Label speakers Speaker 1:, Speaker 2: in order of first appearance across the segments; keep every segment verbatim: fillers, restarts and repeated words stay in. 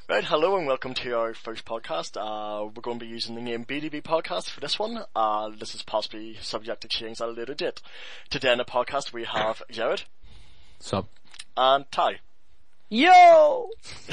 Speaker 1: Right, hello and welcome to our first podcast. Uh, we're going to be using the name B D B Podcast for this one. Uh, this is possibly subject to change at a later date. Today in the podcast we have Jared.
Speaker 2: Sup?
Speaker 1: And Ty.
Speaker 3: Yo!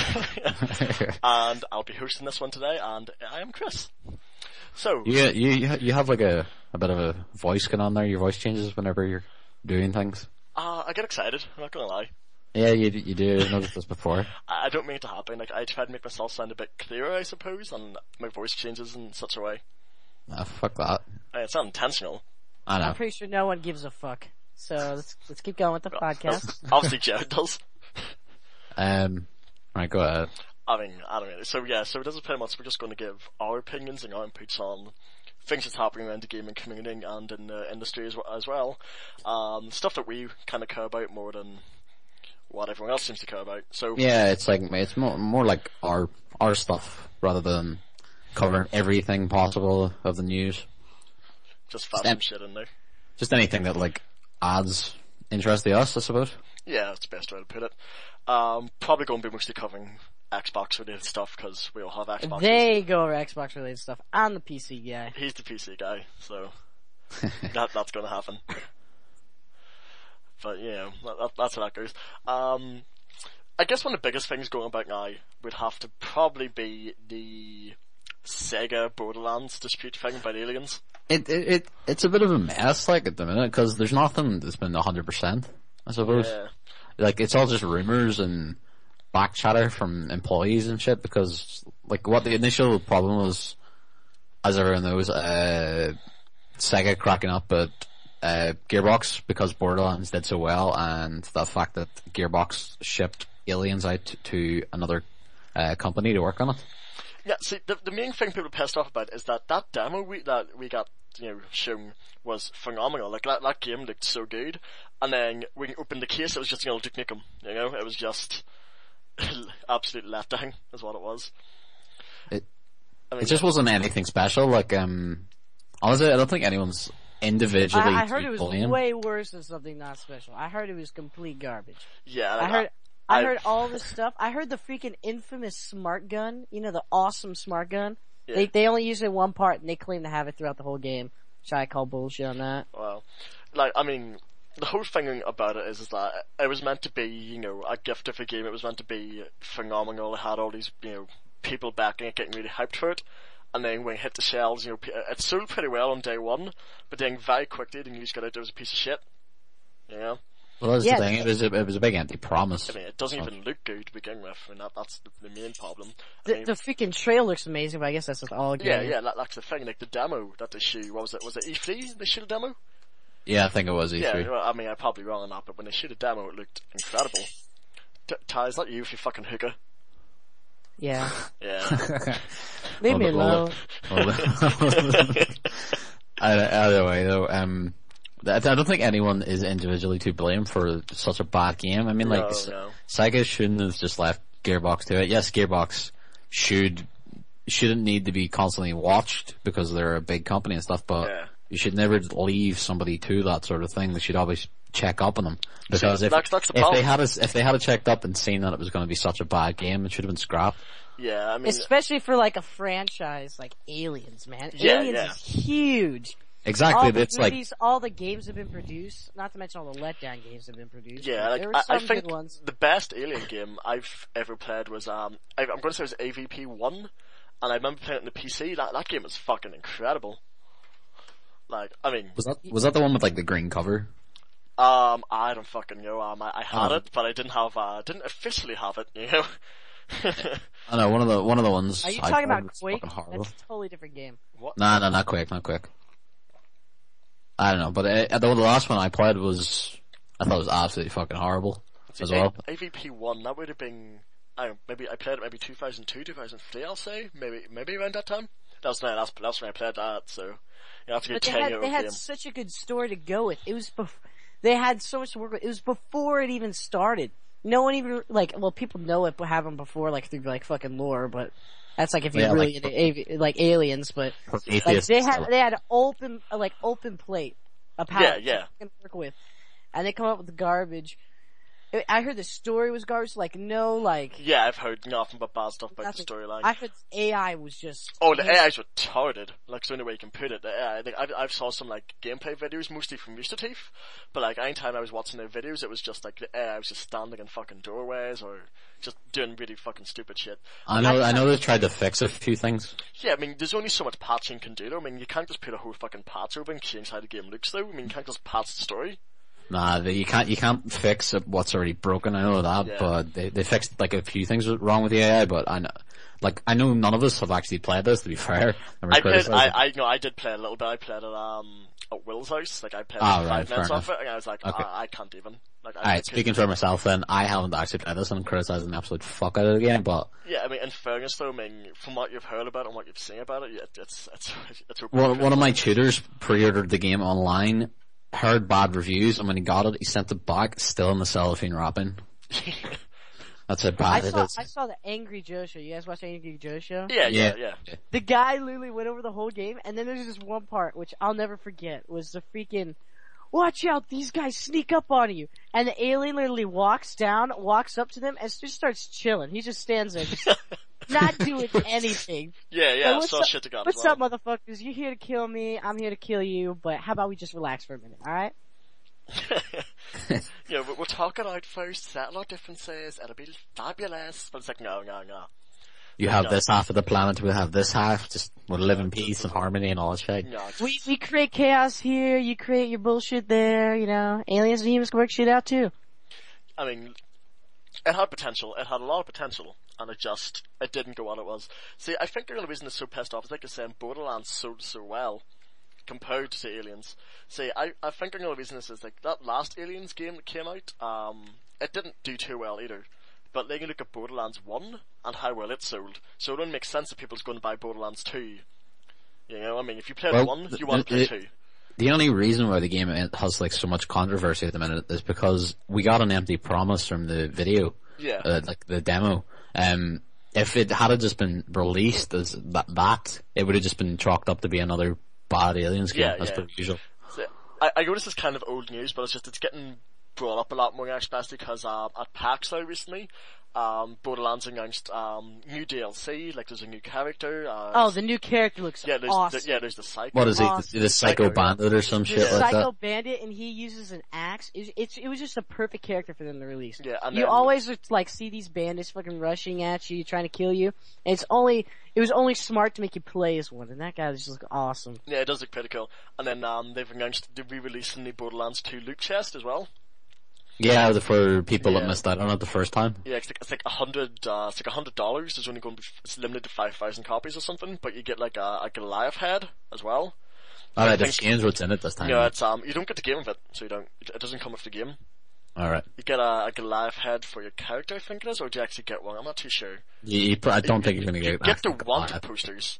Speaker 1: And I'll be hosting this one today, and I am Chris. So.
Speaker 2: You, you, you have like a, a bit of a voice going on there. Your voice changes whenever you're doing things.
Speaker 1: Uh, I get excited, I'm not gonna lie.
Speaker 2: Yeah, you you do. I've noticed this before.
Speaker 1: I don't mean it to happen. Like, I try to make myself sound a bit clearer, I suppose, and my voice changes in such a way.
Speaker 2: Ah, fuck that.
Speaker 1: Uh, it's not intentional.
Speaker 2: I know.
Speaker 3: I'm pretty sure no one gives a fuck. So let's let's keep going with the
Speaker 1: Well,
Speaker 3: podcast.
Speaker 1: Obviously Jared does.
Speaker 2: Um, right, go ahead.
Speaker 1: I mean, I don't know. So yeah, so this is pretty much, we're just going to give our opinions and our inputs on things that's happening around the gaming community and in the industry as, as well. Um, stuff that we kind of care about more than what everyone else seems to care about. So
Speaker 2: Yeah, it's like it's more more like our our stuff rather than covering everything possible of the news.
Speaker 1: just fast some shit in there.
Speaker 2: Just anything that like adds interest to us, I suppose.
Speaker 1: Yeah, that's the best way to put it. Um, probably going to be mostly covering Xbox related stuff because we all have Xboxes.
Speaker 3: They go over Xbox related stuff. I'm the P C guy.
Speaker 1: He's the P C guy, so that that's going to happen. But yeah, that, that, that's how that goes. Um, I guess one of the biggest things going about now would have to probably be the Sega Borderlands dispute thing about Aliens.
Speaker 2: It it, it it's a bit of a mess like at the minute because there's nothing that's been a hundred percent. I suppose.
Speaker 1: Yeah.
Speaker 2: Like it's all just rumors and back chatter from employees and shit because like what the initial problem was, as everyone knows, uh, Sega cracking up at uh, Gearbox because Borderlands did so well, and the fact that Gearbox shipped Aliens out to another uh, company to work on it.
Speaker 1: Yeah, see, the the main thing people are pissed off about is that that demo we that we got, you know, shown was phenomenal. Like that that game looked so good, and then when you opened the case, it was just, you know, Duke Nukem. You know, it was just absolute letdown, is what it was.
Speaker 2: It
Speaker 1: I mean,
Speaker 2: it just wasn't anything special. Like um, honestly, I don't think anyone's individually.
Speaker 3: I, I heard
Speaker 2: to
Speaker 3: it was
Speaker 2: blame.
Speaker 3: way worse than something not special. I heard it was complete garbage.
Speaker 1: Yeah, like,
Speaker 3: I heard.
Speaker 1: I,
Speaker 3: I
Speaker 1: I-
Speaker 3: heard all this stuff. I heard the freaking infamous smart gun. You know, the awesome smart gun.
Speaker 1: Yeah.
Speaker 3: They they only use it in one part, and they claim to have it throughout the whole game. Which I call bullshit on that.
Speaker 1: Well, like, I mean, the whole thing about it is, is that it was meant to be, you know, a gift of a game. It was meant to be phenomenal. It had all these, you know, people backing it, getting really hyped for it. And then when it hit the shelves, you know, it sold pretty well on day one, but then very quickly the news got out there was a piece of shit. You know?
Speaker 2: Well, that's
Speaker 3: Yeah,
Speaker 2: the thing. It was a, it was a big empty promise.
Speaker 1: I mean, it doesn't even look good to begin with, and that, that's the, the main problem. I
Speaker 3: The,
Speaker 1: mean,
Speaker 3: the freaking trail looks amazing, but I guess that's with all games.
Speaker 1: yeah, yeah, that, that's the thing. Like the demo that they showed, what was it? Was it E three? They showed a demo?
Speaker 2: Yeah, I think it was E three.
Speaker 1: Yeah, well, I mean, I'm probably wrong on that, but when they showed a demo, it looked incredible. T- Ty, is that you if you fucking hooker?
Speaker 3: Yeah.
Speaker 1: Yeah.
Speaker 3: Leave me
Speaker 2: Well,
Speaker 3: alone.
Speaker 2: Either, either way, though, um, I I don't think anyone is individually to blame for such a bad game. I mean, like,
Speaker 1: No,
Speaker 2: S-
Speaker 1: no.
Speaker 2: Sega shouldn't have just left Gearbox to it. Yes, Gearbox should shouldn't need to be constantly watched because they're a big company and stuff, but
Speaker 1: Yeah.
Speaker 2: you should never leave somebody to that sort of thing. They should always check up on them because
Speaker 1: See,
Speaker 2: if
Speaker 1: that's- that's the
Speaker 2: if they
Speaker 1: problem.
Speaker 2: had a, if they had a checked up and seen that it was going to be such a bad game, it should have been scrapped.
Speaker 1: Yeah, I mean,
Speaker 3: Especially for like a franchise like Aliens, man.
Speaker 1: Yeah,
Speaker 3: Aliens
Speaker 1: yeah.
Speaker 3: is huge.
Speaker 2: Exactly,
Speaker 3: All the
Speaker 2: it's like
Speaker 3: movies, all the games have been produced. Not to mention all the letdown games have been produced.
Speaker 1: yeah, like,
Speaker 3: there were
Speaker 1: I,
Speaker 3: some
Speaker 1: I think
Speaker 3: good ones.
Speaker 1: the best Alien game I've ever played was, um, I, I'm gonna say it was A V P one, and I remember playing it on the P C. That, that game was fucking incredible. Like, I mean,
Speaker 2: was that was that the one with like the green cover?
Speaker 1: um, I don't fucking know, um, I, I had
Speaker 2: Oh.
Speaker 1: it, but I didn't have, uh, didn't officially have it, you know?
Speaker 2: I know one of the one of the ones.
Speaker 3: Are you
Speaker 2: I
Speaker 3: talking
Speaker 2: thought
Speaker 3: about
Speaker 2: was
Speaker 3: Quake?
Speaker 2: fucking horrible.
Speaker 3: That's a totally different game.
Speaker 1: What?
Speaker 2: No, no, not Quake, not Quake. I don't know, but uh, the, the last one I played was, I thought it was absolutely fucking horrible
Speaker 1: See,
Speaker 2: as well.
Speaker 1: A- AVP one, that would have been, I don't know, maybe, I played it maybe two thousand two, two thousand three, I'll say, maybe, maybe around that time. That was, no, that's, that's when I played that, so, you have to
Speaker 3: But
Speaker 1: get
Speaker 3: they
Speaker 1: ten
Speaker 3: had,
Speaker 1: year
Speaker 3: they
Speaker 1: old
Speaker 3: had
Speaker 1: game.
Speaker 3: such a good story to go with. It was bef- they had so much to work with. It was before it even started. No one even, like, well, people know it happened before, like, through, like, fucking lore, but that's like if you're
Speaker 2: Yeah,
Speaker 3: really
Speaker 2: like-
Speaker 3: into avi- like aliens, but,
Speaker 2: For
Speaker 3: like,
Speaker 2: atheists,
Speaker 3: they had, they had open, uh, like, open plate, a palette
Speaker 1: Yeah, yeah.
Speaker 3: to fucking work with. And they come up with garbage. I I heard the story was garbage, like no, like,
Speaker 1: Yeah, I've heard nothing but bad stuff about
Speaker 3: nothing.
Speaker 1: the storyline.
Speaker 3: I heard A I was just,
Speaker 1: Oh, the A I's retarded. Like, it's the only way you can put it. The A I, like, I've, I've saw some, like, gameplay videos, mostly from Rooster Teeth, but, like, anytime I was watching their videos, it was just, like, the A I was just standing in fucking doorways, or just doing really fucking stupid shit.
Speaker 2: I know, I know they've tried to fix a few things.
Speaker 1: Yeah, I mean, there's only so much patching can do, though. I mean, you can't just put a whole fucking patch over and change how the game looks, though. I mean, you can't just patch the story.
Speaker 2: Nah, they, you can't, you can't fix what's already broken, I know that,
Speaker 1: Yeah.
Speaker 2: but they, they fixed, like, a few things wrong with the A I, but I know, like, I know none of us have actually played this, to be fair. And we're
Speaker 1: I played,
Speaker 2: criticising.
Speaker 1: I, I, no, I did play a little bit. I played it, um, at Will's house. Like, I played
Speaker 2: Ah,
Speaker 1: like,
Speaker 2: right,
Speaker 1: five
Speaker 2: fair
Speaker 1: minutes
Speaker 2: enough.
Speaker 1: of it, and I was like,
Speaker 2: Okay.
Speaker 1: I, I can't even. Like, I
Speaker 2: Alright,
Speaker 1: couldn't-
Speaker 2: speaking for myself then, I haven't actually played this and I'm criticising the absolute fuck out of the game, but
Speaker 1: Yeah, I mean, in fairness though, I mean, from what you've heard about it and what you've seen about it, yeah, it's, it's, it's, it's
Speaker 2: one, one of my tutors pre-ordered the game online, heard bad reviews, and when he got it, he sent it back, still in the cellophane wrapping. That's how
Speaker 3: I
Speaker 2: bad it
Speaker 3: saw,
Speaker 2: is.
Speaker 3: I saw the Angry Joe show. You guys watch the Angry Joe show?
Speaker 1: yeah, yeah,
Speaker 2: Yeah.
Speaker 1: yeah.
Speaker 3: The guy literally went over the whole game, and then there's this one part, which I'll never forget, was the freaking, watch out, these guys sneak up on you. And the alien literally walks down, walks up to them, and just starts chilling. He just stands there, just not doing anything.
Speaker 1: Yeah, yeah,
Speaker 3: Like,
Speaker 1: I
Speaker 3: what's
Speaker 1: saw
Speaker 3: up,
Speaker 1: shit to God
Speaker 3: what's
Speaker 1: as well.
Speaker 3: up, motherfuckers? You're here to kill me, I'm here to kill you, but how about we just relax for a minute, alright?
Speaker 1: Yeah, we're, we're talking out first, settle our differences, it'll be fabulous. But it's like, no, no, no.
Speaker 2: You have
Speaker 1: No.
Speaker 2: this half of the planet, we have this half, just we'll live in peace and harmony and all that shit.
Speaker 1: No, it's,
Speaker 3: We, we create chaos here, you create your bullshit there, you know, aliens and humans can work shit out too.
Speaker 1: I mean, it had potential, it had a lot of potential, and it just, it didn't go what it was. See, I think the only reason it's so pissed off is like you're saying, Borderlands sold so well, compared to Aliens. See, I, I think the only reason this is like, that last Aliens game that came out, um, it didn't do too well either. But then you look at Borderlands one, and how well it sold. So it only makes sense that people's going to buy Borderlands two. You know, I mean, if you played
Speaker 2: Well,
Speaker 1: one,
Speaker 2: the-
Speaker 1: you want to play
Speaker 2: the-
Speaker 1: two.
Speaker 2: The only reason why the game has like so much controversy at the minute is because we got an empty promise from the video,
Speaker 1: Yeah.
Speaker 2: uh, like the demo. Um, if it had just been released as that, that it would have just been chalked up to be another bad Aliens game,
Speaker 1: Yeah,
Speaker 2: as
Speaker 1: yeah.
Speaker 2: per usual.
Speaker 1: So, I, I know this is kind of old news, but it's just, it's getting brought up a lot more, especially because, uh, at PAX now recently, um, Borderlands announced, um, new D L C, like there's a new character, uh,
Speaker 3: Oh, the new character looks
Speaker 1: yeah, there's,
Speaker 3: awesome.
Speaker 1: the, yeah, there's the Psycho.
Speaker 2: What is he?
Speaker 3: Awesome.
Speaker 2: The, the Psycho
Speaker 1: Psycho, yeah.
Speaker 2: Bandit or some
Speaker 3: The
Speaker 2: shit like
Speaker 3: Psycho
Speaker 2: that?
Speaker 3: Bandit, and he uses an axe. It's, it's it was just a perfect character for them to release.
Speaker 1: Yeah, and
Speaker 3: you
Speaker 1: then-
Speaker 3: always like see these bandits fucking rushing at you, trying to kill you. And it's only it was only smart to make you play as one, and that guy just look awesome.
Speaker 1: Yeah, it does look pretty cool. And then, um, they've announced they're re-releasing the Borderlands two loot chest as well.
Speaker 2: Yeah, the- for people
Speaker 1: Yeah.
Speaker 2: that missed out on it the first time.
Speaker 1: Yeah, it's like, it's like a hundred, uh, it's like a hundred dollars. There's only going to be, it's limited to five thousand copies or something, but you get like a, a Goliath head as well.
Speaker 2: Alright,
Speaker 1: I
Speaker 2: they've
Speaker 1: think-
Speaker 2: changed what's in it this time.
Speaker 1: Yeah, it's, um, you don't get the game with it, so you don't, it, it doesn't come with the game.
Speaker 2: Alright.
Speaker 1: You get a, a Goliath head for your character, I think it is, or do you actually get one? I'm not too sure.
Speaker 2: You, you, pr- I don't think you're gonna
Speaker 1: You
Speaker 2: get
Speaker 1: get the
Speaker 2: actual
Speaker 1: want
Speaker 2: Goliath.
Speaker 1: posters.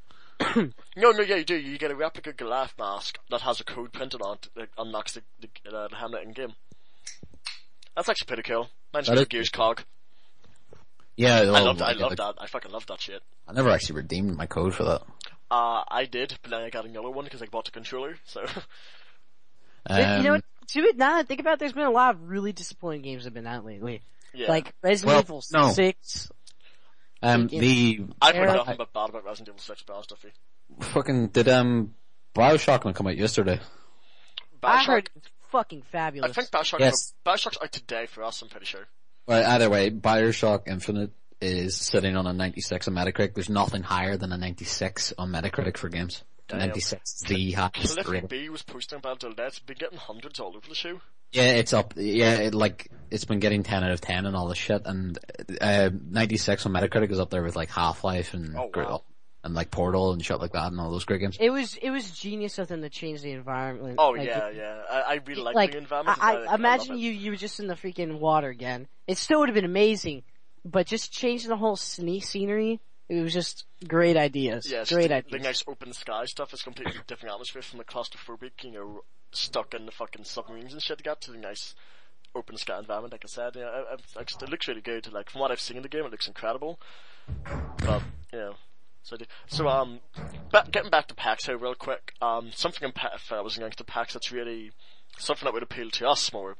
Speaker 1: no, no, yeah, you do. You get a replica Goliath mask that has a code printed on it that unlocks the, the, uh, the helmet in game. That's actually pretty cool. Mine's
Speaker 2: That
Speaker 1: Metal
Speaker 2: is
Speaker 1: Gear's
Speaker 2: pretty cool.
Speaker 1: cog.
Speaker 2: Yeah,
Speaker 1: I
Speaker 2: well,
Speaker 1: loved, I
Speaker 2: like,
Speaker 1: loved
Speaker 2: like,
Speaker 1: that. I fucking loved that shit.
Speaker 2: I never actually redeemed my code for that.
Speaker 1: Uh, I did, but then I got another one because I bought the controller, so.
Speaker 3: But you know
Speaker 2: Um,
Speaker 3: what? To it now that I think about it, there's been a lot of really disappointing games that have been out lately.
Speaker 1: yeah.
Speaker 3: Like Resident
Speaker 2: Well,
Speaker 3: Evil
Speaker 2: no.
Speaker 3: six.
Speaker 2: Um,
Speaker 3: Like,
Speaker 2: the
Speaker 1: I've heard
Speaker 3: Arrow-
Speaker 1: nothing but bad about Resident Evil six, to be honest with you.
Speaker 2: fucking did um Bioshock not come out yesterday?
Speaker 3: I
Speaker 1: Bioshock,
Speaker 3: heard it's fucking
Speaker 1: I
Speaker 3: fabulous.
Speaker 1: think Bioshock,
Speaker 2: Yes.
Speaker 1: Bioshock's out today for us, I'm pretty sure.
Speaker 2: Well, either way, Bioshock Infinite is sitting on a ninety-six on Metacritic. There's nothing higher than a ninety-six on Metacritic for games.
Speaker 1: Damn.
Speaker 2: ninety-six is the highest
Speaker 1: Cliffy
Speaker 2: rating.
Speaker 1: B was posting about it till day. It's been getting hundreds all over the show.
Speaker 2: Yeah, it's up. Yeah, it, like it's been getting ten out of ten and all this shit. And uh, ninety-six on Metacritic is up there with like Half-Life and
Speaker 1: Oh,
Speaker 2: great-
Speaker 1: wow.
Speaker 2: and like Portal and shit like that and all those great games.
Speaker 3: It was it was genius of them to change the environment.
Speaker 1: Oh,
Speaker 3: Like,
Speaker 1: yeah,
Speaker 3: it-
Speaker 1: yeah. I, I really like,
Speaker 3: like
Speaker 1: the environment.
Speaker 3: I,
Speaker 1: I,
Speaker 3: I imagine
Speaker 1: love it.
Speaker 3: you you were just in the freaking water again. It still would have been amazing, but just changing the whole sne- scenery. It was just great ideas.
Speaker 1: Yeah, it's
Speaker 3: great
Speaker 1: the,
Speaker 3: ideas.
Speaker 1: the nice open sky stuff is completely different atmosphere from the claustrophobic, you know, stuck in the fucking submarines and shit you got to the nice open sky environment, like I said. Yeah, I, I, it looks really good. Like, from what I've seen in the game, it looks incredible. But, you know, so, I do- so um, ba- getting back to PAX here real quick, um, something in PAX, if I was going to PAX that's really, something that would appeal to us more,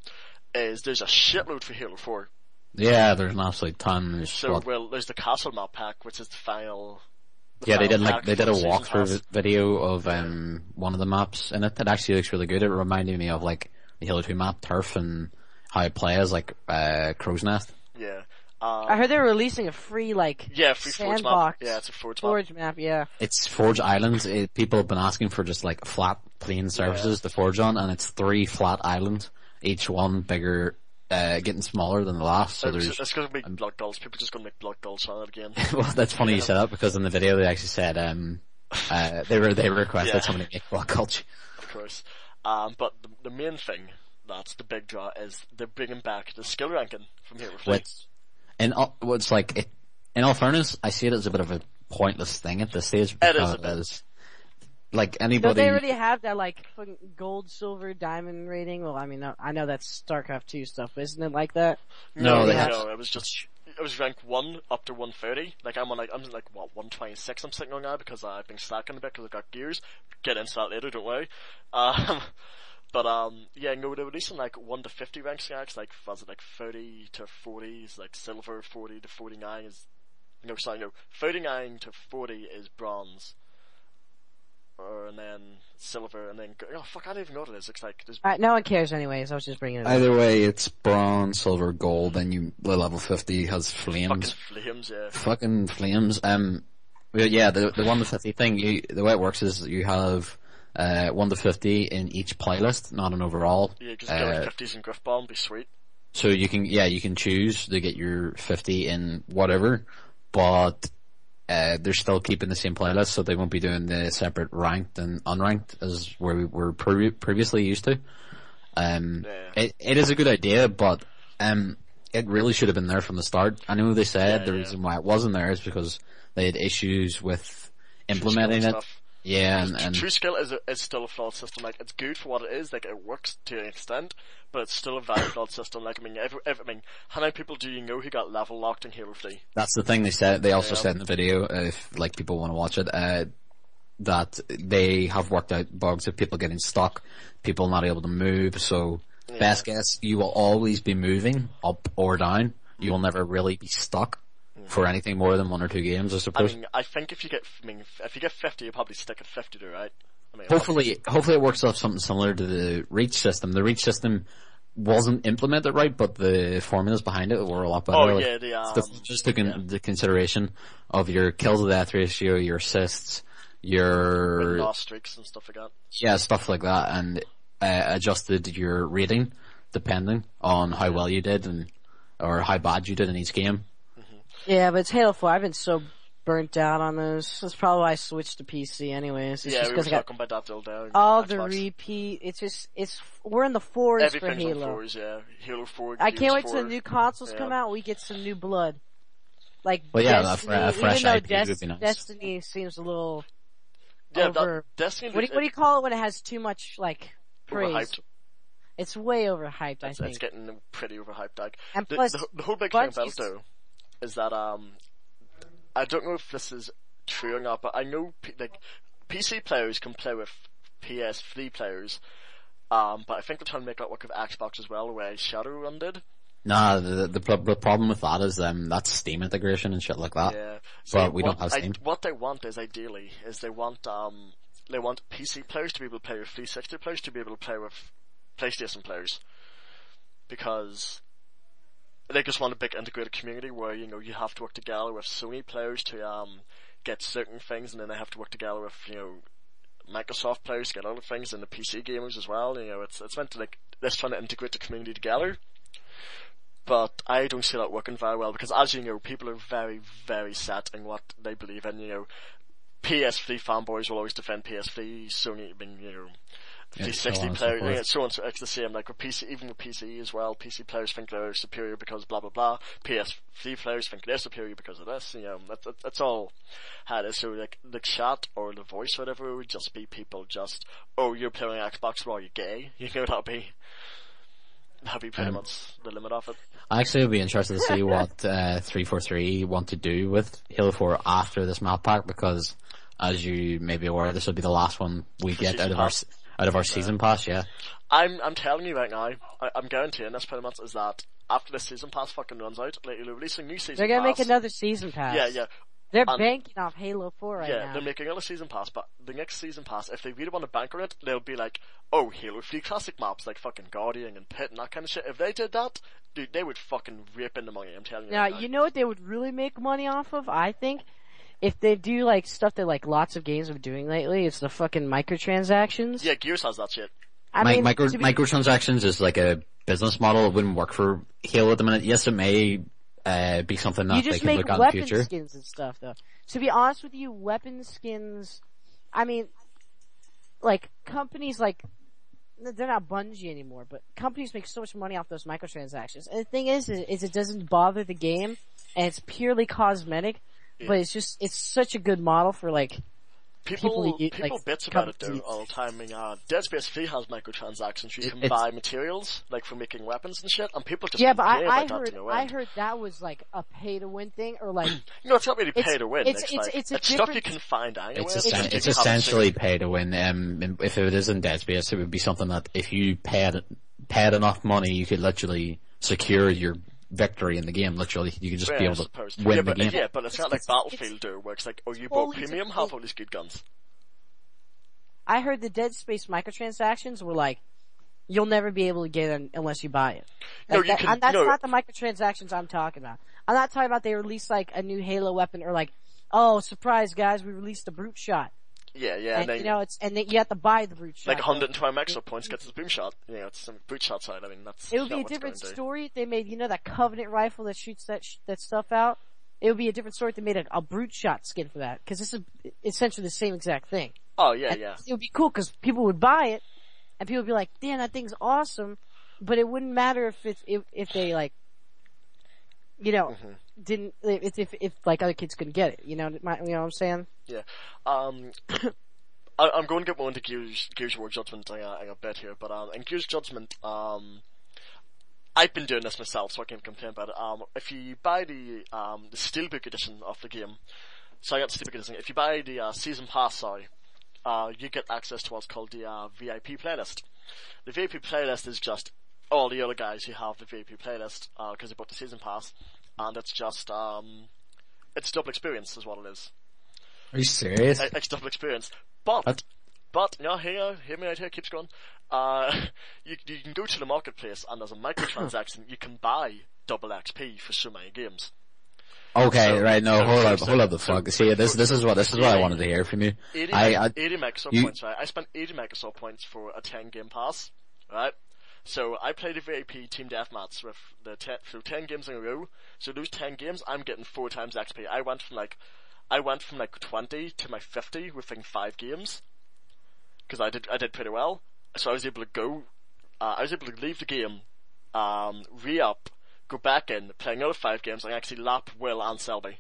Speaker 1: is there's a shitload for Halo four.
Speaker 2: Yeah, there's an absolute ton. There's
Speaker 1: So,
Speaker 2: what-
Speaker 1: well, there's the Castle map pack, which is the final... the
Speaker 2: yeah, they
Speaker 1: final
Speaker 2: did like
Speaker 1: pack
Speaker 2: they did
Speaker 1: for
Speaker 2: a
Speaker 1: the season
Speaker 2: walkthrough
Speaker 1: pass.
Speaker 2: vi- video of um one of the maps in it. It actually looks really good. It reminded me of like the Halo two map, Turf, and how it plays like uh, Crow's Nest.
Speaker 1: Yeah. Um,
Speaker 3: I heard they're releasing a free like
Speaker 1: yeah, free Forge map.
Speaker 3: sandbox
Speaker 1: Yeah, it's a Forge map.
Speaker 3: storage map. Yeah,
Speaker 2: It's Forge Islands. It, people have been asking for just like flat, plain surfaces to forge on, and it's three flat islands, each one bigger, uh, getting smaller than the last. So
Speaker 1: It's,
Speaker 2: there's
Speaker 1: it's gonna be block dolls. People just gonna make block dolls on it again.
Speaker 2: well, that's funny you said that because in the video they actually said um uh they were they requested
Speaker 1: Yeah.
Speaker 2: somebody to make block culture.
Speaker 1: Of course. Um, but the, the main thing, that's the big draw, is they're bringing back the skill ranking from Halo three.
Speaker 2: Which, in all, what's like it, in all fairness, I see it as a bit of a pointless thing at this stage
Speaker 1: It is a
Speaker 2: because,
Speaker 1: bit.
Speaker 2: like
Speaker 3: don't
Speaker 2: anybody,
Speaker 3: they already have that like fucking gold, silver, diamond rating? Well, I mean, no, I know that's StarCraft two stuff, but isn't it like that?
Speaker 2: No, they
Speaker 1: no,
Speaker 2: have-
Speaker 1: it was just, it was ranked one up to one thirty. Like I'm on like, I'm like, what, one twenty-six I'm sitting on now because I've been slacking a bit because I got gears. Get into that later, don't worry. Um, but um, yeah, no, they're releasing like one to fifty rank stacks, like, was it like thirty to forty is like silver, forty to forty-nine is, no, sorry, no, thirty-nine to forty is bronze. Or, and then silver, and then, oh fuck, I don't even know what it is. It's like, there's
Speaker 3: Alright, no one cares anyways. I was just bringing it up.
Speaker 2: either way, it's bronze, silver, gold. Then you the level fifty has
Speaker 1: fucking
Speaker 2: flames,
Speaker 1: flames, yeah.
Speaker 2: fucking flames. Um, well, yeah, the the one to fifty thing. You, the way it works is you have uh one to fifty in each playlist, not an overall.
Speaker 1: Yeah, just get like
Speaker 2: Uh,
Speaker 1: fifties and Griff Bomb, be sweet.
Speaker 2: So you can, yeah, you can choose to get your fifty in whatever, but uh, they're still keeping the same playlist, so they won't be doing the separate ranked and unranked as where we were pre- previously used to. Um,
Speaker 1: Yeah.
Speaker 2: it, it is a good idea, but um, it really should have been there from the start. I know they said
Speaker 1: Yeah,
Speaker 2: the
Speaker 1: yeah.
Speaker 2: reason why it wasn't there is because they had issues with implementing
Speaker 1: True
Speaker 2: it.
Speaker 1: skill stuff.
Speaker 2: Yeah, and,
Speaker 1: True
Speaker 2: and
Speaker 1: Skill is a, is still a flawed system. Like it's good for what it is. Like it works to an extent, but it's still a very flawed system. Like I mean, every, every, I mean, how many people do you know who got level locked in Halo three?
Speaker 2: that's the thing they said. They also
Speaker 1: Yeah.
Speaker 2: said in the video, uh, if like people want to watch it, uh, that they have worked out bugs of people getting stuck, people not able to move. So
Speaker 1: Yeah.
Speaker 2: best guess, you will always be moving up or down. You will never really be stuck for anything more than one or two games, I
Speaker 1: I
Speaker 2: suppose.
Speaker 1: mean, I think if you get, I mean, if you get fifty, you probably stick at fifty, though, right? I mean,
Speaker 2: Hopefully, hopefully it works off something similar to the reach system. The reach system wasn't implemented right, but the formulas behind it were a lot better.
Speaker 1: Oh
Speaker 2: Like,
Speaker 1: yeah, the um,
Speaker 2: stuff just took
Speaker 1: yeah.
Speaker 2: into consideration of your kills to death ratio, your assists, your
Speaker 1: lost streaks and stuff like that.
Speaker 2: yeah, stuff like that, and uh, adjusted your rating depending on how well you did and or how bad you did in each game.
Speaker 3: Yeah, but it's Halo four. I've been so burnt out on those. That's probably why I switched to P C anyways. It's
Speaker 1: Yeah,
Speaker 3: just
Speaker 1: we were
Speaker 3: because I got
Speaker 1: talking about that the other day.
Speaker 3: all the
Speaker 1: Xbox.
Speaker 3: repeat. It's just, it's, we're in the fours for
Speaker 1: Everything's on
Speaker 3: Halo.
Speaker 1: fours, yeah. Halo four.
Speaker 3: I
Speaker 1: Gears
Speaker 3: can't wait till
Speaker 1: four.
Speaker 3: the new consoles
Speaker 1: Yeah.
Speaker 3: come out. We get some new blood. Like
Speaker 2: Well, yeah, a
Speaker 3: Destiny,
Speaker 2: fre- a fresh
Speaker 3: even though
Speaker 2: I P would
Speaker 3: Des-
Speaker 2: be nice.
Speaker 3: Destiny seems a little
Speaker 1: Yeah,
Speaker 3: over.
Speaker 1: that, Destiny.
Speaker 3: What do, you, what do you call it when it has too much like praise?
Speaker 1: Overhyped.
Speaker 3: It's way overhyped, I
Speaker 1: It's,
Speaker 3: think.
Speaker 1: it's getting pretty overhyped. Like
Speaker 3: And
Speaker 1: the,
Speaker 3: plus,
Speaker 1: the, the whole big thing about it
Speaker 3: Bungie's-
Speaker 1: though is that um, I don't know if this is true or not, but I know P- like P C players can play with P S three players. Um, but I think they're trying to make that work with Xbox as well, the way Shadowrun did.
Speaker 2: Nah, the, the the the problem with that is um that's Steam integration and shit like that.
Speaker 1: Yeah.
Speaker 2: But we
Speaker 1: what
Speaker 2: don't have Steam.
Speaker 1: I, what they want is ideally is they want um they want P C players to be able to play with three sixty players to be able to play with PlayStation players, because they just want a big integrated community where you know you have to work together with Sony players to um get certain things, and then they have to work together with you know Microsoft players to get other things, and the P C gamers as well. You know, it's it's meant to like this trying to integrate the community together. But I don't see that working very well because, as you know, people are very, very set in what they believe in. You know, P S three fanboys will always defend P S three, Sony, I mean, you know,
Speaker 2: Yeah,
Speaker 1: three
Speaker 2: so
Speaker 1: sixty
Speaker 2: on and so
Speaker 1: players,
Speaker 2: forth.
Speaker 1: yeah, so on. So it's the same. Like with P C, even with P C as well, P C players think they're superior because blah blah blah. P S three players think they're superior because of this. You know, that, that, that's all how it is. So like the chat or the voice, or whatever, would just be people just, oh, you're playing Xbox, well, you're gay. You know, that'd be that'd be pretty
Speaker 2: Um,
Speaker 1: much the limit of it.
Speaker 2: I actually would be interested to see what uh, three forty-three want to do with Halo four after this map pack, because as you may be aware, this will be the last one we
Speaker 1: For
Speaker 2: get
Speaker 1: season
Speaker 2: out of our
Speaker 1: pass.
Speaker 2: Out of our season pass, yeah.
Speaker 1: I'm I'm telling you right now, I, I'm guaranteeing this pretty much is that after the season pass fucking runs out, like you're releasing new season
Speaker 3: They're gonna
Speaker 1: pass.
Speaker 3: make another season pass.
Speaker 1: Yeah, yeah.
Speaker 3: They're
Speaker 1: And-
Speaker 3: banking off Halo four right
Speaker 1: yeah,
Speaker 3: now.
Speaker 1: they're making another season pass, but the next season pass, if they really want to bank on it, they'll be like, oh, Halo three classic maps like fucking Guardian and Pit and that kind of shit. If they did that, dude, they would fucking rip in the money, I'm telling you.
Speaker 3: Now,
Speaker 1: right now.
Speaker 3: you know what they would really make money off of, I think? If they do like stuff that like lots of games are doing lately, it's the fucking microtransactions.
Speaker 1: Yeah, Gears has that shit.
Speaker 3: I
Speaker 2: Mi-
Speaker 3: mean,
Speaker 2: micro,
Speaker 3: to be-
Speaker 2: microtransactions is like a business model. It wouldn't work for Halo at the minute. Yes, it may uh, be something that
Speaker 3: you
Speaker 2: they
Speaker 3: just
Speaker 2: can
Speaker 3: make
Speaker 2: look at in the
Speaker 3: weapon
Speaker 2: future.
Speaker 3: skins and stuff though. To be honest with you, weapon skins, I mean, like companies like, they're not Bungie anymore, but companies make so much money off those microtransactions. And the thing is, is it doesn't bother the game, and it's purely cosmetic,
Speaker 1: Yeah.
Speaker 3: but it's just, it's such a good model for like,
Speaker 1: People,
Speaker 3: People use,
Speaker 1: people
Speaker 3: like,
Speaker 1: bitch about it though
Speaker 3: companies.
Speaker 1: all the time. I mean, uh, Dead Space three has microtransactions. You
Speaker 2: It-
Speaker 1: can
Speaker 2: it's-
Speaker 1: buy materials, like for making weapons and shit, and people just
Speaker 3: yeah, but
Speaker 1: complain
Speaker 3: I, I
Speaker 1: about that
Speaker 3: heard,
Speaker 1: to no
Speaker 3: I
Speaker 1: end.
Speaker 3: heard that was like a pay to win thing, or like,
Speaker 1: No, it's not really pay
Speaker 3: It's-
Speaker 1: to win.
Speaker 3: it's-
Speaker 1: It's,
Speaker 3: it's-
Speaker 1: like,
Speaker 3: it's a
Speaker 1: stuff you
Speaker 3: different-
Speaker 1: can find anywhere.
Speaker 2: It's,
Speaker 1: just
Speaker 2: essen-
Speaker 1: you
Speaker 2: it's
Speaker 1: haven't seen
Speaker 2: essentially
Speaker 1: it.
Speaker 2: pay to win. Um, if it isn't Dead Space, it would be something that if you paid paid enough money, you could literally secure your victory in the game. Literally, you could just
Speaker 1: Yeah,
Speaker 2: be
Speaker 1: I
Speaker 2: able to
Speaker 1: suppose.
Speaker 2: win
Speaker 1: yeah,
Speaker 2: the
Speaker 1: but,
Speaker 2: game.
Speaker 1: Yeah, but it's,
Speaker 3: It's-
Speaker 1: not like
Speaker 3: it's-
Speaker 1: Battlefield do, where it's like, oh, you bought
Speaker 3: totally
Speaker 1: premium,
Speaker 3: different.
Speaker 1: have all these good guns.
Speaker 3: I heard the Dead Space microtransactions were like, you'll never be able to get it unless you buy it.
Speaker 1: No,
Speaker 3: Like
Speaker 1: you
Speaker 3: that-
Speaker 1: can-
Speaker 3: and that's
Speaker 1: no.
Speaker 3: not the microtransactions I'm talking about. I'm not talking about they release like a new Halo weapon or like, oh, surprise guys, we released a brute shot.
Speaker 1: Yeah, yeah,
Speaker 3: And,
Speaker 1: and then,
Speaker 3: you know, it's, and then you have to buy the brute shot.
Speaker 1: like one hundred twenty extra points gets the boom shot. You know, it's some boot shot side. I mean, that's
Speaker 3: It would
Speaker 1: not
Speaker 3: be a
Speaker 1: what it's
Speaker 3: different
Speaker 1: going to do.
Speaker 3: story if they made, you know, that Covenant rifle that shoots that sh- that stuff out. It would be a different story if they made a, a brute shot skin for that, because this is essentially the same exact thing.
Speaker 1: Oh, yeah,
Speaker 3: And
Speaker 1: yeah.
Speaker 3: it would be cool because people would buy it, and people would be like, "Damn, that thing's awesome," but it wouldn't matter if it's if if they like, you know,
Speaker 1: Mhm.
Speaker 3: didn't if if if like other kids couldn't get it. You know, my, you know what I'm saying?
Speaker 1: Yeah. Um, I, I'm going to get more into Gears, Gears War Judgment in a, in a bit here, but um, in Gears Judgment, um, I've been doing this myself, so I can't complain about it. Um, if you buy the um the Steelbook edition of the game, so I got the Steelbook edition. If you buy the uh, season pass, sorry, uh, you get access to what's called the uh, V I P playlist. The V I P playlist is just all the other guys who have the V I P playlist because they bought the season pass, and it's just um, it's double experience, is what it is.
Speaker 2: Are you serious?
Speaker 1: E- It's double experience, but
Speaker 2: That's-
Speaker 1: but no, here, hear me out here, keeps going. Uh, you you can go to the marketplace and as a microtransaction, you can buy double X P for so many games.
Speaker 2: Okay,
Speaker 1: So-
Speaker 2: right, no,
Speaker 1: so-
Speaker 2: hold up,
Speaker 1: so-
Speaker 2: hold up the
Speaker 1: so-
Speaker 2: fuck. See, this, this is what, this is what I wanted to hear from you.
Speaker 1: eighty,
Speaker 2: I, I,
Speaker 1: eighty Microsoft
Speaker 2: you-
Speaker 1: points, right? I spent eighty Microsoft points for a ten game pass, right? So I played a V I P team deathmatch with the ten, through ten games in a row. So those ten games, I'm getting four times X P. I went from like, I went from like twenty to my fifty within five games. Cause I did, I did pretty well. So I was able to go, uh, I was able to leave the game, um, re-up, go back in, play another five games, and actually lap Will and Selby.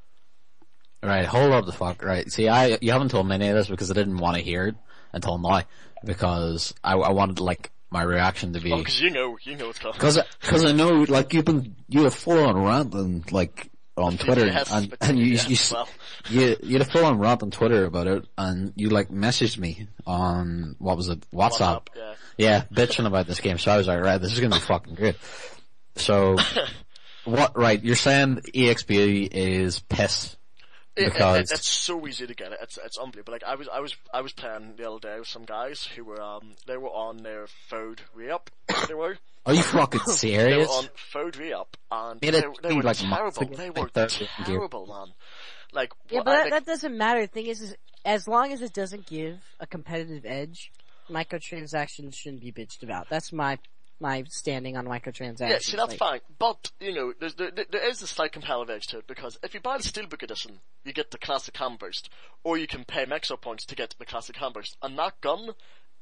Speaker 2: right, hold up the fuck, right. See, I, you haven't told me any of this because I didn't want to hear it until now. Because I, I wanted, like, my reaction to be...
Speaker 1: Oh, cause you know, you know what's coming.
Speaker 2: Cause, cause I know, like, you've been, you had a full-on rant and, like, on Twitter,
Speaker 1: Yes,
Speaker 2: and,
Speaker 1: but
Speaker 2: and you,
Speaker 1: yes,
Speaker 2: you, s-
Speaker 1: well.
Speaker 2: you, you had a full-on rant on Twitter about it, and you, like, messaged me on, what was it, WhatsApp.
Speaker 1: WhatsApp, yeah.
Speaker 2: Yeah, bitching about this game, so I was like, right, this is gonna be fucking good. So, what, right, you're saying E X P is piss.
Speaker 1: It, it,
Speaker 2: Because-
Speaker 1: it, it's so easy to get it. It's it's unbelievable. Like I was I was I was playing the other day with some guys who were um they were on their Fode re-up. They were
Speaker 2: Are you fucking
Speaker 1: they were
Speaker 2: serious?
Speaker 1: on Fode re-up and
Speaker 2: Made
Speaker 1: they,
Speaker 2: it
Speaker 1: they
Speaker 2: be
Speaker 1: were
Speaker 2: like months
Speaker 1: terrible.
Speaker 2: ago,
Speaker 1: They
Speaker 2: like
Speaker 1: were
Speaker 2: thirty gear.
Speaker 1: terrible, man. Like
Speaker 3: Yeah,
Speaker 1: what
Speaker 3: but
Speaker 1: I,
Speaker 3: that,
Speaker 1: like,
Speaker 3: that doesn't matter. The thing is, is as long as it doesn't give a competitive edge, microtransactions shouldn't be bitched about. That's my my standing on microtransactions.
Speaker 1: yeah, see that's
Speaker 3: Like,
Speaker 1: fine, but you know there's, there there is a slight competitive edge to it because if you buy the Steelbook edition, you get the classic hand burst, or you can pay Mexo points to get the classic hand burst, and that gun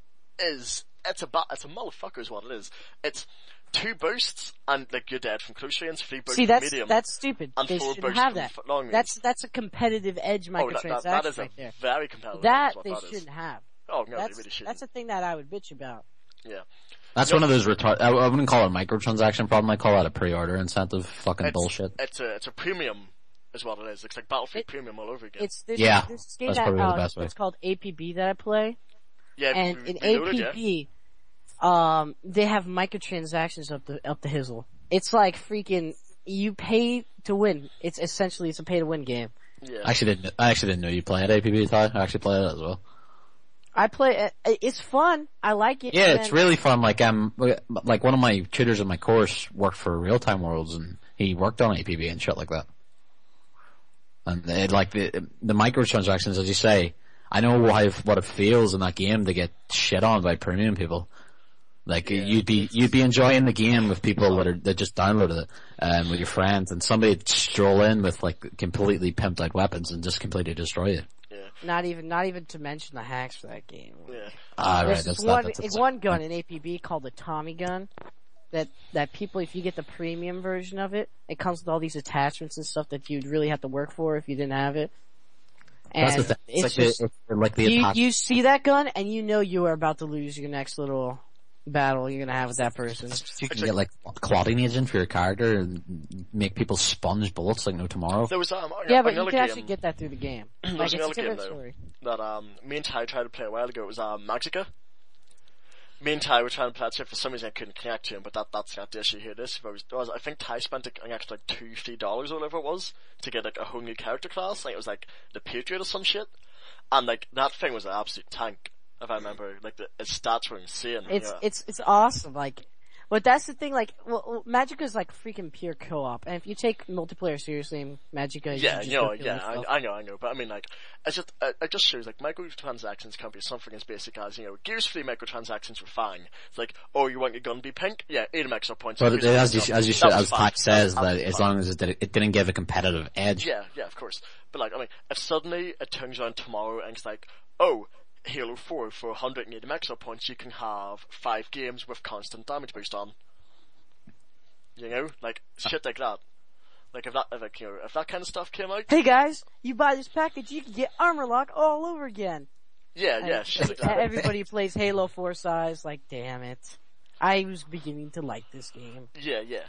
Speaker 1: is it's a ba- it's a motherfucker is what it is. It's two bursts and like you're dead from close range, three bursts
Speaker 3: See,
Speaker 1: from
Speaker 3: that's
Speaker 1: medium,
Speaker 3: that's stupid.
Speaker 1: and
Speaker 3: They
Speaker 1: four
Speaker 3: shouldn't
Speaker 1: bursts
Speaker 3: have
Speaker 1: from
Speaker 3: that.
Speaker 1: f- long range.
Speaker 3: That's that's a competitive edge
Speaker 1: oh,
Speaker 3: microtransaction
Speaker 1: that, that, that is
Speaker 3: right
Speaker 1: a
Speaker 3: there.
Speaker 1: very competitive.
Speaker 3: That
Speaker 1: that's what
Speaker 3: they
Speaker 1: that is.
Speaker 3: shouldn't have.
Speaker 1: Oh no,
Speaker 3: That's
Speaker 1: they really shouldn't.
Speaker 3: that's a thing that I would bitch about.
Speaker 1: Yeah.
Speaker 2: That's one of those retard, I, I wouldn't call it a microtransaction problem, I call that a pre-order incentive fucking
Speaker 1: It's,
Speaker 2: bullshit.
Speaker 1: It's a it's a premium, is what it is. It's like Battlefield
Speaker 3: It-
Speaker 1: Premium all over again.
Speaker 3: It's this,
Speaker 2: Yeah,
Speaker 3: this game
Speaker 2: that's
Speaker 3: that
Speaker 2: probably the
Speaker 3: uh,
Speaker 2: best way.
Speaker 3: it's called A P B that I play.
Speaker 1: Yeah,
Speaker 3: and
Speaker 1: we-
Speaker 3: in
Speaker 1: we noted,
Speaker 3: A P B, um, they have microtransactions up the up the hizzle. It's like freaking you pay to win. It's essentially it's a pay to win game.
Speaker 1: Yeah.
Speaker 2: I actually didn't. I actually didn't know you played A P B, Ty. I actually played it as well.
Speaker 3: I play. it- It's fun. I like it.
Speaker 2: Yeah,
Speaker 3: and
Speaker 2: it's really fun. Like um, like one of my tutors in my course worked for Real Time Worlds, and he worked on A P B and shit like that. And it, like the the microtransactions, as you say, I know how what it feels in that game to get shit on by premium people. Like
Speaker 1: Yeah.
Speaker 2: you'd be you'd be enjoying the game with people that are that just downloaded it, um, with your friends, and somebody would stroll in with like completely pimped out weapons and just completely destroy it.
Speaker 1: Yeah.
Speaker 3: Not even, not even to mention the hacks for that game.
Speaker 1: Yeah.
Speaker 2: Ah, right,
Speaker 3: There's
Speaker 2: that's
Speaker 3: this
Speaker 2: that.
Speaker 3: one,
Speaker 2: That's, that's,
Speaker 3: one gun in A P B called the Tommy gun. That that people, if you get the premium version of it, it comes with all these attachments and stuff that you'd really have to work for if you didn't have it. And
Speaker 2: that's the thing. It's,
Speaker 3: it's
Speaker 2: like
Speaker 3: just
Speaker 2: the, it's like the
Speaker 3: you
Speaker 2: attach-
Speaker 3: you see that gun and you know you are about to lose your next little battle you're gonna have with that person.
Speaker 2: You can get like clotting agent for your character and make people sponge bullets like no tomorrow.
Speaker 1: There was um,
Speaker 3: Yeah, but you
Speaker 1: another
Speaker 3: can
Speaker 1: game
Speaker 3: actually get that through the game.
Speaker 1: There's
Speaker 3: Like it's a
Speaker 1: another game,
Speaker 3: different
Speaker 1: though.
Speaker 3: story.
Speaker 1: that um me and Ty tried to play a while ago. It was um Magica. Me and Ty were trying to play it, so for some reason I couldn't connect to him, but that that's not the issue here. This was, was I think Ty spent like, an extra like two fifty dollars or whatever it was to get like a whole new character class. Like it was like the Patriot or some shit, and like that thing was an absolute tank. If I remember, like the its stats were insane.
Speaker 3: It's
Speaker 1: yeah.
Speaker 3: it's it's awesome. Like, but that's the thing. Like, well, Magica is like freaking pure co-op, and if you take multiplayer seriously in Magica, you
Speaker 1: Yeah,
Speaker 3: can just
Speaker 1: you know,
Speaker 3: go kill
Speaker 1: yeah,
Speaker 3: yourself.
Speaker 1: I, I know, I know, but I mean, like, it's just, it, it just shows, like, microtransactions can be something as basic as, you know, Gears three microtransactions were fine. It's like, oh, you want your gun to be pink? Yeah, eight extra points.
Speaker 2: But
Speaker 1: Here's
Speaker 2: it,
Speaker 1: your
Speaker 2: as you
Speaker 1: gun.
Speaker 2: as you
Speaker 1: That
Speaker 2: said,
Speaker 1: was
Speaker 2: as
Speaker 1: fine.
Speaker 2: Pat says,
Speaker 1: That was
Speaker 2: that as
Speaker 1: fine.
Speaker 2: long as it, did, it didn't give a competitive edge.
Speaker 1: Yeah, yeah, of course. But like, I mean, if suddenly it turns around tomorrow and it's like, oh, Halo four for one hundred eighty extra points, you can have five games with constant damage boost on. You know, like shit like that. Like if that, if, like, you know, if that kind of stuff came out,
Speaker 3: Hey guys, you buy this package, you can get Armor Lock all over again.
Speaker 1: yeah, yeah,
Speaker 3: And
Speaker 1: shit like that.
Speaker 3: Everybody who plays Halo four size, like, damn it. I was beginning to like this game.
Speaker 1: Yeah, yeah.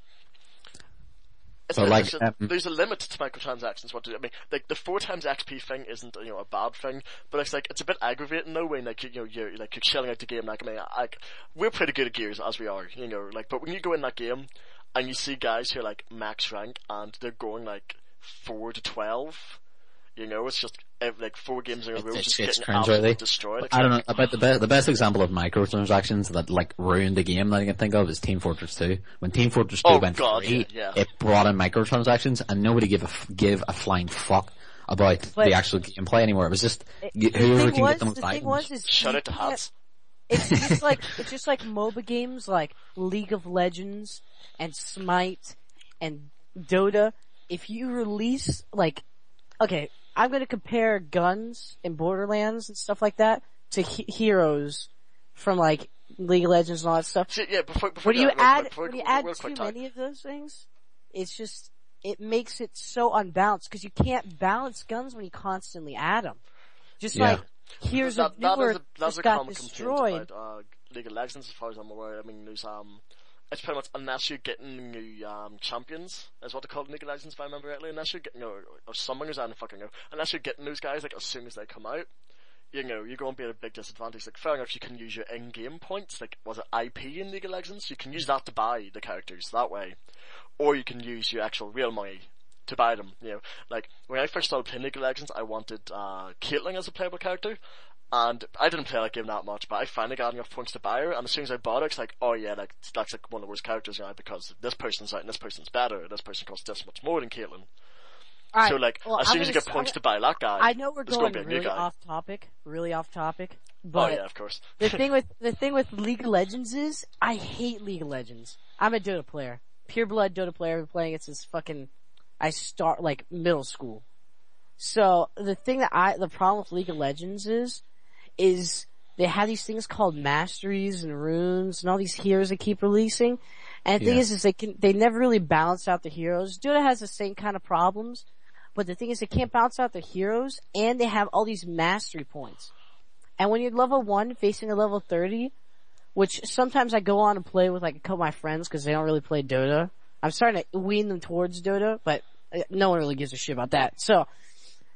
Speaker 1: It's
Speaker 2: So,
Speaker 1: it's
Speaker 2: like,
Speaker 1: just-
Speaker 2: um,
Speaker 1: there's a limit to microtransactions. What do I mean? Like the four times X P thing isn't you know a bad thing, but it's like it's a bit aggravating though when like you know you're like you're shelling out the game. Like I mean, like we're pretty good at Gears as we are, you know. Like but when you go in that game and you see guys who are like max rank and they're going like four to twelve, you know, it's just eh, like four games in a row
Speaker 2: It's,
Speaker 1: just
Speaker 2: it's
Speaker 1: getting
Speaker 2: cringeworthy.
Speaker 1: absolutely destroyed. It's
Speaker 2: I don't
Speaker 1: like,
Speaker 2: know about the best. The best example of microtransactions that like ruined the game that I can think of is Team Fortress two. When Team Fortress two
Speaker 1: Oh,
Speaker 2: went
Speaker 1: God,
Speaker 2: free,
Speaker 1: yeah, yeah.
Speaker 2: it brought in microtransactions, and nobody gave a f- give a flying fuck about
Speaker 3: But-
Speaker 2: the actual gameplay anymore. It was just
Speaker 3: It-
Speaker 2: you,
Speaker 3: the
Speaker 2: whoever
Speaker 3: thing
Speaker 2: can
Speaker 3: was,
Speaker 2: get the most
Speaker 3: the thing
Speaker 2: items.
Speaker 3: was is
Speaker 1: Shut
Speaker 3: you
Speaker 1: out the
Speaker 3: can't-
Speaker 1: hats.
Speaker 3: It's just like it's just like MOBA games like League of Legends and Smite and Dota. If you release like, okay, I'm gonna compare guns in Borderlands and stuff like that to he- heroes from like League of Legends and all that stuff.
Speaker 1: Shit, yeah, before, before
Speaker 3: When you
Speaker 1: yeah, real
Speaker 3: add
Speaker 1: quick, before,
Speaker 3: when you
Speaker 1: real
Speaker 3: add
Speaker 1: real
Speaker 3: too
Speaker 1: quick, Ty.
Speaker 3: many of those things, it's just it makes it so unbalanced because you can't balance guns when you constantly add them. Just
Speaker 2: Yeah.
Speaker 3: like here's
Speaker 1: that,
Speaker 3: a
Speaker 1: that
Speaker 3: viewer
Speaker 1: is a, that's
Speaker 3: just
Speaker 1: a
Speaker 3: got
Speaker 1: common
Speaker 3: destroyed.
Speaker 1: complaint about uh, League of Legends, as far as I'm aware. I mean, there's um, it's pretty much unless you're getting new um champions, is what they call it in League of Legends, if I remember rightly. Unless you're getting, or, or summoners, I don't fucking know. Unless you're getting those guys like as soon as they come out, you know, you're going to be at a big disadvantage. Like, fair enough, you can use your in-game points, like was it I P in League of Legends? You can use that to buy the characters that way, or you can use your actual real money to buy them, you know. Like, when I first started playing League of Legends, I wanted, uh, Caitlyn as a playable character, and I didn't play that game that much, but I finally got enough points to buy her, and as soon as I bought her, it's like, oh yeah, like, that's like one of the worst characters now, because this person's out and this person's better, this person costs this much more than Caitlyn.
Speaker 3: All right,
Speaker 1: So like,
Speaker 3: well,
Speaker 1: as
Speaker 3: I'm
Speaker 1: soon as you
Speaker 3: gonna
Speaker 1: get
Speaker 3: s-
Speaker 1: points
Speaker 3: I'm
Speaker 1: to buy that guy,
Speaker 3: I know we're
Speaker 1: there's
Speaker 3: going
Speaker 1: gonna be a new
Speaker 3: really
Speaker 1: guy.
Speaker 3: off topic, really off topic,
Speaker 1: Oh
Speaker 3: but
Speaker 1: yeah, of course.
Speaker 3: the thing with the thing with League of Legends is I hate League of Legends. I'm a Dota player, pure blood Dota player. I've been playing it since fucking I start like middle school. So the thing that I the problem with League of Legends is is they have these things called masteries and runes and all these heroes they keep releasing. And the thing
Speaker 2: Yeah.
Speaker 3: is, is they can they never really balance out the heroes. Dota has the same kind of problems. But the thing is, they can't bounce out the heroes, and they have all these mastery points. And when you're level one facing a level thirty, which sometimes I go on and play with like a couple of my friends because they don't really play Dota. I'm starting to wean them towards Dota, but uh, no one really gives a shit about that. So,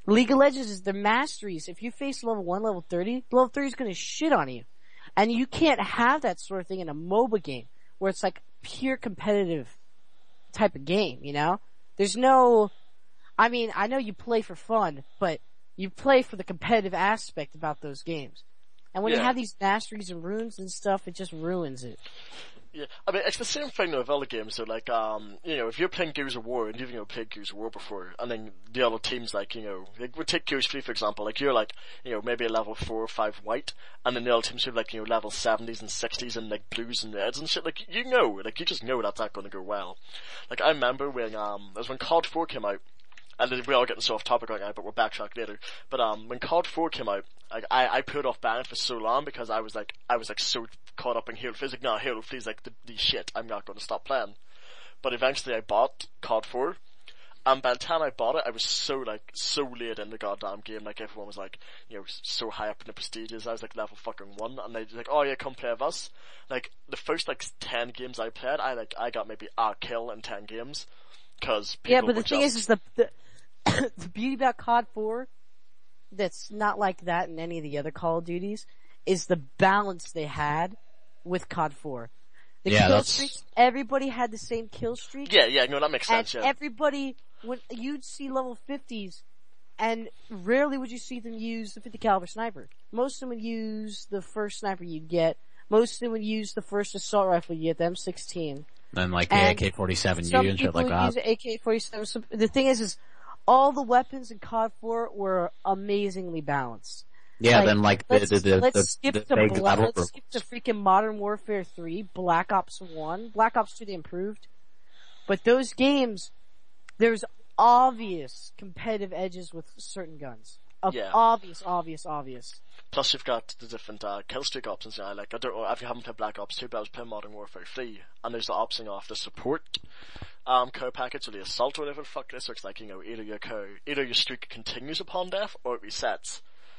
Speaker 3: League of Legends is their masteries. If you face level one, level thirty, level thirty is gonna shit on you. And you can't have that sort of thing in a MOBA game, where it's like pure competitive type of game, you know? There's no, I mean, I know you play for fun, but you play for the competitive aspect about those games. And when
Speaker 1: Yeah.
Speaker 3: you have these masteries and runes and stuff, it just ruins it.
Speaker 1: Yeah, I mean, it's the same thing though with other games, so like, um, you know, if you're playing Gears of War, and you've, you know, played Gears of War before, and then the other team's like, you know, like, we take Gears three for example, like, you're like, you know, maybe a level four or five white, and then the other team's like, you know, level seventies and sixties and like blues and reds and shit, like, you know, like, you just know that's not gonna go well. Like, I remember when, um, it was when C O D four came out, and then we're all getting so off topic right now, but we'll backtrack later. But um, when C O D four came out, like I I put off buying it for so long because I was like I was like so caught up in Halo three. Like, no, Halo three is like the, the shit. I'm not going to stop playing. But eventually I bought C O D four, and by the time I bought it, I was so like so late in the goddamn game. Like everyone was like, you know, so high up in the prestiges. I was like level fucking one, and they like, oh yeah, come play with us. Like the first like ten games I played, I like I got maybe a kill in ten games. Cause people
Speaker 3: Yeah, but the
Speaker 1: were
Speaker 3: thing
Speaker 1: just...
Speaker 3: is, is the, the, the beauty about C O D four, that's not like that in any of the other Call of Duties, is the balance they had with C O D four. The
Speaker 2: Yeah,
Speaker 3: kill
Speaker 2: that's-
Speaker 3: streaks, everybody had the same kill streak.
Speaker 1: Yeah, yeah, no, that makes
Speaker 3: And
Speaker 1: sense, yeah.
Speaker 3: everybody, when you'd see level fifties, and rarely would you see them use the fifty caliber sniper. Most of them would use the first sniper you'd get. Most of them would use the first assault rifle you get, the M sixteen.
Speaker 2: And like the
Speaker 3: And
Speaker 2: A K forty-seven U
Speaker 3: Some
Speaker 2: and shit
Speaker 3: people
Speaker 2: like
Speaker 3: would
Speaker 2: that.
Speaker 3: use the A K forty-seven. Some, the thing is, is all the weapons in C O D four were amazingly balanced.
Speaker 2: Yeah,
Speaker 3: like,
Speaker 2: then like the
Speaker 3: Let's,
Speaker 2: the the,
Speaker 3: let's
Speaker 2: the,
Speaker 3: skip
Speaker 2: the
Speaker 3: to
Speaker 2: big
Speaker 3: Bla-
Speaker 2: level
Speaker 3: let's
Speaker 2: group.
Speaker 3: skip to freaking Modern Warfare three, Black Ops one, Black Ops two they improved, but those games, there's obvious competitive edges with certain guns. Of
Speaker 1: Yeah.
Speaker 3: Obvious, obvious, obvious.
Speaker 1: Plus you've got the different uh, kill streak options now. Like I don't know if you haven't played Black Ops two, but I was playing Modern Warfare three, and there's the option of the support um co package or the assault or whatever the fuck this looks like. You know, either your co, either your streak continues upon death or it resets.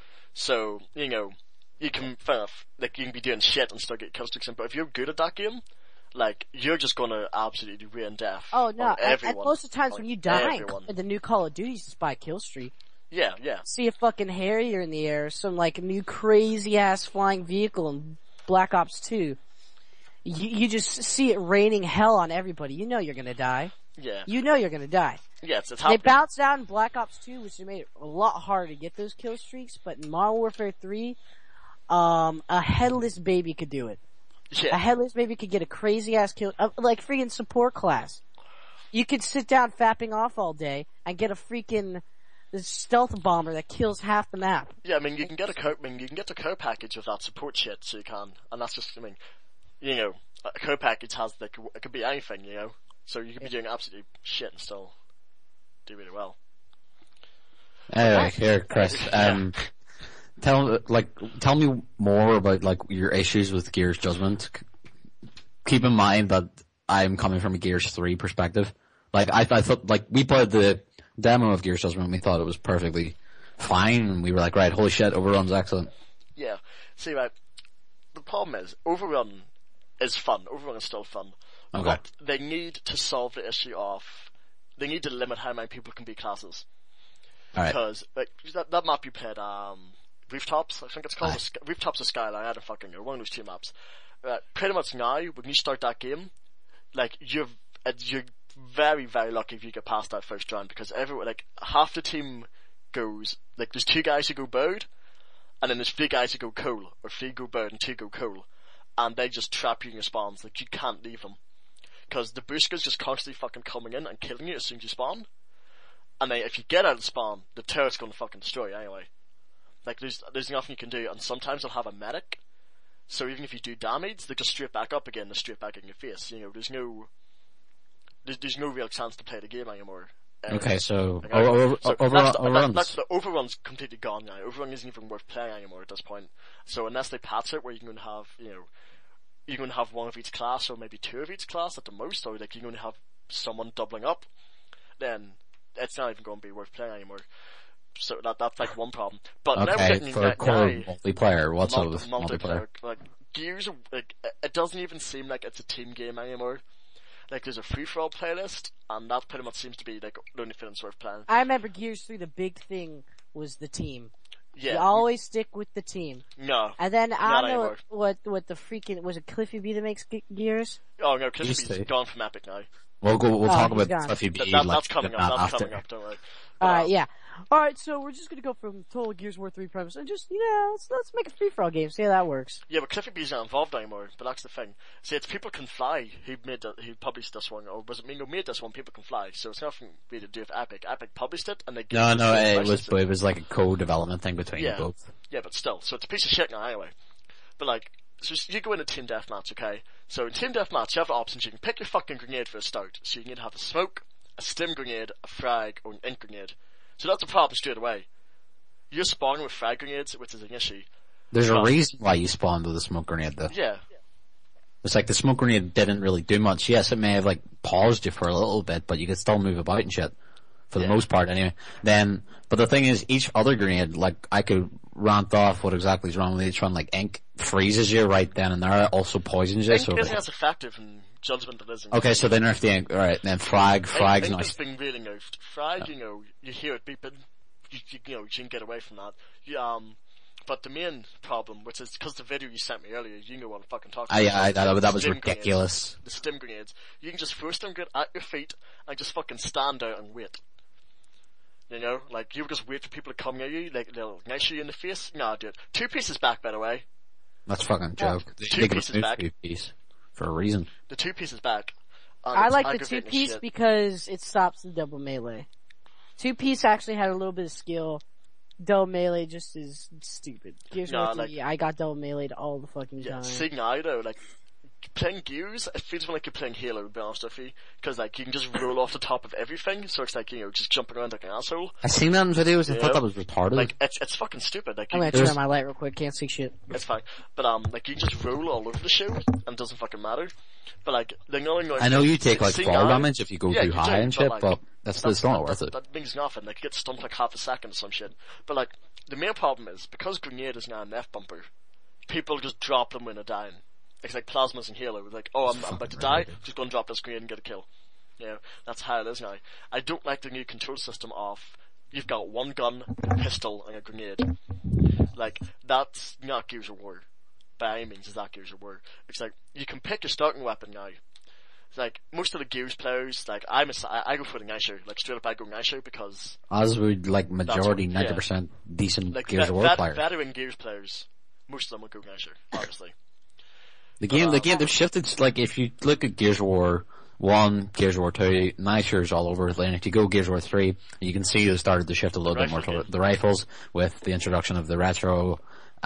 Speaker 1: So you know, you can fair enough, like you can be doing shit and still get kill streaks in. But if you're good at that game, like you're just gonna absolutely ruin death.
Speaker 3: Oh no,
Speaker 1: on
Speaker 3: and, and
Speaker 1: everyone,
Speaker 3: most of the times
Speaker 1: on
Speaker 3: when you die in,
Speaker 1: everyone.
Speaker 3: in the new Call of Duty, you just buy a kill streak.
Speaker 1: Yeah, yeah.
Speaker 3: See a fucking Harrier in the air, some like new crazy ass flying vehicle in Black Ops two. You, you just see it raining hell on everybody. You know you're gonna die.
Speaker 1: Yeah.
Speaker 3: You know you're gonna die.
Speaker 1: Yeah, it's, it's
Speaker 3: They
Speaker 1: happening.
Speaker 3: bounced out in Black Ops two, which made it a lot harder to get those kill streaks, but in Modern Warfare three, um, a headless baby could do it. A
Speaker 1: Yeah.
Speaker 3: headless baby could get a crazy ass kill, uh, like freaking support class. You could sit down fapping off all day and get a freaking stealth bomber that kills half the map.
Speaker 1: Yeah, I mean, you can get a co, I mean, you can get a co package with that support shit, so you can, and that's just, I mean, you know, a co package has like it could be anything, you know, so you could be doing absolutely shit and still do really well.
Speaker 2: Anyway, here, Chris. Um, tell like tell me more about like your issues with Gears Judgment. Keep in mind that I'm coming from a Gears three perspective. Like I, I thought, like we played the demo of Gears Judgment, and we thought it was perfectly fine, and we were like, right, holy shit, Overrun's excellent.
Speaker 1: Yeah. See, right, the problem is, Overrun is fun. Overrun is still fun.
Speaker 2: Okay.
Speaker 1: But they need to solve the issue of, they need to limit how many people can be classes.
Speaker 2: Alright.
Speaker 1: Because, like, that, that map you played, um, Rooftops, I think it's called,
Speaker 2: Aye.
Speaker 1: the Sky- Rooftops of Skyline, I don't fucking know, one of those two maps. Uh, pretty much now, when you start that game, like, you're, uh, you're very, very lucky if you get past that first round, because everyone, like, half the team goes, like, there's two guys who go bird, and then there's three guys who go coal, or three go bird and two go coal, and they just trap you in your spawns, like, you can't leave them. Because the boosters just constantly fucking coming in and killing you as soon as you spawn, and then if you get out of spawn, the turret's gonna fucking destroy you anyway. Like, there's, there's nothing you can do, and sometimes they'll have a medic, so even if you do damage, they just straight back up again, they're straight back in your face, you know, there's no, there's, there's no real chance to play the game anymore. Uh,
Speaker 2: Okay, so,
Speaker 1: like,
Speaker 2: o- over,
Speaker 1: so
Speaker 2: over,
Speaker 1: that's the,
Speaker 2: overruns.
Speaker 1: That's, that's the Overrun's completely gone now. Overrun isn't even worth playing anymore at this point. So unless they patch it where you can have, you know, you can have one of each class or maybe two of each class at the most, or like you can have someone doubling up, then it's not even going to be worth playing anymore. So that that's like one problem. But now we're
Speaker 2: Okay,
Speaker 1: getting
Speaker 2: for
Speaker 1: now,
Speaker 2: core
Speaker 1: now,
Speaker 2: multiplayer, what's up
Speaker 1: multi-
Speaker 2: with multiplayer?
Speaker 1: Like Gears, of- like it doesn't even seem like it's a team game anymore. Like there's a free for all playlist, and that pretty much seems to be like the only thing that's worth playing.
Speaker 3: I remember Gears three, the big thing was the team.
Speaker 1: Yeah.
Speaker 3: You always stick with the team.
Speaker 1: No.
Speaker 3: And then I
Speaker 1: Not
Speaker 3: don't know
Speaker 1: anymore.
Speaker 3: what, what, what the freaking, was it Cliffy B that makes ge- gears?
Speaker 1: Oh no,
Speaker 2: Used
Speaker 1: Cliffy's
Speaker 2: to.
Speaker 1: gone from Epic now.
Speaker 2: We'll go. We'll
Speaker 3: Oh,
Speaker 2: talk
Speaker 3: he's
Speaker 2: about
Speaker 3: gone.
Speaker 2: Cliffy B.
Speaker 1: That, that,
Speaker 2: like,
Speaker 1: that's coming
Speaker 2: that
Speaker 1: up. That's
Speaker 2: after.
Speaker 1: coming up. Don't worry. But,
Speaker 3: Alright,
Speaker 1: um,
Speaker 3: yeah. Alright, so we're just gonna go from Total Gears War three premise and just, you know, let's, let's make a free-for-all game, see how that works.
Speaker 1: Yeah, but Cliffy B's not involved anymore. But that's the thing. See, it's People Can Fly who made the, who published this one, or was it me who made this one? People Can Fly. So it's nothing really to do with Epic. Epic published it, and they gave
Speaker 2: No,
Speaker 1: it
Speaker 2: no,
Speaker 1: the
Speaker 2: it was
Speaker 1: license.
Speaker 2: it was like a co-development thing between
Speaker 1: Yeah.
Speaker 2: both.
Speaker 1: Yeah, but still, so it's a piece of shit now anyway. But like, so you go in a team deathmatch, okay? So in team deathmatch, you have the options. You can pick your fucking grenade for a start. So you can either have a smoke, a stim grenade, a frag, or an ink grenade. So that's a problem straight away. You're spawning with frag grenades, which is an issue.
Speaker 2: There's
Speaker 1: But-
Speaker 2: a reason why you spawned with a smoke grenade, though.
Speaker 1: Yeah,
Speaker 2: It's like the smoke grenade didn't really do much. Yes, it may have like paused you for a little bit, but you could still move about and shit. For the
Speaker 1: Yeah.
Speaker 2: most part, anyway. Then, but the thing is, each other grenade, like, I could rant off what exactly is wrong with each one. Like, ink freezes you right then and there. It also poisons you.
Speaker 1: ink
Speaker 2: So,
Speaker 1: isn't as effective in Judgment as it is in
Speaker 2: okay, so they nerfed the ink. Alright, then frag, frag's
Speaker 1: Ink
Speaker 2: nice.
Speaker 1: has been really nerfed. Frag, you know, you hear it beeping, you, you, you know, you can get away from that. You, um, but the main problem, which is because the video you sent me earlier, you know what I'm fucking talking
Speaker 2: I,
Speaker 1: about.
Speaker 2: I, that, that was
Speaker 1: Stim grenades.
Speaker 2: ridiculous.
Speaker 1: The stim grenades. You can just throw stim grenade at your feet and just fucking stand out and wait. You know, like, you just wait for people to come near you, like, they'll nice you in the face. Nah, dude. Two pieces back, by the way.
Speaker 2: That's fucking joke. They,
Speaker 1: Two
Speaker 2: they can
Speaker 1: pieces
Speaker 2: remove
Speaker 1: back.
Speaker 2: two piece for a reason.
Speaker 1: The two pieces back. And
Speaker 3: I
Speaker 1: it's
Speaker 3: like the
Speaker 1: aggravating
Speaker 3: two
Speaker 1: as
Speaker 3: piece
Speaker 1: shit.
Speaker 3: because it stops the double melee. Two piece actually had a little bit of skill. Double melee just is stupid. Gears
Speaker 1: Nah,
Speaker 3: of War three,
Speaker 1: like-
Speaker 3: I got double meleeed all the fucking
Speaker 1: Yeah,
Speaker 3: time.
Speaker 1: see now though, like, playing Gears, it feels more like you're playing Halo, to be honest with you. Cause like, you can just roll off the top of everything, so it's like, you know, just jumping around like an asshole.
Speaker 2: I seen that in videos, I
Speaker 1: Yeah.
Speaker 2: thought that was retarded.
Speaker 1: Like, it's, it's fucking stupid, like,
Speaker 3: I'm
Speaker 1: you,
Speaker 3: gonna
Speaker 2: There's-
Speaker 3: turn my light real quick, can't see shit.
Speaker 1: it's fine. But um, like, you can just roll all over the show, and it doesn't fucking matter. But like, the annoying
Speaker 2: I know you take like
Speaker 1: see
Speaker 2: fall
Speaker 1: now-
Speaker 2: damage if you go
Speaker 1: Yeah,
Speaker 2: too
Speaker 1: you
Speaker 2: high
Speaker 1: do,
Speaker 2: and shit,
Speaker 1: like,
Speaker 2: but that's, that's not worth
Speaker 1: that,
Speaker 2: it.
Speaker 1: That means nothing, like, you get stumped like half a second or some shit. But like, the main problem is, because grenade is now an F bumper, people just drop them when they're dying. It's like plasmas in Halo, it's like, oh, I'm, I'm about to die, just go and drop this grenade and get a kill. You know, that's how it is now. I don't like the new control system of, you've got one gun, a pistol, and a grenade. Like, that's not Gears of War. By any means is that Gears of War. It's like, you can pick your starting weapon now. It's like, most of the Gears players, like, I'm a, I, I go for the Nysher, like straight up I go Nysher because,
Speaker 2: As would like majority,
Speaker 1: what-
Speaker 2: ninety percent decent
Speaker 1: like,
Speaker 2: Gears
Speaker 1: vet,
Speaker 2: of War
Speaker 1: vet,
Speaker 2: players.
Speaker 1: veteran Gears players, most of them will go Nysher, obviously.
Speaker 2: The game,
Speaker 1: uh,
Speaker 2: the game, they've shifted, like, if you look at Gears of War one, Gears of War two, Nysher's all over, then if you go Gears of War three, you can see they started to shift a little
Speaker 1: The
Speaker 2: bit more
Speaker 1: rifle
Speaker 2: toward
Speaker 1: game.
Speaker 2: the rifles, with the introduction of the retro,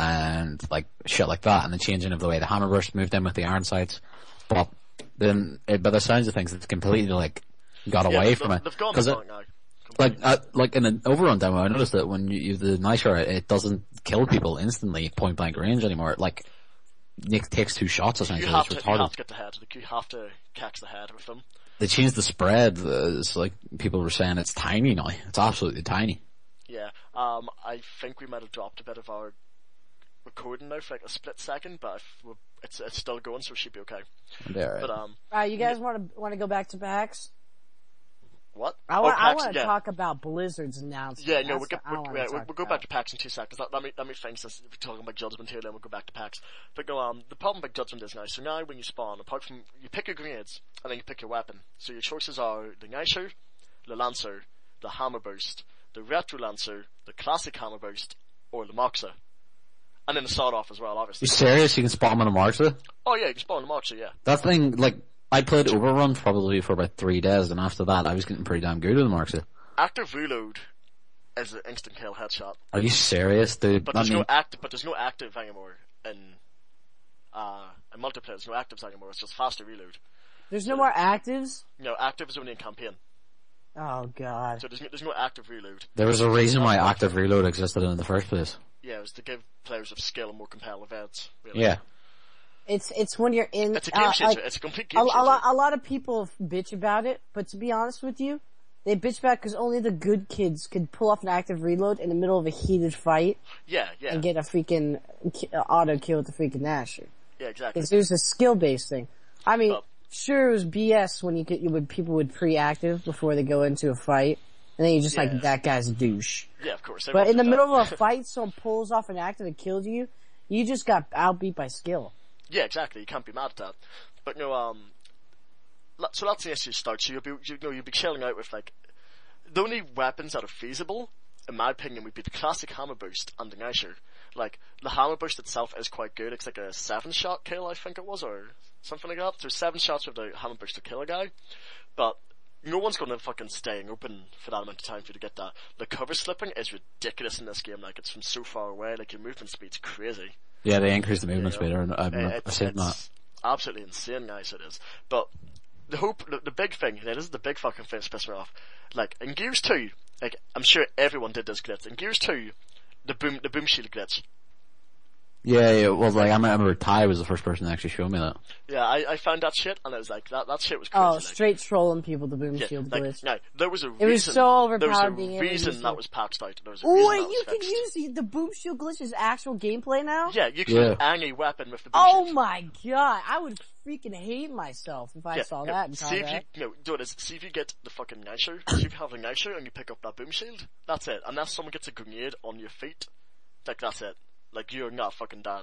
Speaker 2: and like, shit like that, and the changing of the way the Hammerburst moved in with the iron sights. But, then, it, by the sounds of things, it's completely, like, got
Speaker 1: Yeah,
Speaker 2: away
Speaker 1: they've,
Speaker 2: from it.
Speaker 1: they've gone
Speaker 2: Cause it,
Speaker 1: back now.
Speaker 2: like, uh, like in an overrun demo, I noticed that when you use the Nysher, it, it doesn't kill people instantly at point blank range anymore. It, like, Nick takes two shots
Speaker 1: You
Speaker 2: essentially.
Speaker 1: have
Speaker 2: It's
Speaker 1: to, you
Speaker 2: retarded.
Speaker 1: have to get the head, like, you have to catch the head with them.
Speaker 2: They changed the spread. Uh, it's like people were saying it's tiny now. It's absolutely tiny.
Speaker 1: Yeah, um, I think we might have dropped a bit of our recording now for like a split second, but if we're, it's it's still going, so it should be okay.
Speaker 2: There.
Speaker 1: But um,
Speaker 3: Alright, you guys wanna, wanna go back to PAX?
Speaker 1: what?
Speaker 3: I want,
Speaker 1: oh,
Speaker 3: I
Speaker 1: PAX,
Speaker 3: wanna
Speaker 1: yeah.
Speaker 3: talk about Blizzard's announcement.
Speaker 1: Yeah, no,
Speaker 3: That's
Speaker 1: we'll, get,
Speaker 3: what I
Speaker 1: we'll,
Speaker 3: wanna
Speaker 1: yeah,
Speaker 3: talk
Speaker 1: we'll, we'll go
Speaker 3: about.
Speaker 1: back to PAX in two seconds. Let, let me let me finish this. If we're talking about Judgment here, then we'll go back to PAX. But no, um, the problem with Judgment is now. So now when you spawn, apart from you pick your grenades and then you pick your weapon. So your choices are the Nysher, the Lancer, the Hammerburst, the Retro Lancer, the Classic Hammerburst, or the Moxa. And then the sawed off as well, obviously.
Speaker 2: You serious? You can spot them on a Marksman?
Speaker 1: Oh yeah, you can spawn the Moxa, yeah.
Speaker 2: That thing, like, I played Overrun probably for about three days, and after that I was getting pretty damn good with the Marksman.
Speaker 1: Active reload is an instant kill headshot.
Speaker 2: Are you serious, dude?
Speaker 1: But
Speaker 2: I
Speaker 1: there's
Speaker 2: mean,
Speaker 1: no act, but there's no active anymore in, uh, in multiplayer. There's no actives anymore. It's just faster reload.
Speaker 3: There's no more actives?
Speaker 1: No, active is only in campaign.
Speaker 3: Oh god.
Speaker 1: So there's no, there's no active reload.
Speaker 2: there was a reason why active reload existed in the first place.
Speaker 1: Yeah, it was to give players with skill and more competitive edge. Really.
Speaker 2: Yeah.
Speaker 3: It's, it's when you're in,
Speaker 1: It's a game
Speaker 3: uh,
Speaker 1: changer.
Speaker 3: like,
Speaker 1: It's a complete
Speaker 3: a,
Speaker 1: game
Speaker 3: a,
Speaker 1: changer.
Speaker 3: lot, a lot of people bitch about it, but to be honest with you, they bitch about because only the good kids could pull off an active reload in the middle of a heated fight
Speaker 1: Yeah, yeah,
Speaker 3: and get a freaking ki- uh, auto kill with the freaking Nasher.
Speaker 1: yeah, exactly.
Speaker 3: Because there's a skill based thing. I mean,
Speaker 1: Well-
Speaker 3: sure it was B S when you could, you would, people would pre-active before they go into a fight, and then you just
Speaker 1: Yeah.
Speaker 3: like, that guy's a douche.
Speaker 1: Yeah, of course.
Speaker 3: But in the
Speaker 1: did
Speaker 3: middle
Speaker 1: that.
Speaker 3: of a fight, someone pulls off an active and kills you, you just got outbeat by skill.
Speaker 1: Yeah, exactly. You can't be mad at that. But you know, um, so that's the issue start. So you'll be, you know, you'll be chilling out with like the only weapons that are feasible, in my opinion, would be the classic hammer boost and the Gnasher. Like the hammer boost itself is quite good. It's like a seven shot kill, I think it was, or something like that. There's seven shots with the hammer boost to kill a guy, but no one's gonna fucking stay open for that amount of time for you to get that. The cover slipping is ridiculous in this game. Like it's from so far away. Like your movement speed's crazy.
Speaker 2: Yeah, they increased the movement
Speaker 1: You know,
Speaker 2: speed. I've,
Speaker 1: Uh,
Speaker 2: I've
Speaker 1: it's,
Speaker 2: seen
Speaker 1: it's
Speaker 2: that.
Speaker 1: absolutely insane, guys. It is. But the hope, the, the big thing, and this is the big fucking thing that pissed me off. Like in Gears two, like I'm sure everyone did this glitch. In Gears two, the boom, the boom shield glitch.
Speaker 2: Yeah, yeah, well, like, I remember Ty was the first person to actually show me that.
Speaker 1: Yeah, I, I found that shit, and I was like, that, that shit was crazy.
Speaker 3: Oh,
Speaker 1: like,
Speaker 3: straight trolling people, the boom
Speaker 1: yeah,
Speaker 3: shield
Speaker 1: like,
Speaker 3: glitch.
Speaker 1: no, there was a reason.
Speaker 3: It was so
Speaker 1: There was a
Speaker 3: overpowered being able to
Speaker 1: reason
Speaker 3: use
Speaker 1: that
Speaker 3: it.
Speaker 1: was patched out. There was a
Speaker 3: Oh,
Speaker 1: reason
Speaker 3: wait,
Speaker 1: that was
Speaker 3: you can
Speaker 1: fixed.
Speaker 3: use the, the boom shield glitch as actual gameplay now?
Speaker 1: Yeah, you can
Speaker 2: Yeah.
Speaker 1: use any weapon with the boom
Speaker 3: Oh
Speaker 1: shield.
Speaker 3: my god, I would freaking hate myself if I
Speaker 1: Yeah,
Speaker 3: saw
Speaker 1: no,
Speaker 3: that in
Speaker 1: see if
Speaker 3: combat.
Speaker 1: you, no, do this. See if you get the fucking Gnasher. See if you have a Gnasher and you pick up that boom shield. That's it. Unless someone gets a grenade on your feet, like that's it. Like you're not fucking done.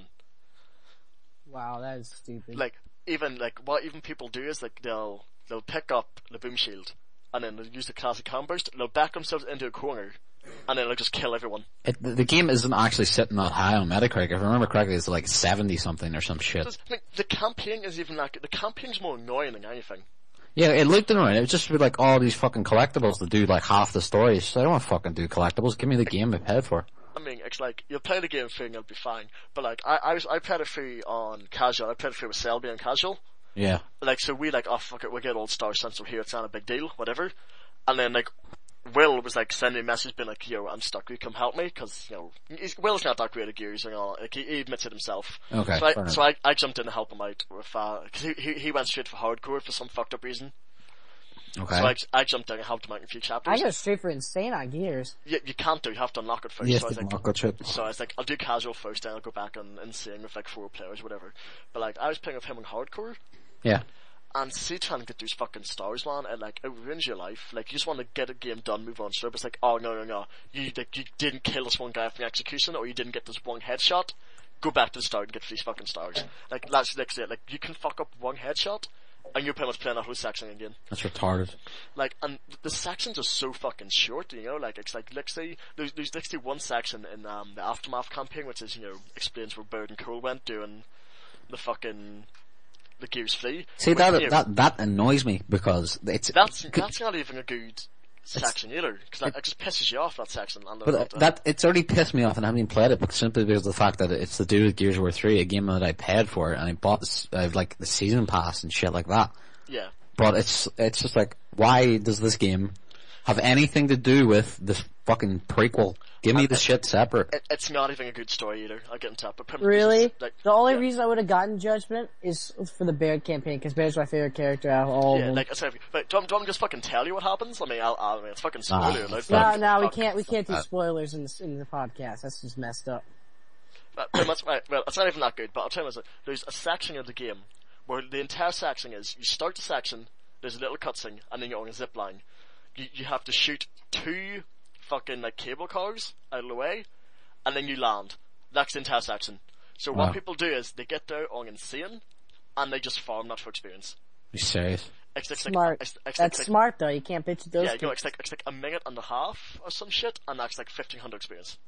Speaker 3: Wow, that is stupid.
Speaker 1: Like even like what even people do is like they'll they'll pick up the boom shield and then they'll use the classic combo burst. They'll back themselves into a corner and then they'll just kill everyone.
Speaker 2: It, the the game isn't actually sitting that high on Metacritic. If I remember correctly, it's like seventy something or some shit.
Speaker 1: Just, like, the campaign is even like the campaign's more annoying than anything.
Speaker 2: Yeah, it looked annoying. It was just like all these fucking collectibles to do like half the stories. So I don't want to fucking do collectibles. Give me the game I paid for.
Speaker 1: I mean, it's like, you'll play the game through and you'll be fine. But like, I, I was, I played it through on casual, I played it through with Selby on casual.
Speaker 2: Yeah.
Speaker 1: Like, so we like, oh fuck it, we'll get old Star Central here, it's not a big deal, whatever. And then like, Will was like sending me a message being like, yo, I'm stuck, will you come help me? Cause, you know, he's, Will's not that great at Gears and all, like he, he admits it himself.
Speaker 2: Okay,
Speaker 1: So I,
Speaker 2: fair
Speaker 1: so I, I jumped in to help him out with, uh, cause he, he, he went straight for hardcore for some fucked up reason.
Speaker 2: Okay.
Speaker 1: So I, I jumped in and helped him out in a few chapters.
Speaker 3: I go straight for insane on Gears.
Speaker 1: You, you can't do, you have to unlock it first.
Speaker 2: Yes,
Speaker 1: so I was
Speaker 2: the
Speaker 1: like,
Speaker 2: Marco chip.
Speaker 1: So I was like, I'll do casual first, then I'll go back and, and sing with like four players, whatever. But like, I was playing with him on hardcore,
Speaker 2: Yeah.
Speaker 1: and see trying to get those fucking stars, man, and like, it ruins your life. Like, you just want to get a game done, move on, so it's like, oh no, no, no, you, like, you didn't kill this one guy from the execution, or you didn't get this one headshot, go back to the start and get these fucking stars. Like, that's, like, it. Like, you can fuck up one headshot, and you're pretty much playing that whole section again.
Speaker 2: That's retarded.
Speaker 1: Like, and the sections are so fucking short, you know, like, it's like, let's say, there's, there's literally one section in, um, the Aftermath campaign, which is, you know, explains where Bird and Cole went doing the fucking, the Gears three.
Speaker 2: See,
Speaker 1: Which,
Speaker 2: that,
Speaker 1: you know,
Speaker 2: that, that annoys me because it's,
Speaker 1: That's, that's not even a good section either, because that, it just pisses you off, that section. And
Speaker 2: but uh, that, it's already pissed me off and I haven't even played it, but simply because of the fact that it's to do with Gears of War three, a game that I paid for, and I bought this, uh, like, the season pass and shit like that.
Speaker 1: Yeah.
Speaker 2: But it's, it's just like, why does this game have anything to do with this fucking prequel? Give me
Speaker 1: And
Speaker 2: the
Speaker 1: it-
Speaker 2: shit separate.
Speaker 1: It, it's not even a good story either, I'll get into that, but pretty much
Speaker 3: Really?
Speaker 1: it's like,
Speaker 3: The only
Speaker 1: yeah.
Speaker 3: reason I would have gotten Judgment is for the Baird campaign, because Baird's my favorite character out of all of
Speaker 1: Yeah,
Speaker 3: them.
Speaker 1: like I said, but do, I- do I just fucking tell you what happens? I mean, I'll, I'll, I mean, it's fucking
Speaker 2: Nah.
Speaker 1: spoiler alert.
Speaker 3: no,
Speaker 1: but-
Speaker 3: no, we
Speaker 1: fuck.
Speaker 3: can't, we can't do
Speaker 2: Uh,
Speaker 3: spoilers in the, in the podcast. That's just messed up.
Speaker 1: But pretty much, right, well, it's not even that good, but I'll tell you what, there's a section of the game where the entire section is, you start the section, there's a little cutscene, and then you're on a zip line. You, you have to shoot two fucking, like, cable cars out of the way, and then you land. That's the entire section. So what
Speaker 2: Wow.
Speaker 1: people do is, they get there on insane, and they just farm that for experience.
Speaker 2: You serious?
Speaker 1: It's, it's like,
Speaker 3: Smart.
Speaker 1: it's, it's
Speaker 3: That's
Speaker 1: like,
Speaker 3: smart though, you can't bitch at those
Speaker 1: Yeah, you know,
Speaker 3: kids.
Speaker 1: it's like, it's like a minute and a half or some shit, and that's like fifteen hundred experience.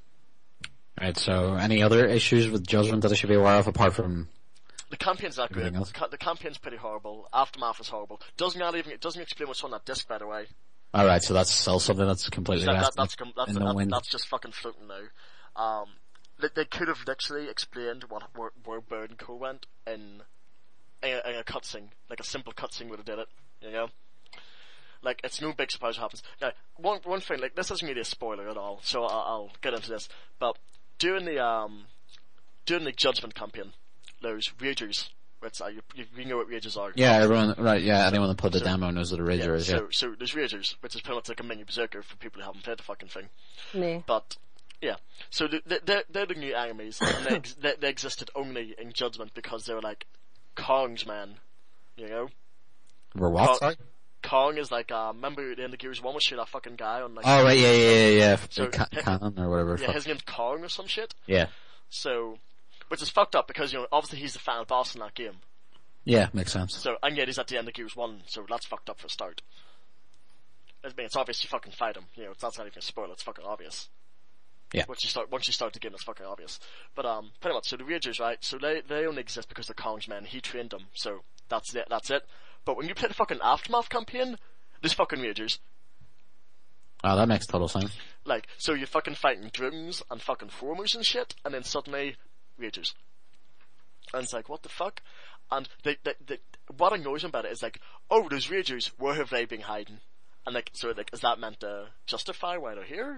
Speaker 2: Right, so any other issues with Judgment that I should be aware of apart from,
Speaker 1: The campaign's not
Speaker 2: Everything
Speaker 1: good.
Speaker 2: else?
Speaker 1: Ca- The campaign's pretty horrible. Aftermath is horrible. Doesn't not even, it doesn't explain what's on that disc, by the way.
Speaker 2: alright, so that's still something that's completely
Speaker 1: That, that,
Speaker 2: left
Speaker 1: that's, com- that's,
Speaker 2: in the
Speaker 1: that,
Speaker 2: wind.
Speaker 1: that's just fucking floating now. Um, they, they could have literally explained what, where, where Bird and Co went in, in a, in a cutscene. Like a simple cutscene would have did it, you know? Like, it's no big surprise what happens. Now, one, one thing, like, this isn't really a spoiler at all, so I'll, I'll get into this, but during the, um, during the Judgment campaign, those Ragers, which, uh, you, you, you know what Ragers are.
Speaker 2: Yeah, everyone, right, yeah, anyone that put the
Speaker 1: so-
Speaker 2: demo knows what a Rager is, yeah.
Speaker 1: So, so there's Ragers, which is pretty much like a mini Berserker for people who haven't played the fucking thing.
Speaker 3: Me.
Speaker 1: But, yeah. So they, they, they're, they're the new enemies, and they, ex- they, they existed only in Judgment because they were like, Kong's men, you know?
Speaker 2: We're what,
Speaker 1: Kong-
Speaker 2: sorry?
Speaker 1: Kong is like, uh, remember the end of Gears one was shit that fucking guy on like...
Speaker 2: Oh, right, yeah, yeah, yeah, yeah.
Speaker 1: So,
Speaker 2: Ca- Cannon or whatever.
Speaker 1: Yeah,
Speaker 2: fuck.
Speaker 1: his name's Kong or some shit.
Speaker 2: Yeah.
Speaker 1: So, which is fucked up because, you know, obviously he's the final boss in that game.
Speaker 2: Yeah, makes sense.
Speaker 1: So, and yet he's at the end of Gears one, so that's fucked up for a start. I mean, it's obvious you fucking fight him, you know, that's not even a spoiler, it's fucking obvious.
Speaker 2: Yeah.
Speaker 1: Once you start, once you start the game, it's fucking obvious. But, um, pretty much, so the Ragers, right, so they, they only exist because they're Kong's men, he trained them, so that's it, that's it. But when you play the fucking Aftermath campaign, there's fucking Ragers.
Speaker 2: Oh, that makes total sense.
Speaker 1: Like, so you're fucking fighting drones and fucking formers and shit, and then suddenly, Ragers. And it's like, what the fuck? And they, they, they, what annoys me about it is like, oh, there's Ragers, where have they been hiding? And like, so like, is that meant to justify why they're here?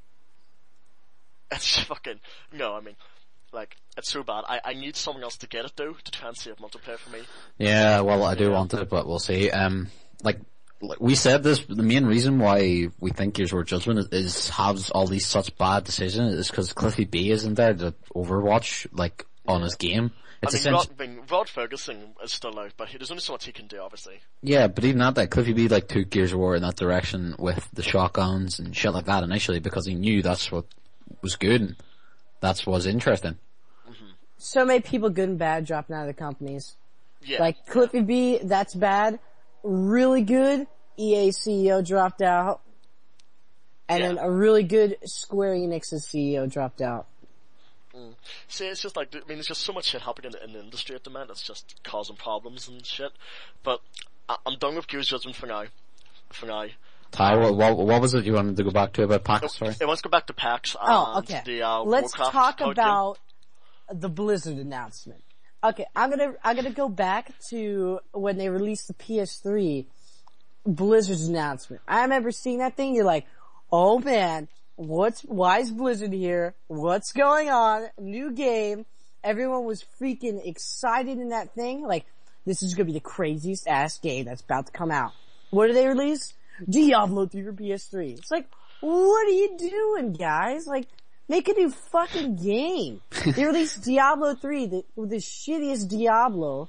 Speaker 1: It's fucking, no, I mean, like, it's so bad. I, I need someone else to get it though, to try and save multiplayer for me.
Speaker 2: Yeah, well, I do want it, but we'll see. Um, like, like we said this, the main reason why we think Gears of War Judgment is, is has all these such bad decisions is because Cliffy B isn't there to Overwatch, like, on his game. It's
Speaker 1: I mean,
Speaker 2: essentially,
Speaker 1: Rod, I mean, Rod Ferguson is still out, but he, there's only so much he can do, obviously.
Speaker 2: yeah, but even at that, Cliffy B like took Gears of War in that direction with the shotguns and shit like that initially because he knew that's what was good and that's what was interesting.
Speaker 3: So many people, good and bad, dropping out of the companies.
Speaker 1: Yeah.
Speaker 3: Like Cliffy B, that's bad. Really good, E A C E O dropped out. And
Speaker 1: Yeah.
Speaker 3: then a really good Square Enix's C E O dropped out.
Speaker 1: Mm. See, it's just like, I mean, there's just so much shit happening in the, in the industry at the moment, it's just causing problems and shit. But, I, I'm done with Gears Judgment for now. For now.
Speaker 2: Ty, what, what, what was it you wanted to go back to about PAX, sorry?
Speaker 1: I want to go back to PAX and
Speaker 3: Oh, okay.
Speaker 1: the, uh,
Speaker 3: Let's
Speaker 1: Warcraft
Speaker 3: talk
Speaker 1: card
Speaker 3: about the Blizzard announcement. Okay, I'm gonna, I'm gonna go back to when they released the P S three Blizzard's announcement. I remember seeing that thing, you're like, oh man, what's, why is Blizzard here? What's going on? New game. Everyone was freaking excited in that thing. Like, this is gonna be the craziest ass game that's about to come out. What did they release? Diablo three for P S three. It's like, what are you doing, guys? Like, make a new fucking game. They released Diablo three, the, the shittiest Diablo.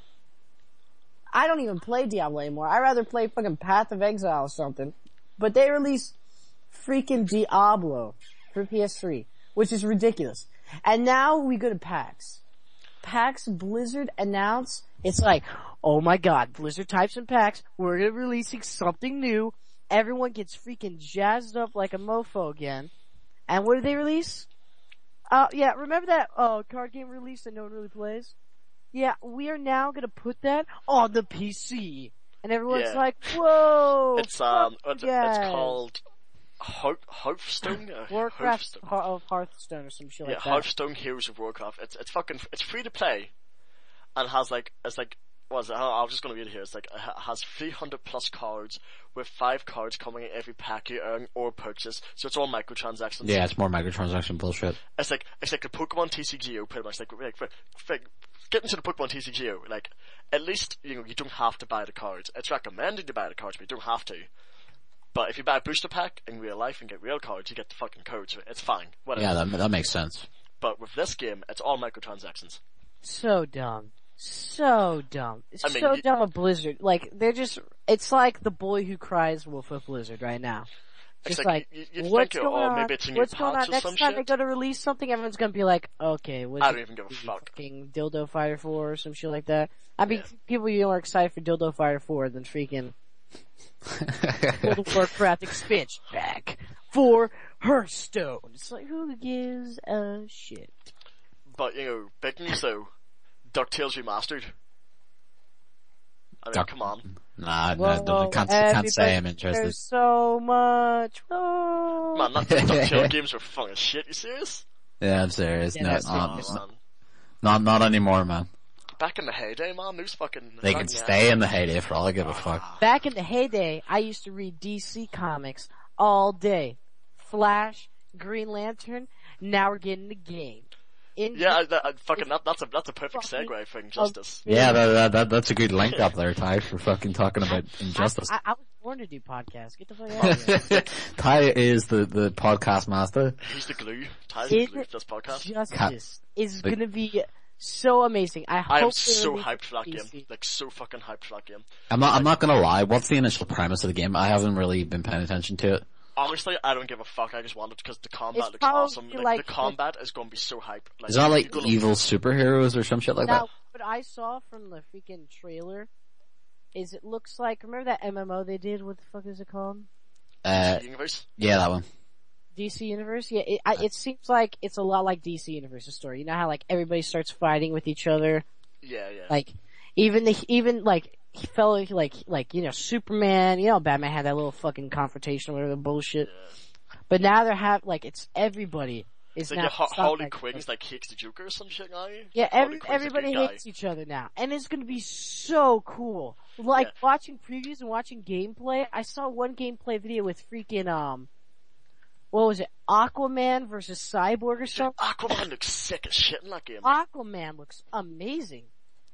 Speaker 3: I don't even play Diablo anymore. I'd rather play fucking Path of Exile or something. But they released freaking Diablo for P S three, which is ridiculous. And now we go to PAX. PAX Blizzard announce, it's like, oh my god, Blizzard types in PAX, we're gonna be releasing something new. Everyone gets freaking jazzed up like a mofo again. And what did they release? Uh, yeah, remember that, uh, card game release that no one really plays? Yeah, we are now gonna put that on the P C. And everyone's
Speaker 1: Yeah.
Speaker 3: like, whoa!
Speaker 1: It's, um,
Speaker 3: fuck
Speaker 1: it's,
Speaker 3: yes.
Speaker 1: it's called Hearth, Hearthstone? Uh,
Speaker 3: Warcraft
Speaker 1: Hearthstone.
Speaker 3: Hear- of Hearthstone or some shit
Speaker 1: Yeah,
Speaker 3: like that.
Speaker 1: Hearthstone Heroes of Warcraft. It's, it's fucking, it's free to play. And has like, it's like, what is it? I was just gonna read it here. It's like, it has three hundred plus cards, with five cards coming in every pack you earn or purchase. So it's all microtransactions.
Speaker 2: Yeah, it's more microtransaction bullshit.
Speaker 1: It's like, it's like the Pokemon T C G O pretty much. Like, like, like, getting to the Pokemon T C G O, like, at least, you know, you don't have to buy the cards. It's recommended to buy the cards, but you don't have to. But if you buy a booster pack in real life and get real cards, you get the fucking codes. It's fine. Whatever.
Speaker 2: Yeah, that, that makes sense.
Speaker 1: But with this game, it's all microtransactions.
Speaker 3: So dumb. So dumb. It's
Speaker 1: I mean,
Speaker 3: so
Speaker 1: y-
Speaker 3: dumb with Blizzard. Like, they're just, it's like the boy who cries wolf with Blizzard right now.
Speaker 1: It's
Speaker 3: Just
Speaker 1: like,
Speaker 3: like,
Speaker 1: you- you'd
Speaker 3: what's
Speaker 1: think,
Speaker 3: going
Speaker 1: oh,
Speaker 3: on?
Speaker 1: maybe it's a new
Speaker 3: What's going
Speaker 1: patch
Speaker 3: on?
Speaker 1: or
Speaker 3: Next
Speaker 1: some
Speaker 3: time
Speaker 1: shit.
Speaker 3: they go to release something, everyone's gonna be like, okay, what's
Speaker 1: I
Speaker 3: it
Speaker 1: don't even give a fuck.
Speaker 3: fucking Dildo Fighter four or some shit like that. I mean,
Speaker 1: Yeah.
Speaker 3: people are more excited for Dildo Fighter four than freaking World of Warcraft expansion pack for Hearthstone. It's like, who gives a shit?
Speaker 1: But, you know, big news though, DuckTales Remastered. I mean,
Speaker 2: Duck-
Speaker 1: come on.
Speaker 2: Nah,
Speaker 3: Whoa,
Speaker 2: no, can't, can't say I'm
Speaker 3: everybody,
Speaker 2: interested.
Speaker 3: There's so much. Whoa.
Speaker 1: Man, that DuckTales games were fun as shit, you serious?
Speaker 2: Yeah, I'm serious.
Speaker 3: Yeah,
Speaker 2: no,
Speaker 3: that's
Speaker 2: not,
Speaker 1: Oh, man.
Speaker 2: not, not anymore, man.
Speaker 1: Back in the heyday, man, those fucking...
Speaker 2: They can
Speaker 1: fucking-
Speaker 2: stay in the heyday for all I give a fuck.
Speaker 3: Back in the heyday, I used to read D C comics all day. Flash, Green Lantern, now we're getting the game. In
Speaker 1: Yeah, I, I, fucking, that, that's a, that's a perfect segue for Injustice.
Speaker 2: Yeah, that, that, that, that's a good link up there, Ty, for fucking talking about Injustice.
Speaker 3: I, I, I was born to do podcasts. Get the fuck out of here.
Speaker 2: Ty is the, the podcast master.
Speaker 1: He's the glue. Ty's the
Speaker 3: Is
Speaker 1: glue for this podcast.
Speaker 3: Justice is gonna be so amazing. I hope
Speaker 1: I am
Speaker 3: they
Speaker 1: so
Speaker 3: release
Speaker 1: hyped for that
Speaker 3: P C.
Speaker 1: game. Like, so fucking hyped for that game.
Speaker 2: I'm not, I'm not gonna lie, what's the initial premise of the game? I haven't really been paying attention to it.
Speaker 1: Honestly, I don't give a fuck. I just want it because the combat
Speaker 3: It's
Speaker 1: looks
Speaker 3: probably
Speaker 1: awesome. Like,
Speaker 3: like
Speaker 1: the combat is going to be so hype. Like,
Speaker 2: Is that like
Speaker 1: you're gonna-
Speaker 2: evil superheroes or some shit like
Speaker 3: Now, what I saw from the freaking trailer is it looks like, remember that M M O they did? What the fuck is it called?
Speaker 2: that? Uh,
Speaker 1: universe?
Speaker 2: yeah, that one.
Speaker 3: D C Universe? Yeah, it, I, it seems like it's a lot like D C Universe's story. You know how like everybody starts fighting with each other?
Speaker 1: Yeah, yeah.
Speaker 3: Like, even the, even like, fellow, like, like, you know, Superman, you know, Batman had that little fucking confrontation or whatever bullshit.
Speaker 1: Yeah.
Speaker 3: But now they're have, like, it's everybody is
Speaker 1: It's like
Speaker 3: now.
Speaker 1: yeah, Ho-
Speaker 3: it's not
Speaker 1: Harley
Speaker 3: like-
Speaker 1: Quinn's like hates the Joker or some shit now.
Speaker 3: Yeah,
Speaker 1: Harley
Speaker 3: every,
Speaker 1: Quinn's a
Speaker 3: everybody
Speaker 1: good guy.
Speaker 3: hates each other now. And it's gonna be so cool. Like,
Speaker 1: Yeah.
Speaker 3: watching previews and watching gameplay, I saw one gameplay video with freaking, um, what was it? Aquaman versus Cyborg or something?
Speaker 1: Aquaman looks sick as shit in that game.
Speaker 3: Aquaman looks amazing.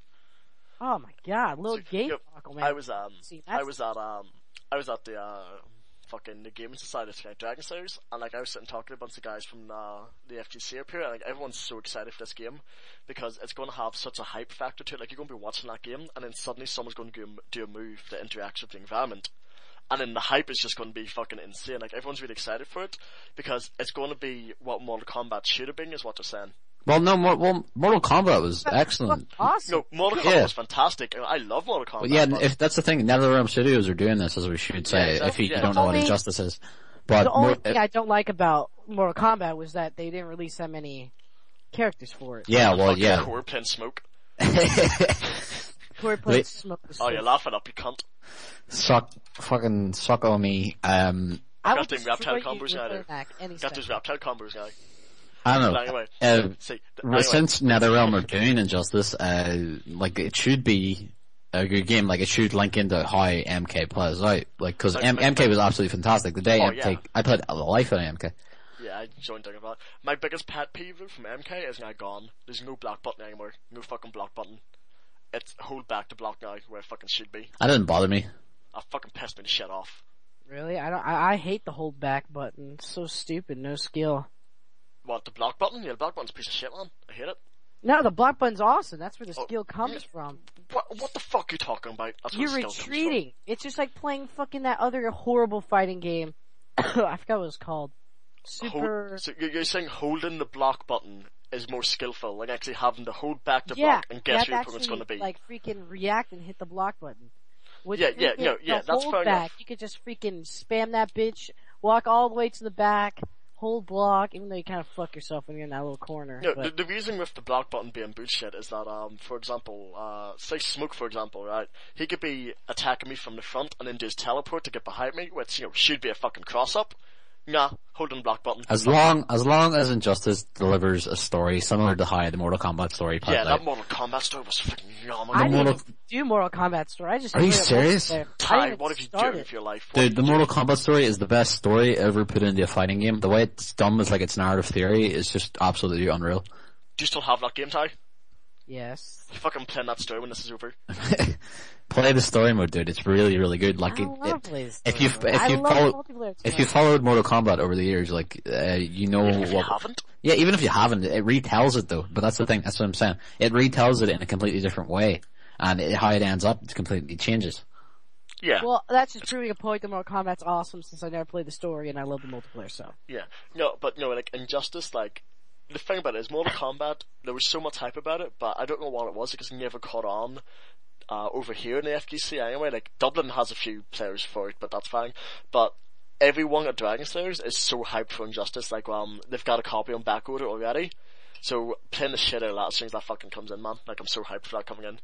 Speaker 3: Oh my god, little
Speaker 1: So,
Speaker 3: game
Speaker 1: yo,
Speaker 3: Aquaman.
Speaker 1: I was um,
Speaker 3: See,
Speaker 1: I
Speaker 3: that's-
Speaker 1: was at um, I was at the uh, fucking the Gaming Society tonight, Dragon Slayers, and like I was sitting talking to a bunch of guys from uh, the F G C up here, and like everyone's so excited for this game because it's going to have such a hype factor to it. Like you're going to be watching that game, and then suddenly someone's going to do a move that interacts with the environment. And then the hype is just going to be fucking insane. Like everyone's really excited for it because it's going to be what Mortal Kombat should have been, is what they're saying.
Speaker 2: Well, no, Mor- well, Mortal Kombat was excellent.
Speaker 3: Awesome.
Speaker 1: No, Mortal Kombat
Speaker 2: Yeah.
Speaker 1: was fantastic. I love Mortal Kombat.
Speaker 2: But yeah,
Speaker 1: but-
Speaker 2: if that's the thing, NetherRealm Studios are doing this, as we should say,
Speaker 1: Yeah,
Speaker 2: if
Speaker 1: exactly,
Speaker 2: you,
Speaker 1: yeah.
Speaker 2: you don't know what
Speaker 3: Only-
Speaker 2: Injustice is. But
Speaker 3: The only
Speaker 2: Mor-
Speaker 3: thing I don't like about Mortal Kombat was that they didn't release that many characters for it.
Speaker 2: yeah, well,
Speaker 1: fucking
Speaker 2: yeah.
Speaker 1: Core playing smoke.
Speaker 3: Corey played
Speaker 2: Wait.
Speaker 3: Smoke. was
Speaker 1: Oh,
Speaker 3: so-
Speaker 1: you're laughing up, you cunt.
Speaker 2: Suck, fucking suck on me. Um,
Speaker 3: I
Speaker 1: got
Speaker 3: would
Speaker 1: them
Speaker 3: destroy
Speaker 1: reptile
Speaker 3: you
Speaker 1: combos
Speaker 3: with
Speaker 1: now,
Speaker 3: a
Speaker 1: dude.
Speaker 3: knack any
Speaker 1: Got
Speaker 3: second.
Speaker 1: those reptile combos now.
Speaker 2: I don't
Speaker 1: But
Speaker 2: know.
Speaker 1: anyway,
Speaker 2: Uh,
Speaker 1: see, th-
Speaker 2: Well,
Speaker 1: anyway,
Speaker 2: since NetherRealm are doing Injustice, uh, like it should be a good game. Like it should link into how M K plays out. Like because
Speaker 1: Like-
Speaker 2: M-
Speaker 1: like-
Speaker 2: MK was absolutely fantastic. The day
Speaker 1: Oh,
Speaker 2: M K,
Speaker 1: yeah.
Speaker 2: I played the life of M K.
Speaker 1: yeah, I joined talking about it. My biggest pet peeve from M K is now gone. There's no block button anymore. No fucking block button. It's hold back to block now, where it fucking should be.
Speaker 2: That didn't bother me.
Speaker 1: That fucking pissed me the shit off.
Speaker 3: Really? I don't. I, I hate the hold back button. It's so stupid. No skill.
Speaker 1: What, the block button? Yeah, the block button's a piece of shit, man. I hate it.
Speaker 3: No, the block button's awesome. That's where the
Speaker 1: Oh,
Speaker 3: skill comes
Speaker 1: yeah.
Speaker 3: from.
Speaker 1: What, what the fuck are you talking about? That's where
Speaker 3: You're
Speaker 1: the skill comes from.
Speaker 3: retreating. It's just like playing fucking that other horrible fighting game. I forgot what it was called. Super.
Speaker 1: Hold, so you're you're saying holding the block button is more skillful, like actually having to hold back the
Speaker 3: yeah,
Speaker 1: block and
Speaker 3: you
Speaker 1: guess
Speaker 3: have
Speaker 1: where your
Speaker 3: to
Speaker 1: opponent's
Speaker 3: actually,
Speaker 1: going to be.
Speaker 3: like freaking react and hit the block button. With
Speaker 1: Yeah, yeah,
Speaker 3: freaking
Speaker 1: no, yeah,
Speaker 3: the
Speaker 1: that's
Speaker 3: hold
Speaker 1: fair
Speaker 3: back,
Speaker 1: enough.
Speaker 3: you could just freaking spam that bitch, walk all the way to the back, hold block, even though you kind of fuck yourself when you're in that little corner.
Speaker 1: No,
Speaker 3: but-
Speaker 1: the, the reason with the block button being bullshit is that, um, for example, uh, say Smoke, for example, right? He could be attacking me from the front and then do his teleport to get behind me, which, you know, should be a fucking cross-up. Nah, holding block button.
Speaker 2: As long as long as Injustice delivers a story similar to how the Mortal Kombat story played
Speaker 1: Yeah,
Speaker 2: out.
Speaker 1: that Mortal Kombat story was fucking phenomenal.
Speaker 3: I didn't
Speaker 2: Mortal-
Speaker 3: even do Mortal Kombat story. I just
Speaker 2: Are you
Speaker 3: enjoyed it
Speaker 2: serious?
Speaker 3: multiplayer. I
Speaker 1: Ty,
Speaker 3: didn't even
Speaker 1: what have you
Speaker 3: start
Speaker 1: done
Speaker 3: it.
Speaker 1: with your life? What
Speaker 2: Dude, the
Speaker 1: have you
Speaker 2: Mortal Kombat story is the best story ever put into a fighting game. The way it's done with like its narrative theory is just absolutely unreal.
Speaker 1: Do you still have that game, Ty?
Speaker 3: Yes.
Speaker 1: You fucking playing that story when this is over.
Speaker 2: Play the story mode, dude. It's really, really good. Like
Speaker 3: I
Speaker 2: it,
Speaker 3: love
Speaker 2: it,
Speaker 3: play this
Speaker 2: if
Speaker 3: story
Speaker 2: you
Speaker 3: mode.
Speaker 2: if
Speaker 3: I
Speaker 2: you
Speaker 3: love
Speaker 2: follow
Speaker 3: multiplayer too
Speaker 2: if you
Speaker 3: much.
Speaker 2: followed Mortal Kombat over the years, like uh, you know
Speaker 1: Even if you
Speaker 2: what.
Speaker 1: haven't.
Speaker 2: Yeah, even if you haven't, it retells it though. But that's the thing. That's what I'm saying. It retells it in a completely different way, and it, how it ends up it completely changes.
Speaker 1: Yeah.
Speaker 3: Well, that's just proving a point that Mortal Kombat's awesome since I never played the story and I love the multiplayer, so.
Speaker 1: Yeah. No, but no, like, Injustice, like, the thing about it is Mortal Kombat, there was so much hype about it, but I don't know what it was because it never caught on, uh, over here in the F G C anyway. Like, Dublin has a few players for it, but that's fine. But everyone at Dragon Slayers is so hyped for Injustice, like, um, they've got a copy on back order already. So, playing the shit out of that as soon as that fucking comes in, man. Like, I'm so hyped for that coming in.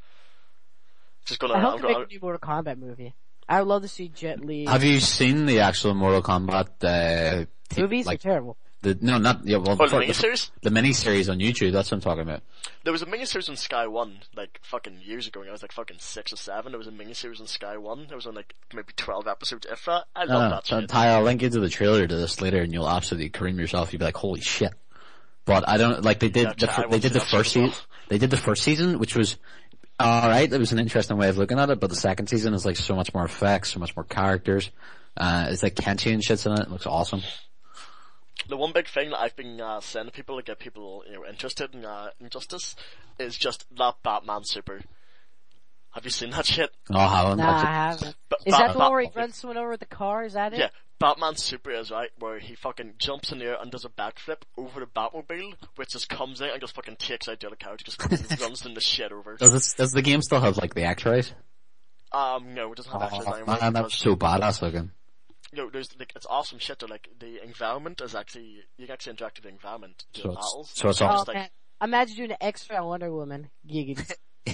Speaker 1: Just gonna,
Speaker 3: I hope
Speaker 1: I'm
Speaker 3: they make
Speaker 1: gonna,
Speaker 3: a new Mortal Kombat movie. I would love to see Jet Li.
Speaker 2: Have you seen the actual Mortal Kombat uh, t-
Speaker 3: Movies
Speaker 2: like
Speaker 3: are terrible.
Speaker 2: the no, not yeah, well,
Speaker 1: oh, the
Speaker 2: for-
Speaker 1: miniseries?
Speaker 2: the miniseries on YouTube. That's what I'm talking about.
Speaker 1: There was a miniseries on Sky One, like, fucking years ago when I was like fucking six or seven. There was a miniseries on Sky One. There was on like, maybe twelve episodes, if that. I love
Speaker 2: No, no,
Speaker 1: that
Speaker 2: so
Speaker 1: shit.
Speaker 2: Ty, I'll link you to the trailer to this later, and you'll absolutely cream yourself. You'll be like, "Holy shit!" But I don't like they did.
Speaker 1: Yeah,
Speaker 2: the,
Speaker 1: I
Speaker 2: fir- they
Speaker 1: watched
Speaker 2: did the
Speaker 1: that
Speaker 2: first
Speaker 1: shit as well.
Speaker 2: season. They did the first season, which was alright. It was an interesting way of looking at it. But the second season is like so much more effects, so much more characters. Uh, it's like Kenshi and shit's in it. It looks awesome.
Speaker 1: the one big thing that I've been uh, saying to people to get people, you know, interested in uh, Injustice is just that Batman super. Have you seen that shit?
Speaker 2: Oh, I haven't.
Speaker 3: Nah, I
Speaker 2: actually.
Speaker 3: haven't.
Speaker 1: Ba-
Speaker 3: Is
Speaker 1: Ba-
Speaker 3: that the
Speaker 1: Ba-
Speaker 3: one where he runs someone over with the car? Is that it?
Speaker 1: Yeah, Batman super is right, where he fucking jumps in the air and does a backflip over the Batmobile, which just comes in and just fucking takes out the other character, just fucking runs them the shit over.
Speaker 2: Does this, does the game still have like the X-rays?
Speaker 1: Um, no, it doesn't have
Speaker 2: Oh,
Speaker 1: extras anymore.
Speaker 2: man,
Speaker 1: because-
Speaker 2: that's so badass looking.
Speaker 1: No, there's like it's awesome shit though. Like the environment is actually you can actually interact with the environment.
Speaker 2: So
Speaker 1: Doing
Speaker 2: it's-
Speaker 1: battles.
Speaker 2: so it's
Speaker 1: not
Speaker 3: Oh,
Speaker 1: just like
Speaker 3: man. Imagine doing an X-ray on Wonder Woman. Giggity.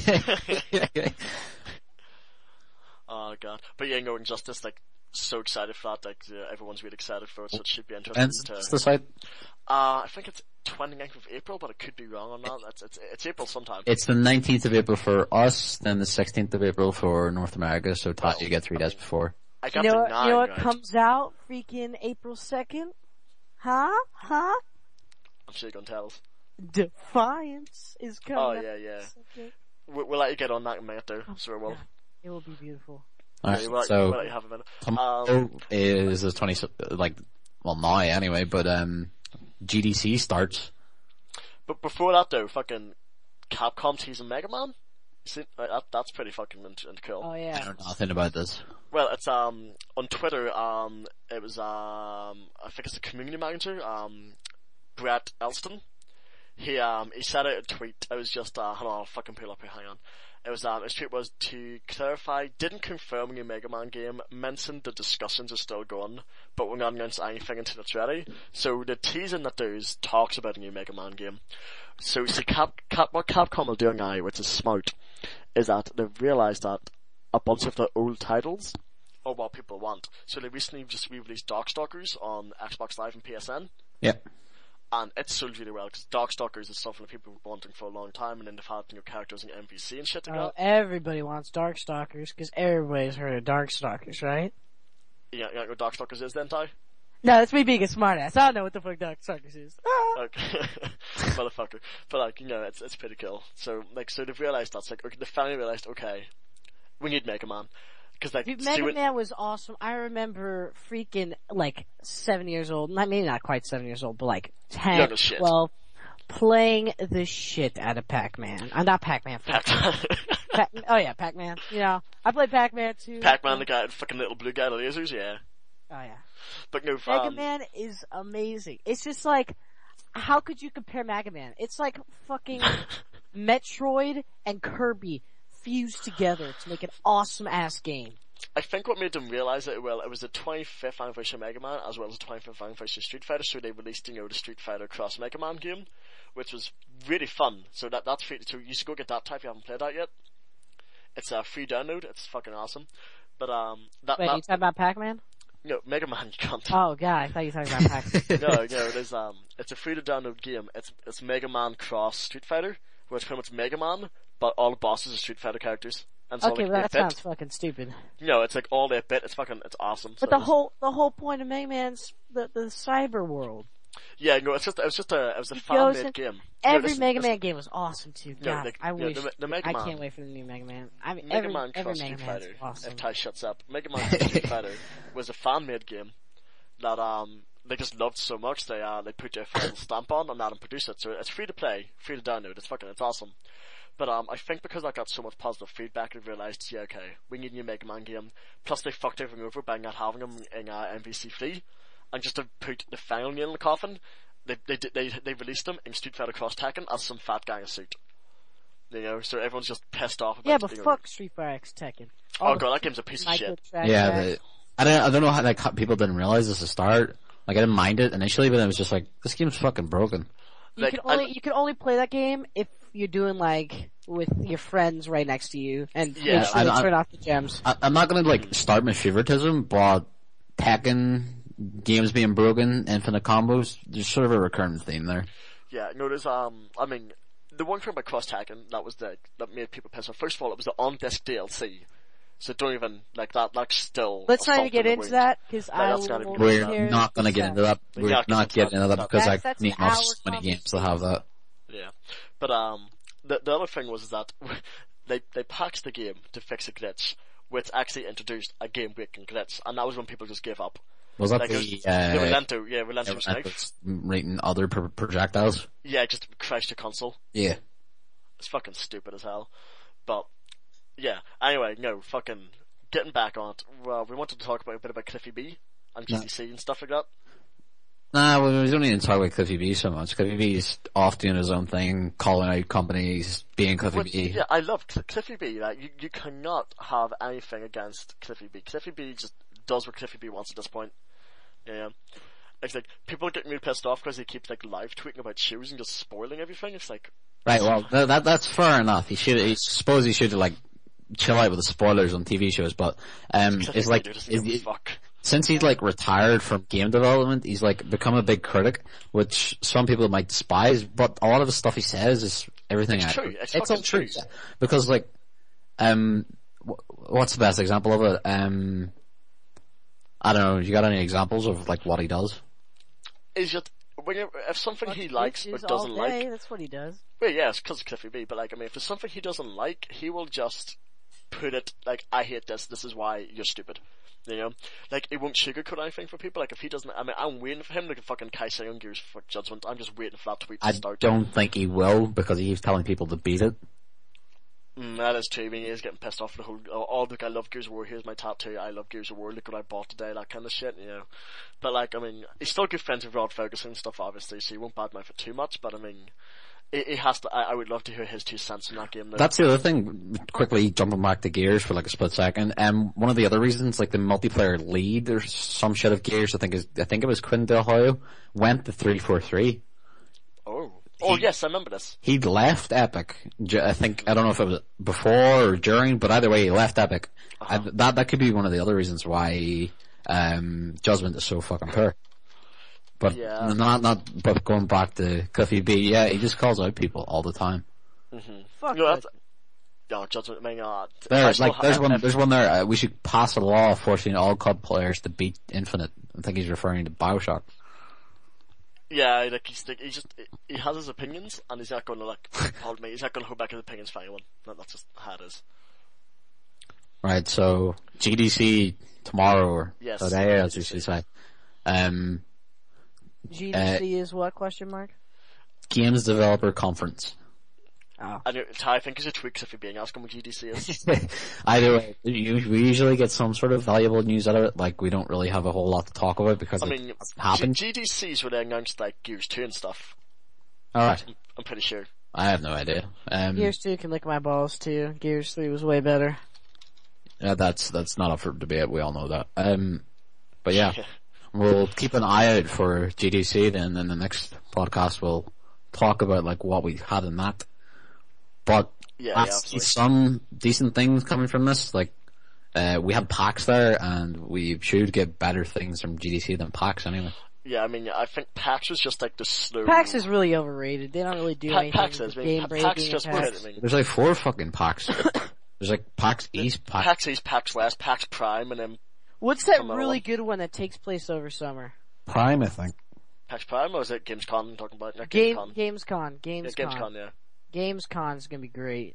Speaker 1: oh god. But yeah, no, Injustice like so excited for that. Like uh, everyone's really excited for it, so it should be interesting
Speaker 2: and
Speaker 1: to.
Speaker 2: it's the site.
Speaker 1: Uh, I think it's twenty-ninth of April, but I could be wrong on that. It's it's, it's April sometime.
Speaker 2: It's the nineteenth of April for us, then the sixteenth of April for North America, so Ty,
Speaker 1: Well,
Speaker 2: you get three
Speaker 1: I
Speaker 2: days
Speaker 1: mean-
Speaker 2: before.
Speaker 1: I
Speaker 3: You
Speaker 1: got
Speaker 3: know
Speaker 1: the
Speaker 3: what,
Speaker 1: nine
Speaker 3: you know what
Speaker 1: right.
Speaker 3: comes out freaking April second? Huh? Huh?
Speaker 1: I'm sure you're gonna tell us.
Speaker 3: Defiance is coming
Speaker 1: Oh
Speaker 3: out.
Speaker 1: yeah, yeah.
Speaker 3: Okay.
Speaker 1: We'll, we'll let you get on that in a minute though.
Speaker 3: Oh,
Speaker 1: So we will.
Speaker 3: God. It will be beautiful.
Speaker 2: Alright,
Speaker 1: Yeah, we'll, let-
Speaker 2: so
Speaker 1: we'll let you have a minute.
Speaker 2: tomorrow
Speaker 1: Um,
Speaker 2: is the twenty, like, well now anyway, but um, G D C starts.
Speaker 1: But before that though, fucking Capcom teasing Mega Man. See, like, that, that's pretty fucking int- int- cool.
Speaker 3: Oh
Speaker 2: I
Speaker 3: yeah.
Speaker 2: don't know nothing about this.
Speaker 1: Well, it's um on Twitter. Um, it was um I think it's the community manager. Um, Brett Elston. He um he sent out a tweet. It was just uh hold on, I'll fucking pull it up here. Hang on. It was um his tweet was to clarify. Didn't confirm a new Mega Man game. Mentioned the discussions are still going, but we're not announcing anything until it's ready. So the teasing that there's talks about a new Mega Man game. So see, Cap, Cap what Capcom are doing now, which is smart, is that they've realised that a bunch of the old titles are what people want. So they recently just re-released Darkstalkers on Xbox Live and P S N,
Speaker 2: Yeah.
Speaker 1: and it sold really well because Darkstalkers is something that people have been wanting for a long time, and then they've had you know characters in M V C and shit like
Speaker 3: Oh,
Speaker 1: that.
Speaker 3: everybody wants Darkstalkers because everybody's heard of Darkstalkers, right?
Speaker 1: Yeah, you know what Darkstalkers is then, Ty?
Speaker 3: No, that's me being a smartass. I don't know what the fuck Darkstalkers is. Ah.
Speaker 1: Like, motherfucker. But like, you know, it's it's pretty cool. So like, so they've realised that's like, okay, they finally realised, okay, we need Mega Man. Cause like,
Speaker 3: Dude,
Speaker 1: see
Speaker 3: Mega
Speaker 1: what-
Speaker 3: Man was awesome. I remember freaking like seven years old. Not maybe not quite seven years old, but like ten,
Speaker 1: Young as shit.
Speaker 3: twelve, playing the shit out of Pac-Man. I'm not Pac-Man. fuck.
Speaker 1: Pac-Man.
Speaker 3: Pac- oh yeah, Pac-Man. You know, I played Pac-Man too.
Speaker 1: Pac-Man, the guy, the fucking little blue guy, with lasers, yeah.
Speaker 3: Oh yeah.
Speaker 1: But no,
Speaker 3: Mega
Speaker 1: um,
Speaker 3: Man is amazing. It's just like, how could you compare Mega Man? It's like fucking Metroid and Kirby fused together to make an awesome ass game.
Speaker 1: I think what made them realise it, well, it was the twenty-fifth anniversary of Mega Man, as well as the twenty-fifth anniversary of Street Fighter, so they released, you know, the Street Fighter Cross Mega Man game, which was really fun. So that, that's free, so you should go get that type if you haven't played that yet. It's a free download, it's fucking awesome. But, um, that,
Speaker 3: Wait,
Speaker 1: that,
Speaker 3: you talking about Pac-Man?
Speaker 1: no, Mega Man, you can't.
Speaker 3: Oh god, I thought you were talking about Pac-Man.
Speaker 1: no, no, it is, um, it's a free to download game. It's, it's Mega Man Cross Street Fighter, where it's pretty much Mega Man, but all the bosses are Street Fighter characters. And it's all
Speaker 3: Okay,
Speaker 1: like
Speaker 3: well that
Speaker 1: eight bit.
Speaker 3: sounds fucking stupid.
Speaker 1: No, it's like all eight bit, it's fucking, it's awesome.
Speaker 3: But
Speaker 1: So
Speaker 3: the
Speaker 1: it was-
Speaker 3: whole, the whole point of Mega Man's the, the cyber world.
Speaker 1: Yeah, no, it's just, it was just a, it was a
Speaker 3: It
Speaker 1: fan
Speaker 3: goes
Speaker 1: made
Speaker 3: in-
Speaker 1: game.
Speaker 3: Every
Speaker 1: No, this-
Speaker 3: Mega
Speaker 1: this-
Speaker 3: Man game was awesome too.
Speaker 1: No,
Speaker 3: God,
Speaker 1: the-
Speaker 3: I
Speaker 1: no,
Speaker 3: wish.
Speaker 1: the- the Mega
Speaker 3: I
Speaker 1: Man-
Speaker 3: can't wait for the new Mega Man. I mean,
Speaker 1: Mega
Speaker 3: every,
Speaker 1: Man
Speaker 3: every
Speaker 1: Cross
Speaker 3: Mega
Speaker 1: Street
Speaker 3: Man's
Speaker 1: Fighter,
Speaker 3: awesome.
Speaker 1: if Ty shuts up, Mega Man Cross Street Fighter was a fan-made game that, um, they just loved so much, they, uh, they put their full stamp on and let them produce it, so it's free to play, free to download, it's fucking, it's awesome. But, um, I think because I got so much positive feedback, I realised, yeah, okay, we need a new Mega Man game, plus they fucked everything over by not having them in, uh, M V C free, and just to put the final nail in the coffin, they, they, they, they released them in Street Fighter Cross Tekken as some fat guy in a suit. You know, so everyone's just pissed off about
Speaker 3: Yeah,
Speaker 1: it,
Speaker 3: but
Speaker 1: you know.
Speaker 3: fuck Street Fighter X Tekken.
Speaker 1: Oh
Speaker 3: All the
Speaker 1: god, that game's a piece of shit.
Speaker 3: microtransactions.
Speaker 2: Yeah, the, I don't, I don't know how like how people didn't realize this to start. Like I didn't mind it initially, but then it was just like this game's fucking broken.
Speaker 3: You
Speaker 1: Like,
Speaker 3: can only
Speaker 1: I'm-
Speaker 3: you can only play that game if you're doing like with your friends right next to you and
Speaker 1: Yeah,
Speaker 3: make sure
Speaker 2: I-
Speaker 3: to
Speaker 2: I-
Speaker 3: turn off the gems.
Speaker 2: I, I'm not gonna like start my favoritism, but Tekken games being broken, infinite combos, there's sort of a recurring theme there.
Speaker 1: Yeah, no, there's, um, I mean, the one thing about Cross Tekken that was the, that made people piss off, first of all, it was the on-disc D L C. So don't even, like, that, that's still
Speaker 3: Let's
Speaker 1: a
Speaker 3: not
Speaker 1: salt
Speaker 3: even get
Speaker 1: in the
Speaker 3: into
Speaker 1: wound.
Speaker 3: that because I
Speaker 1: that's gotta
Speaker 3: will
Speaker 1: be-
Speaker 2: We're
Speaker 3: hear
Speaker 2: not gonna get into that.
Speaker 1: Yeah,
Speaker 2: We're
Speaker 1: because
Speaker 2: not
Speaker 1: that's
Speaker 2: getting into that
Speaker 1: not-
Speaker 2: because
Speaker 3: That's-
Speaker 2: I
Speaker 3: that's
Speaker 2: need
Speaker 3: an
Speaker 2: enough
Speaker 3: hour
Speaker 2: so many games to have that.
Speaker 1: Yeah. But, um, the, the other thing was that they, they patched the game to fix a glitch, which actually introduced a game-breaking glitch, and that was when people just gave up.
Speaker 2: Was that
Speaker 1: like,
Speaker 2: the,
Speaker 1: it was,
Speaker 2: uh,
Speaker 1: the Relento, yeah, Relento's
Speaker 2: uh,
Speaker 1: knife.
Speaker 2: rating other pro- projectiles?
Speaker 1: Yeah, just crashed your console.
Speaker 2: Yeah.
Speaker 1: It's fucking stupid as hell. But, yeah, anyway, no, fucking, getting back on it, well, we wanted to talk about a bit about Cliffy B, and G D C and stuff like that.
Speaker 2: Nah, well, we don't even talk about Cliffy B so much. Cliffy B's off doing his own thing, calling out companies, being Cliffy
Speaker 1: Which,
Speaker 2: B.
Speaker 1: yeah, I love Cl- Cliffy B, like, you, you cannot have anything against Cliffy B. Cliffy B just does what Cliffy B wants at this point. Yeah. It's like, people are getting really pissed off because he keeps like live tweeting about shoes and just spoiling everything. It's like...
Speaker 2: Right, well, th- that, that's fair enough. He should, he suppose he should like, chill out with the spoilers on T V shows, but, um, it's like, is,
Speaker 1: fuck.
Speaker 2: since he's like retired from game development, he's like become a big critic, which some people might despise, but a lot of the stuff he says is everything
Speaker 1: It's
Speaker 2: I,
Speaker 1: true. It's,
Speaker 2: it's
Speaker 1: fucking
Speaker 2: all true.
Speaker 1: true.
Speaker 2: Yeah. Because like, um, what's the best example of it? Um, I don't know, you got any examples of like what he does?
Speaker 1: Is just, when you, if something
Speaker 3: Fuck
Speaker 1: he likes
Speaker 3: bitches
Speaker 1: but doesn't
Speaker 3: all day,
Speaker 1: like...
Speaker 3: that's what he does.
Speaker 1: Well, yeah, it's because of Cliffy B, but like, I mean, if there's something he doesn't like, he will just put it, like, I hate this, this is why you're stupid. You know? Like, he won't sugarcoat anything for people, like, if he doesn't, I mean, I'm waiting for him like a fucking Kaisei on Gears for Judgment, I'm just waiting for that tweet to
Speaker 2: I
Speaker 1: start.
Speaker 2: don't think he will, because he keeps telling people to beat it.
Speaker 1: Mm, that is true, I mean, he is getting pissed off for the whole, oh, oh, look, I love Gears of War, here's my tattoo, I love Gears of War, look what I bought today, that kind of shit, you know. But like, I mean, he's still good friends with Rod Ferguson and stuff, obviously, so he won't badmouth it too much, but I mean, he, he has to, I, I would love to hear his two cents in that game. Though.
Speaker 2: That's the other thing, quickly jumping back to Gears for like a split second, um, one of the other reasons, like the multiplayer lead or some shit of Gears, I think is, I think it was Quinn Del Hoyo, went to three forty-three.
Speaker 1: Oh. Oh yes, I remember this.
Speaker 2: He left Epic. I think, I don't know if it was before or during, but either way he left Epic.
Speaker 1: Uh-huh.
Speaker 2: And that, that could be one of the other reasons why, um, Judgment is so fucking poor. But,
Speaker 1: yeah.
Speaker 2: not, not, but going back to Cliffy B, yeah, he just calls out people all the time.
Speaker 1: Mm-hmm.
Speaker 3: Fuck
Speaker 1: no,
Speaker 3: that.
Speaker 1: that's, no, Judgment, I mean, uh,
Speaker 2: There,
Speaker 1: I still
Speaker 2: like,
Speaker 1: ha-
Speaker 2: there's
Speaker 1: I-
Speaker 2: one,
Speaker 1: if-
Speaker 2: there's one there, uh, we should pass a law forcing all C O D players to beat Infinite. I think he's referring to Bioshock.
Speaker 1: Yeah, like, he's, like, he just, he has his opinions, and he's not gonna, like, hold me, he's not gonna hold back his opinions for anyone. That, that's just how it is.
Speaker 2: Right, so, G D C tomorrow, or
Speaker 1: Yes,
Speaker 2: today, as you
Speaker 1: G D C.
Speaker 2: should say. Um,
Speaker 3: G D C is what, question mark?
Speaker 2: Games Developer Conference.
Speaker 3: Oh.
Speaker 1: And it- I think it's a tweak if you're being asked what G D C is.
Speaker 2: Either way, you, we usually get some sort of valuable news out of it, like we don't really have a whole lot to talk about because
Speaker 1: I
Speaker 2: it
Speaker 1: mean,
Speaker 2: hasn't happened.
Speaker 1: G- GDC's where they announced, like, Gears two and stuff.
Speaker 2: Alright,
Speaker 1: I'm pretty sure.
Speaker 2: I have no idea. Um,
Speaker 3: Gears two can lick my balls too. Gears three was way better.
Speaker 2: yeah, that's, that's not up for debate, we all know that. Um, but yeah, we'll keep an eye out for G D C then, and the next podcast we'll talk about like what we had in that. But
Speaker 1: Yeah,
Speaker 2: I
Speaker 1: yeah,
Speaker 2: see
Speaker 1: absolutely.
Speaker 2: some decent things coming from this, like, uh, we had PAX there, and we should get better things from G D C than PAX anyway.
Speaker 1: Yeah, I mean, I think PAX was just like the slow...
Speaker 3: PAX is really overrated. They don't really do
Speaker 1: Pa-
Speaker 3: anything
Speaker 1: PAX is, I mean,
Speaker 3: game
Speaker 1: Pa-
Speaker 3: breaking.
Speaker 1: PAX just
Speaker 3: in
Speaker 1: put
Speaker 3: PAX.
Speaker 1: it, I mean,
Speaker 2: There's like four fucking PAX. There's like PAX East, PAX...
Speaker 1: PAX East, PAX West, PAX Prime, and then
Speaker 3: What's that
Speaker 1: Some other
Speaker 3: really
Speaker 1: one.
Speaker 3: good one that takes place over summer?
Speaker 2: Prime, I think.
Speaker 1: PAX Prime, or was it Gamescom I'm talking about? Not
Speaker 3: Game
Speaker 1: Gamescom.
Speaker 3: Gamescom.
Speaker 1: Yeah,
Speaker 3: Gamescom.
Speaker 1: Gamescom, yeah.
Speaker 3: Gamescom is gonna be great.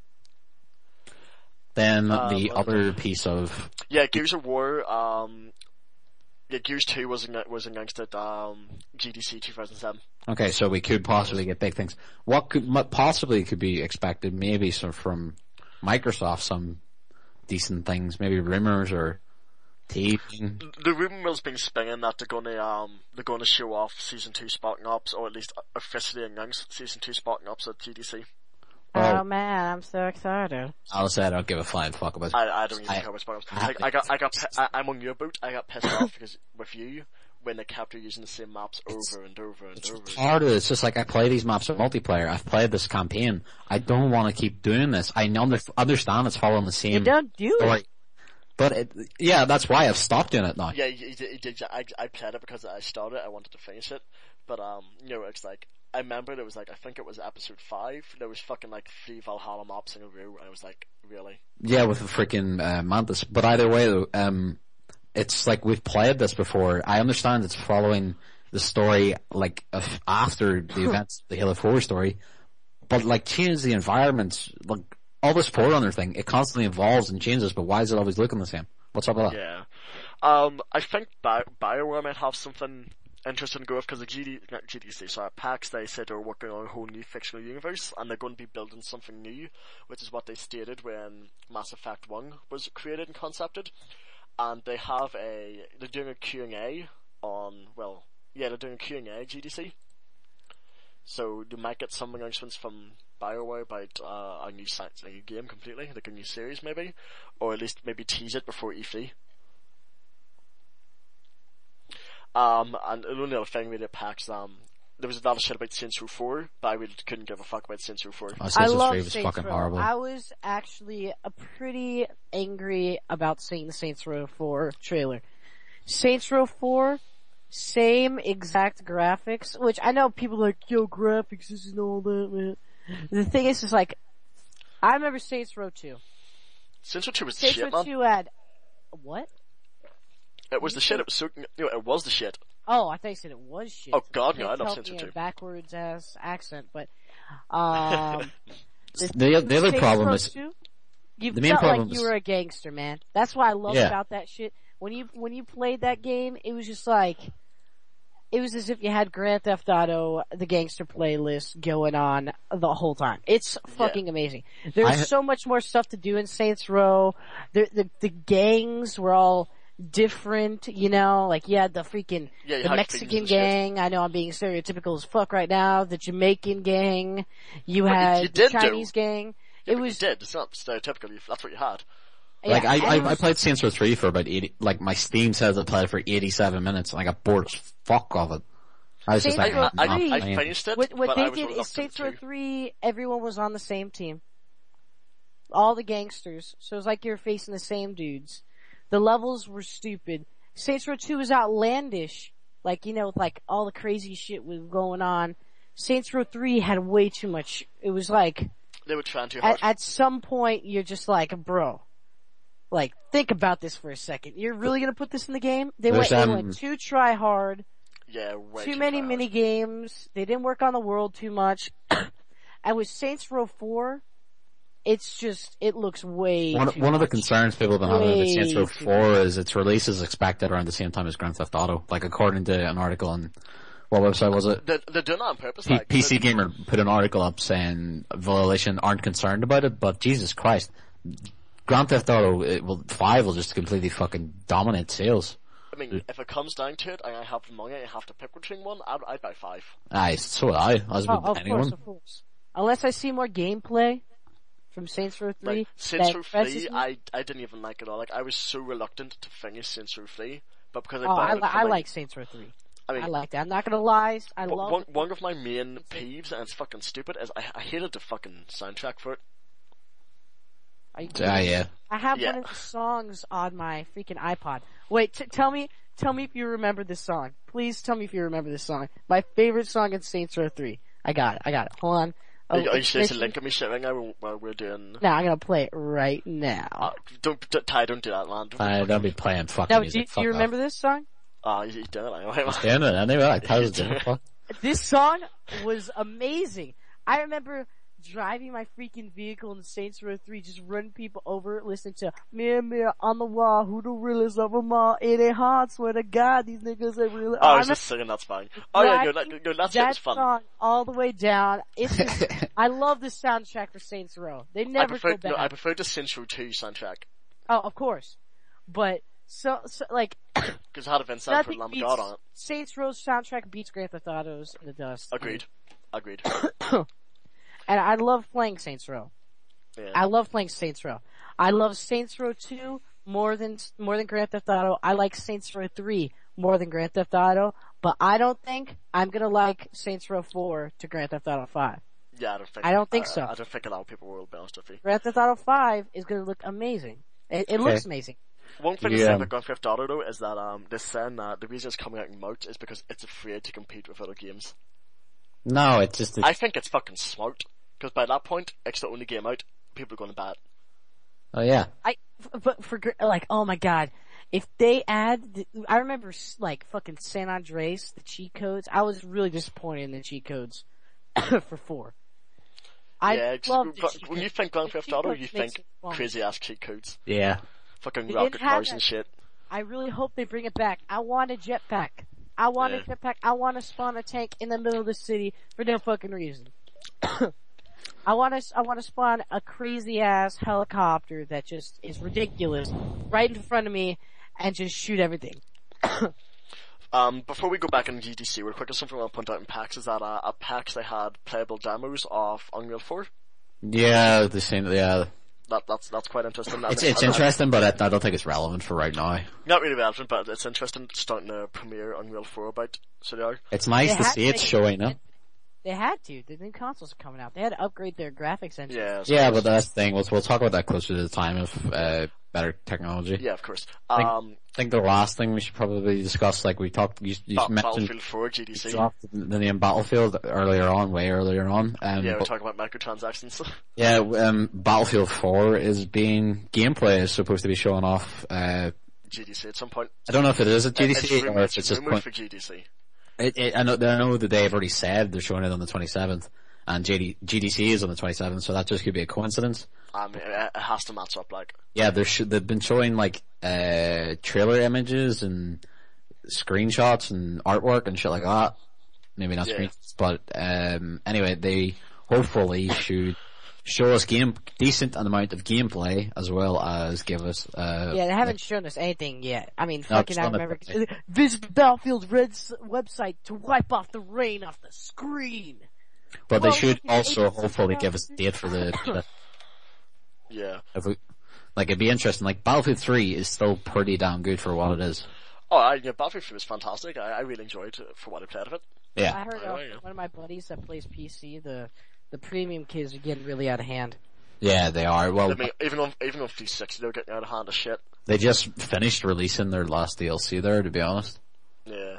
Speaker 2: Then
Speaker 1: Um,
Speaker 2: the
Speaker 1: well,
Speaker 2: other piece of...
Speaker 1: Yeah, Gears of War, um, yeah, Gears two was, anno- was announced at, um, G D C two thousand seven.
Speaker 2: Okay, so we could possibly get big things. What could what possibly could be expected? Maybe some from Microsoft, some decent things, maybe rumors or teasing.
Speaker 1: The rumor has been spinning that they're gonna, um, they're gonna show off Season two Spartan Ops, or at least officially announce Season two Spartan Ops at G D C.
Speaker 2: Oh.
Speaker 3: Oh man, I'm so excited.
Speaker 2: I'll say I don't give a flying fuck about it.
Speaker 1: I, I don't even
Speaker 2: I-
Speaker 1: care about Spartan Ops.
Speaker 2: I-
Speaker 1: Like, I got, I got, pi- I, I'm on your boat, I got pissed off because, with you, when they kept using the same maps over and over and over.
Speaker 2: Part of it, it's just like I play these maps in multiplayer. I've played this campaign. I don't want to keep doing this. I under- understand it's following the
Speaker 3: You
Speaker 2: same
Speaker 3: don't do
Speaker 2: story.
Speaker 3: it.
Speaker 2: But it, yeah, that's why I've stopped doing it now.
Speaker 1: Yeah, you, you, did- you did. I, I played it because I started. I wanted to finish it, but um, you know, it's like I remember there was like I think it was episode five. There was fucking like three Valhalla maps in a row, and I was like, really?
Speaker 2: Yeah, with the freaking uh, Mantis. But either way, though, um, it's like we've played this before. I understand it's following the story like of after the events, of the Halo four story, but like change the environments, like all this Forerunner thing. It constantly evolves and changes, but why is it always looking the same? What's up with that?
Speaker 1: Yeah. Um, I think Bi- BioWare might have something interesting to go with, because the G D, not G D C, sorry, PAX, they said they're working on a whole new fictional universe, and they're going to be building something new, which is what they stated when Mass Effect one was created and concepted. And they have a, they're doing a Q and A on, well, yeah, they're doing a Q and A at G D C. So they might get some announcements from BioWare about uh, a new science, a new game completely, like a new series maybe, or at least maybe tease it before E three. Um, and the only other thing really at PAX, um, there was a lot of shit about Saints Row four, but I really couldn't give a fuck about Saints Row four.
Speaker 2: Oh,
Speaker 3: I
Speaker 2: Saints Row
Speaker 3: love
Speaker 2: three was
Speaker 3: Saints
Speaker 2: fucking
Speaker 3: Row.
Speaker 2: horrible.
Speaker 3: I was actually a pretty angry about seeing the Saints Row four trailer. Saints Row four, same exact graphics, which I know people are like, yo, graphics, this is all that, man. The thing is, is like, I remember Saints Row two.
Speaker 1: Saints Row two was the
Speaker 3: Saints
Speaker 1: shit,
Speaker 3: Row
Speaker 1: man.
Speaker 3: two had, what?
Speaker 1: It was the shit, it was so, you know, it was the shit.
Speaker 3: Oh, I thought you said it was shit.
Speaker 1: Oh god, no,
Speaker 3: Can't
Speaker 1: I love
Speaker 3: tell
Speaker 1: Saints Row
Speaker 3: me a
Speaker 1: two.
Speaker 3: backwards ass accent, but, um,
Speaker 2: The, the other
Speaker 3: Saints
Speaker 2: problem
Speaker 3: Row
Speaker 2: is,
Speaker 3: two, you
Speaker 2: the main
Speaker 3: felt
Speaker 2: problem
Speaker 3: like
Speaker 2: is-
Speaker 3: you were a gangster, man. That's what I love
Speaker 2: Yeah.
Speaker 3: about that shit. When you, when you played that game, it was just like, it was as if you had Grand Theft Auto, the gangster playlist going on the whole time. It's fucking amazing. There's
Speaker 2: I-
Speaker 3: so much more stuff to do in Saints Row. The, the, the gangs were all different, you know, like you had the freaking,
Speaker 1: Yeah, you
Speaker 3: the
Speaker 1: had
Speaker 3: Mexican
Speaker 1: themes and shit.
Speaker 3: gang. I know I'm being stereotypical as fuck right now. The Jamaican gang. You
Speaker 1: But you-
Speaker 3: had
Speaker 1: you
Speaker 3: the
Speaker 1: did do.
Speaker 3: Chinese gang.
Speaker 1: Yeah,
Speaker 3: It
Speaker 1: but
Speaker 3: was,
Speaker 1: you did, it's not stereotypical, you- that's what you had.
Speaker 2: like,
Speaker 3: yeah,
Speaker 2: I,
Speaker 3: and
Speaker 2: I,
Speaker 3: it
Speaker 2: I
Speaker 3: was-
Speaker 2: played Saints Row three for about eighty, like, my Steam says I played for eighty-seven minutes, and I got bored as fuck of it. I was just
Speaker 3: Saints
Speaker 2: like,
Speaker 3: Row
Speaker 2: I'm not
Speaker 3: three-
Speaker 1: I
Speaker 2: playing.
Speaker 1: finished it,
Speaker 3: What, what
Speaker 1: but
Speaker 3: they
Speaker 1: I was
Speaker 3: did is
Speaker 1: reluctant
Speaker 3: Saints Row
Speaker 1: to.
Speaker 3: three, everyone was on the same team. All the gangsters. So it was like you were facing the same dudes. The levels were stupid. Saints Row two was outlandish. Like, you know, with like all the crazy shit was going on. Saints Row three had way too much. It was like,
Speaker 1: They were trying too hard.
Speaker 3: at, at some point you're just like, bro, like, think about this for a second. You're really gonna put this in the game? They went,
Speaker 2: There's,
Speaker 3: they
Speaker 2: um,
Speaker 3: went too try hard.
Speaker 1: yeah, way
Speaker 3: Too
Speaker 1: too
Speaker 3: many
Speaker 1: fast.
Speaker 3: mini games. They didn't work on the world too much. And with Saints Row four, it's just, it looks way
Speaker 2: One,
Speaker 3: too
Speaker 2: one of the
Speaker 3: much.
Speaker 2: concerns people have been having with Saints Row
Speaker 3: Way too
Speaker 2: four is its release is expected around the same time as Grand Theft Auto. Like, according to an article on, what website was it?
Speaker 1: They're, they're doing that on purpose,
Speaker 2: P-
Speaker 1: like.
Speaker 2: PC
Speaker 1: they're-
Speaker 2: Gamer put an article up saying Violation aren't concerned about it, but Jesus Christ. Grand Theft Auto, it will, five will just completely fucking dominate sales.
Speaker 1: I mean, if it comes down to it, and I have the money, I have to pick between one, I'd, I'd buy five.
Speaker 2: Aye, so would I, as
Speaker 3: Oh,
Speaker 2: would
Speaker 3: of
Speaker 2: anyone.
Speaker 3: course, of course. Unless I see more gameplay from Saints Row three.
Speaker 1: Like, Saints
Speaker 3: that
Speaker 1: Row
Speaker 3: impresses
Speaker 1: three,
Speaker 3: me.
Speaker 1: I, I didn't even like it all. Like, I was so reluctant to finish Saints Row three, but because I
Speaker 3: Oh,
Speaker 1: bought
Speaker 3: I,
Speaker 1: it
Speaker 3: li-
Speaker 1: for
Speaker 3: I
Speaker 1: my-
Speaker 3: like Saints Row three.
Speaker 1: I mean,
Speaker 3: I like that. I'm not gonna lie. I
Speaker 1: one,
Speaker 3: love
Speaker 1: one, one of my main peeves, and it's fucking stupid, is I, I hated the fucking soundtrack for it.
Speaker 3: Are you
Speaker 2: Ah,
Speaker 3: kidding?
Speaker 2: yeah.
Speaker 3: I have
Speaker 1: Yeah.
Speaker 3: one of the songs on my freaking iPod. Wait, t- tell me, tell me if you remember this song. Please tell me if you remember this song. My favorite song in Saints Row three. I got it. I got it. Hold on.
Speaker 1: Are, you-
Speaker 3: Oh,
Speaker 1: are you seriously
Speaker 3: listen-
Speaker 1: linking me shit right now while we're doing...
Speaker 3: No, I'm gonna play it right now.
Speaker 1: Uh, don't, don't, Ty, don't do that, man. Don't,
Speaker 2: I don't be playing fucking
Speaker 3: Now, do,
Speaker 2: music.
Speaker 3: do
Speaker 2: Fuck
Speaker 3: you
Speaker 2: off.
Speaker 3: remember this song?
Speaker 1: Ah, you, you did it anyway, man.
Speaker 2: Yeah, no, anyway, like, how's it doing? Fuck.
Speaker 3: This song was amazing. I remember driving my freaking vehicle in Saints Row three, just running people over, listening to Mirror, Mirror on the Wall, who the realest of them all? It ain't hard, swear to God, these niggas are real.
Speaker 1: Oh, I was
Speaker 3: I'm
Speaker 1: just singing, that's fine. Oh yeah, no, that, no, that shit
Speaker 3: that
Speaker 1: was fun.
Speaker 3: song all the way down. It's just, I love the soundtrack for Saints Row. They
Speaker 1: I
Speaker 3: never
Speaker 1: prefer,
Speaker 3: go back.
Speaker 1: no, I prefer the Saints Row two soundtrack,
Speaker 3: Oh, of course. But, so, so like,
Speaker 1: because it had a Vince for
Speaker 3: nothing
Speaker 1: Lamb of
Speaker 3: beats,
Speaker 1: God on it.
Speaker 3: Saints Row's soundtrack beats Grand Theft Auto's in the dust.
Speaker 1: Agreed. Agreed.
Speaker 3: And I love playing Saints Row.
Speaker 1: Yeah.
Speaker 3: I love playing Saints Row. I love Saints Row two more than, more than Grand Theft Auto. I like Saints Row three more than Grand Theft Auto, but I don't think I'm gonna like Saints Row four to Grand Theft Auto five.
Speaker 1: Yeah, I don't think.
Speaker 3: I don't think
Speaker 1: I,
Speaker 3: so.
Speaker 1: I don't think a lot of people will be honest with you.
Speaker 3: Grand Theft Auto five is gonna look amazing. It, it looks amazing.
Speaker 1: One thing to
Speaker 2: Yeah.
Speaker 1: say about Grand Theft Auto though is that um, they're saying that the reason it's coming out in March is because it's afraid to compete with other games.
Speaker 2: No, it's just, it's,
Speaker 1: I think it's fucking smart, because by that point, it's the only game out. People are going to buy it.
Speaker 2: oh yeah.
Speaker 3: I, f- but for, gr- like, oh my god. If they add, the, I remember, s- like, fucking San Andreas, the cheat codes, I was really disappointed in the cheat codes for four. I
Speaker 1: yeah, just,
Speaker 3: love the
Speaker 1: gra-
Speaker 3: cheat
Speaker 1: when you
Speaker 3: codes.
Speaker 1: think Grand
Speaker 3: The
Speaker 1: Theft
Speaker 3: cheat
Speaker 1: Auto,
Speaker 3: codes
Speaker 1: you
Speaker 3: makes
Speaker 1: think
Speaker 3: it fun.
Speaker 1: crazy ass cheat codes.
Speaker 2: Yeah.
Speaker 1: Fucking
Speaker 3: They
Speaker 1: rocket
Speaker 3: didn't have
Speaker 1: cars and
Speaker 3: that.
Speaker 1: shit.
Speaker 3: I really hope they bring it back. I want a jetpack. I want
Speaker 1: Yeah.
Speaker 3: a jetpack. I want to spawn a tank in the middle of the city for no fucking reason. I want to, I want to spawn a crazy ass helicopter that just is ridiculous right in front of me and just shoot everything.
Speaker 1: Um, before we go back in G D C, real quick, there's something I want to point out in PAX is that uh, at PAX they had playable demos of Unreal four.
Speaker 2: Yeah, the same. Yeah,
Speaker 1: That that's that's quite interesting.
Speaker 2: it's
Speaker 1: And
Speaker 2: it's
Speaker 1: I- I-
Speaker 2: interesting, but I, I don't think it's relevant for right now.
Speaker 1: Not really relevant, but it's interesting starting to premiere Unreal four about. So they are.
Speaker 2: It's nice
Speaker 3: They
Speaker 2: to
Speaker 3: had
Speaker 2: see it
Speaker 3: to-
Speaker 2: showing up.
Speaker 3: They had to. The new consoles are coming out. They had to upgrade their graphics engine.
Speaker 1: Yeah. of
Speaker 2: Yeah,
Speaker 1: course.
Speaker 2: but that's the thing. We'll, we'll talk about that closer to the time of uh, better technology.
Speaker 1: Yeah, of course.
Speaker 2: Think-
Speaker 1: Um,
Speaker 2: I think the last thing we should probably discuss, like we talked, you, you
Speaker 1: Ba-
Speaker 2: mentioned
Speaker 1: Battlefield four G D C.
Speaker 2: dropped the name Battlefield earlier on, way earlier on. Um,
Speaker 1: Yeah, we're
Speaker 2: but-
Speaker 1: talking about microtransactions.
Speaker 2: yeah, um, Battlefield four is being gameplay is supposed to be showing off. Uh,
Speaker 1: G D C at some point.
Speaker 2: I don't know if it is at G D C
Speaker 1: It's
Speaker 2: or
Speaker 1: rumored,
Speaker 2: if it's just
Speaker 1: rumored
Speaker 2: point.
Speaker 1: for G D C.
Speaker 2: It, it, I know, I know that they've already said they're showing it on the twenty-seventh, and G D, G D C is on the twenty-seventh, so that just could be a coincidence.
Speaker 1: I mean, it, it has to match up, like.
Speaker 2: Yeah, they're sh- they've been showing like uh trailer images and screenshots and artwork and shit like that. Maybe not
Speaker 1: Yeah.
Speaker 2: screenshots, but um anyway, they hopefully should show us game decent amount of gameplay as well as give us uh
Speaker 3: Yeah, they haven't shown us anything yet. I mean,
Speaker 2: No,
Speaker 3: fucking,
Speaker 2: it's
Speaker 3: I
Speaker 2: not a-
Speaker 3: remember, visit Battlefield's Red's website to wipe off the rain off the screen.
Speaker 2: but they
Speaker 3: well,
Speaker 2: should
Speaker 3: fucking
Speaker 2: also
Speaker 3: eighty
Speaker 2: hopefully give us a date for the, the
Speaker 1: Yeah.
Speaker 2: if we, like it'd be interesting. Like Battlefield three is still pretty damn good for what it is.
Speaker 1: Oh, I, yeah, Battlefield three was fantastic. I, I really enjoyed it for what I played of it.
Speaker 2: Yeah.
Speaker 3: I heard
Speaker 1: Oh,
Speaker 3: uh,
Speaker 1: yeah.
Speaker 3: one of my buddies that plays P C, the the premium kids are getting really out of hand.
Speaker 2: Yeah, they are. Well,
Speaker 1: I mean, even on even on three sixty, they're getting out of hand as shit.
Speaker 2: they just finished releasing their last D L C there, to be honest.
Speaker 1: Yeah.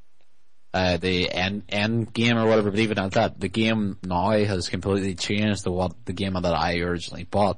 Speaker 2: Uh, the end, end game or whatever, but even at that, the game now has completely changed to what the game that I originally bought.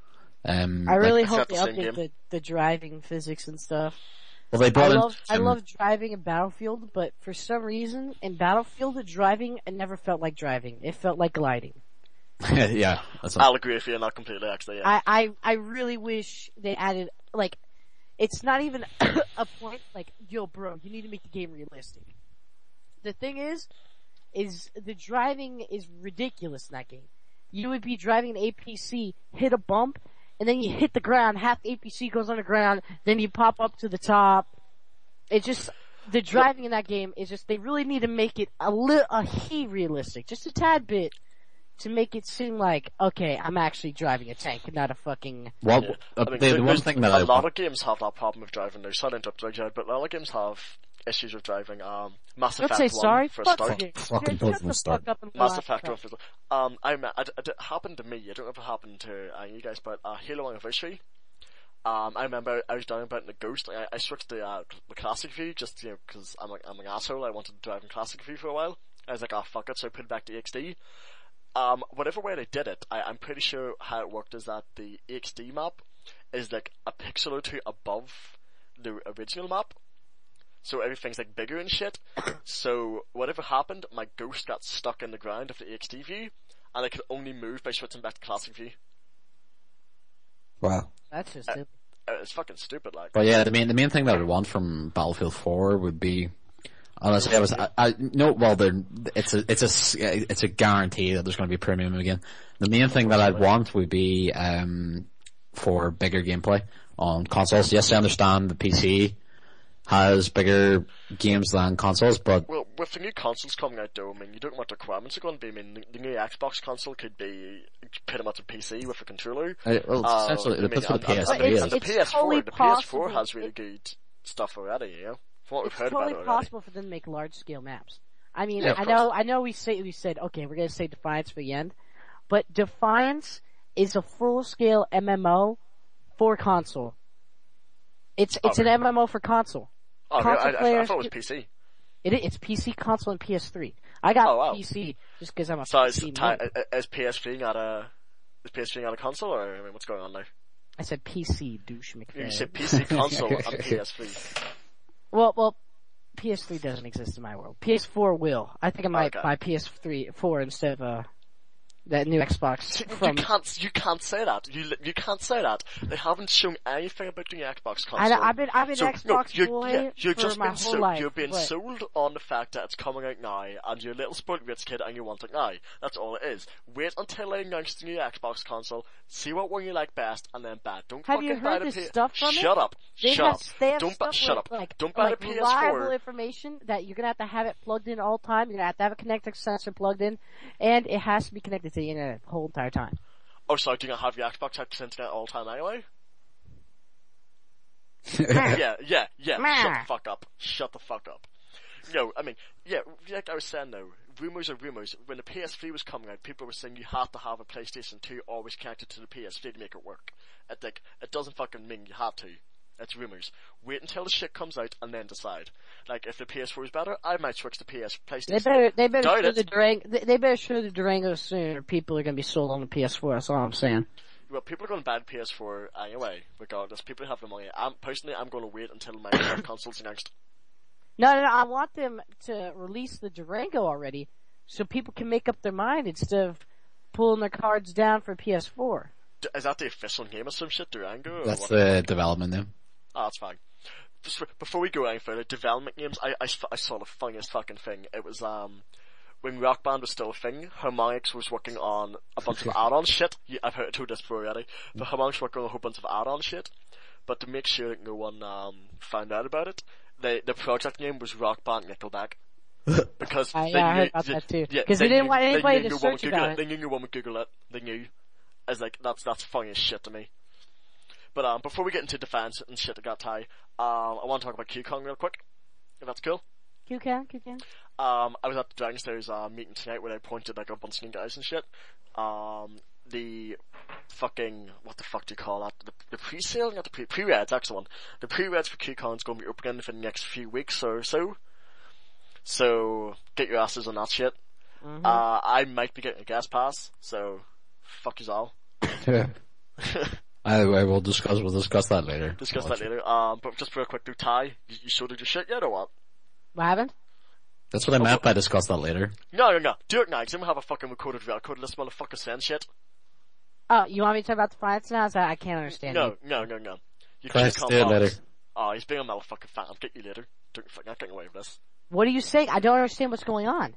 Speaker 2: Um,
Speaker 3: I really
Speaker 1: it's
Speaker 3: hope
Speaker 1: not
Speaker 3: they
Speaker 1: the same
Speaker 3: update
Speaker 1: game.
Speaker 3: the, the driving physics and stuff.
Speaker 2: well, they
Speaker 3: I
Speaker 2: brought in
Speaker 3: love I
Speaker 2: some-
Speaker 3: love driving in Battlefield, but for some reason in Battlefield the driving it never felt like driving. It felt like gliding.
Speaker 2: yeah, that's what,
Speaker 1: I'll agree with you, not completely, actually, yeah.
Speaker 3: I, I, I really wish they added, like, it's not even a point, like, yo bro, you need to make the game realistic. The thing is, is the driving is ridiculous in that game. You would be driving an A P C, hit a bump, and then you hit the ground, half the A P C goes on the ground, then you pop up to the top. It just, the driving in that game is just, they really need to make it a little, a he realistic, just a tad bit. To make it seem like, okay, I'm actually driving a tank, not a fucking...
Speaker 2: well,
Speaker 1: Yeah.
Speaker 2: uh,
Speaker 1: I mean,
Speaker 2: the,
Speaker 1: there-
Speaker 2: the one
Speaker 1: there's-
Speaker 2: thing that
Speaker 1: a
Speaker 2: I
Speaker 1: lot of games have that problem with driving. There's sorry to interrupt, Jared, but a lot of games have issues with driving. Um, Mass
Speaker 3: Don't
Speaker 1: Effect
Speaker 3: say
Speaker 1: one
Speaker 3: sorry,
Speaker 1: for a
Speaker 3: fuck
Speaker 1: start.
Speaker 3: you.
Speaker 2: Fucking
Speaker 3: Shut
Speaker 2: don't
Speaker 3: the
Speaker 2: even start.
Speaker 3: fuck up and
Speaker 1: Mass
Speaker 3: lie.
Speaker 1: Effect one for the Um, I, me- I, it happened to me. I don't know if it happened to uh, you guys, but uh, Halo Anniversary. Um, I remember I was down about in the Ghost. I, I switched to uh, the classic view just you know because I'm a, I'm an asshole. I wanted to drive in classic view for a while. I was like, oh fuck it, so I put it back to E X D. Um, whatever way they did it, I, I'm pretty sure how it worked is that the E X D map is like a pixel or two above the original map. So everything's like bigger and shit. So whatever happened, my Ghost got stuck in the ground of the E X D view, and I could only move by switching back to classic view.
Speaker 2: wow.
Speaker 3: That's just it.
Speaker 1: Uh, It's fucking stupid, like.
Speaker 2: But yeah, the main the main thing that I would want from Battlefield four would be, honestly, I was I, I no well, there it's a it's a s- it's a guarantee that there's going to be premium again. The main thing that I'd want would be um for bigger gameplay on consoles. Yes, I understand the P C has bigger games than consoles, but
Speaker 1: Well, with the new consoles coming out though, I mean, you don't know what the requirements are going to be. I mean, the, the new Xbox console could be pretty much a P C with a controller.
Speaker 2: uh, well, it's
Speaker 1: Uh,
Speaker 2: essentially
Speaker 1: I mean,
Speaker 2: that's what the
Speaker 1: and- and-
Speaker 2: P S three
Speaker 1: and
Speaker 2: is.
Speaker 1: the
Speaker 3: It's
Speaker 1: P S four,
Speaker 3: totally
Speaker 1: the P S four
Speaker 3: possible.
Speaker 1: has really good stuff already, you know? From what we've
Speaker 3: It's
Speaker 1: heard
Speaker 3: totally
Speaker 1: about it already.
Speaker 3: possible for them to make large scale maps. I mean,
Speaker 1: Yeah, of
Speaker 3: I
Speaker 1: course.
Speaker 3: know, I know we say, we said, okay, we're gonna say Defiance for the end, but Defiance is a full scale M M O for console. It's, it's an
Speaker 1: Okay.
Speaker 3: M M O for console.
Speaker 1: Oh,
Speaker 3: console
Speaker 1: I, I, I
Speaker 3: players
Speaker 1: thought it was
Speaker 3: get-
Speaker 1: P C.
Speaker 3: It, it's P C, console, and P S three. I got
Speaker 1: Oh, wow.
Speaker 3: P C just because I'm a
Speaker 1: So
Speaker 3: P
Speaker 1: is,
Speaker 3: C
Speaker 1: ti-
Speaker 3: nerd.
Speaker 1: is P S three not a, is P S three not a console, or, I mean, what's going on there?
Speaker 3: I said P C, douche
Speaker 1: You
Speaker 3: McFadden.
Speaker 1: said P C console and P S three.
Speaker 3: Well, well, P S three doesn't exist in my world. P S four will. I think I might
Speaker 1: Okay.
Speaker 3: buy P S three, four instead of, uh, that new Xbox.
Speaker 1: See,
Speaker 3: From
Speaker 1: you can't, you can't say that. You, li- you can't say that. They haven't shown anything about the new Xbox console.
Speaker 3: I, I've been I've been
Speaker 1: So,
Speaker 3: Xbox
Speaker 1: no, you're,
Speaker 3: boy
Speaker 1: yeah, you're
Speaker 3: for
Speaker 1: just
Speaker 3: my
Speaker 1: being
Speaker 3: whole
Speaker 1: sold,
Speaker 3: life.
Speaker 1: you're being
Speaker 3: but
Speaker 1: sold on the fact that it's coming out now, and you're a little spoiled rich kid and you want it now. That's all it is. Wait until they announce the new Xbox console, see what one you like best, and then buy it. Don't
Speaker 3: Have
Speaker 1: fucking
Speaker 3: you
Speaker 1: buy
Speaker 3: heard
Speaker 1: the
Speaker 3: this
Speaker 1: P-
Speaker 3: stuff from it?
Speaker 1: Shut up.
Speaker 3: They
Speaker 1: Shut
Speaker 3: have,
Speaker 1: up.
Speaker 3: they have
Speaker 1: Don't buy,
Speaker 3: stuff
Speaker 1: shut
Speaker 3: with,
Speaker 1: up.
Speaker 3: like,
Speaker 1: Don't buy
Speaker 3: like
Speaker 1: the P S
Speaker 3: reliable
Speaker 1: four.
Speaker 3: information that you're gonna have to have it plugged in all the time. You're gonna have to have a connected sensor plugged in, and it has to be connected to the internet the whole entire time.
Speaker 1: Oh, sorry, do you not have your Xbox hooked to the internet all the time anyway?
Speaker 3: Ah.
Speaker 1: yeah, yeah, yeah.
Speaker 3: Meh.
Speaker 1: Shut the fuck up. Shut the fuck up. No, I mean, yeah, like I was saying though, rumors are rumors. When the P S three was coming out, people were saying you had to have a PlayStation two always connected to the P S three to make it work. It, like, it doesn't fucking mean you had to. It's rumors. Wait until the shit comes out and then decide. Like, if the P S four is better, I might switch to P S PlayStation.
Speaker 3: They better they better
Speaker 1: Doubt
Speaker 3: show
Speaker 1: it.
Speaker 3: the Durango. They, they better show the Durango soon, or people are gonna be sold on the P S four. That's all I'm saying.
Speaker 1: Well, people are going to buy the P S four anyway, regardless. People have the money. I'm, personally, I'm going to wait until my console's announced.
Speaker 3: No, no, no. I want them to release the Durango already, so people can make up their mind instead of pulling their cards down for P S four.
Speaker 1: D- Is that the official name of some shit, Durango? Or
Speaker 2: That's
Speaker 1: what?
Speaker 2: the development name.
Speaker 1: Oh, that's fine. Just for, before we go any further, development names, I, I, s- I saw the funniest fucking thing. It was, um, when Rock Band was still a thing, Harmonix was working on a bunch of add-on shit. You, I've heard told this before already. But Harmonix working on a whole bunch of add-on shit. But to make sure that no one, um, found out about it, the, the project name was Rock Band Nickelback. Because
Speaker 3: Uh,
Speaker 1: they
Speaker 3: yeah, I
Speaker 1: knew,
Speaker 3: heard about
Speaker 1: they-
Speaker 3: that too.
Speaker 1: yeah,
Speaker 3: 'Cause they didn't
Speaker 1: knew-
Speaker 3: want anybody
Speaker 1: knew
Speaker 3: to
Speaker 1: no one would
Speaker 3: search
Speaker 1: Google
Speaker 3: about
Speaker 1: it.
Speaker 3: it.
Speaker 1: They knew no one would Google it. They knew. As like, that's, that's funny as shit to me. But, um, before we get into defense and shit that got Ty, um, I want to talk about QCon real quick. If that's cool.
Speaker 3: Q can, Q can.
Speaker 1: Um, I was at the Dragon Stairs, uh, meeting tonight where they pointed like a bunch of new guys and shit. Um, the fucking, what the fuck do you call that? The, the pre-sale? Not the pre, pre-reds, that's the one. The pre-reds for QCon's going to be opening for the next few weeks or so. So, get your asses on that shit.
Speaker 3: Mm-hmm.
Speaker 1: Uh, I might be getting a gas pass, so, fuck you all.
Speaker 2: I, I will discuss, we'll discuss that later.
Speaker 1: Discuss
Speaker 2: Watch
Speaker 1: that
Speaker 2: it.
Speaker 1: later. Um, but just real quick, do Ty, you, you sorted your shit yet or what?
Speaker 3: What happened?
Speaker 2: That's what I meant by discuss that later.
Speaker 1: No, no, no. Do it now, because I'm gonna have a fucking recorded record of this motherfucker saying shit.
Speaker 3: Oh, you want me to talk about the Defiance now? So I can't understand
Speaker 1: No,
Speaker 3: you.
Speaker 1: no, no, no. You
Speaker 2: Christ,
Speaker 1: can't
Speaker 2: do it
Speaker 1: pause.
Speaker 2: later.
Speaker 1: Oh, he's being a motherfucking fan. I'll get you later. Don't, I'm not getting away with this.
Speaker 3: What are you saying? I don't understand what's going on.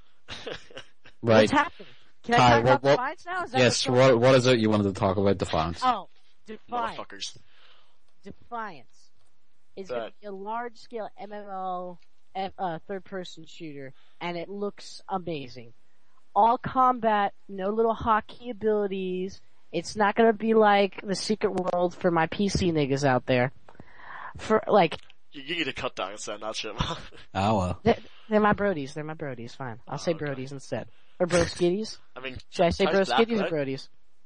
Speaker 2: Right.
Speaker 3: What's happening? Can
Speaker 2: Ty,
Speaker 3: I talk
Speaker 2: what-
Speaker 3: about
Speaker 2: what-
Speaker 3: Defiance now? Is that
Speaker 2: Yes,
Speaker 3: what's going on?
Speaker 2: what, what is it you wanted to talk about Defiance?
Speaker 3: Oh, Defiance.
Speaker 1: Motherfuckers.
Speaker 3: Defiance is
Speaker 1: That-
Speaker 3: going to be a large-scale M M O F- uh, third-person shooter, and it looks amazing. All combat, no little hockey abilities. It's not going to be like the Secret World for my P C niggas out there. For like,
Speaker 1: You, you need to cut down and send that shit, man.
Speaker 2: Oh well.
Speaker 3: they're, they're my brodies. They're my brodies. Fine, I'll say
Speaker 1: Oh, okay.
Speaker 3: brodies instead, or broskitties.
Speaker 1: I mean,
Speaker 3: Should I say
Speaker 1: Ty's black,
Speaker 3: broskitties
Speaker 1: right?
Speaker 3: or brodies?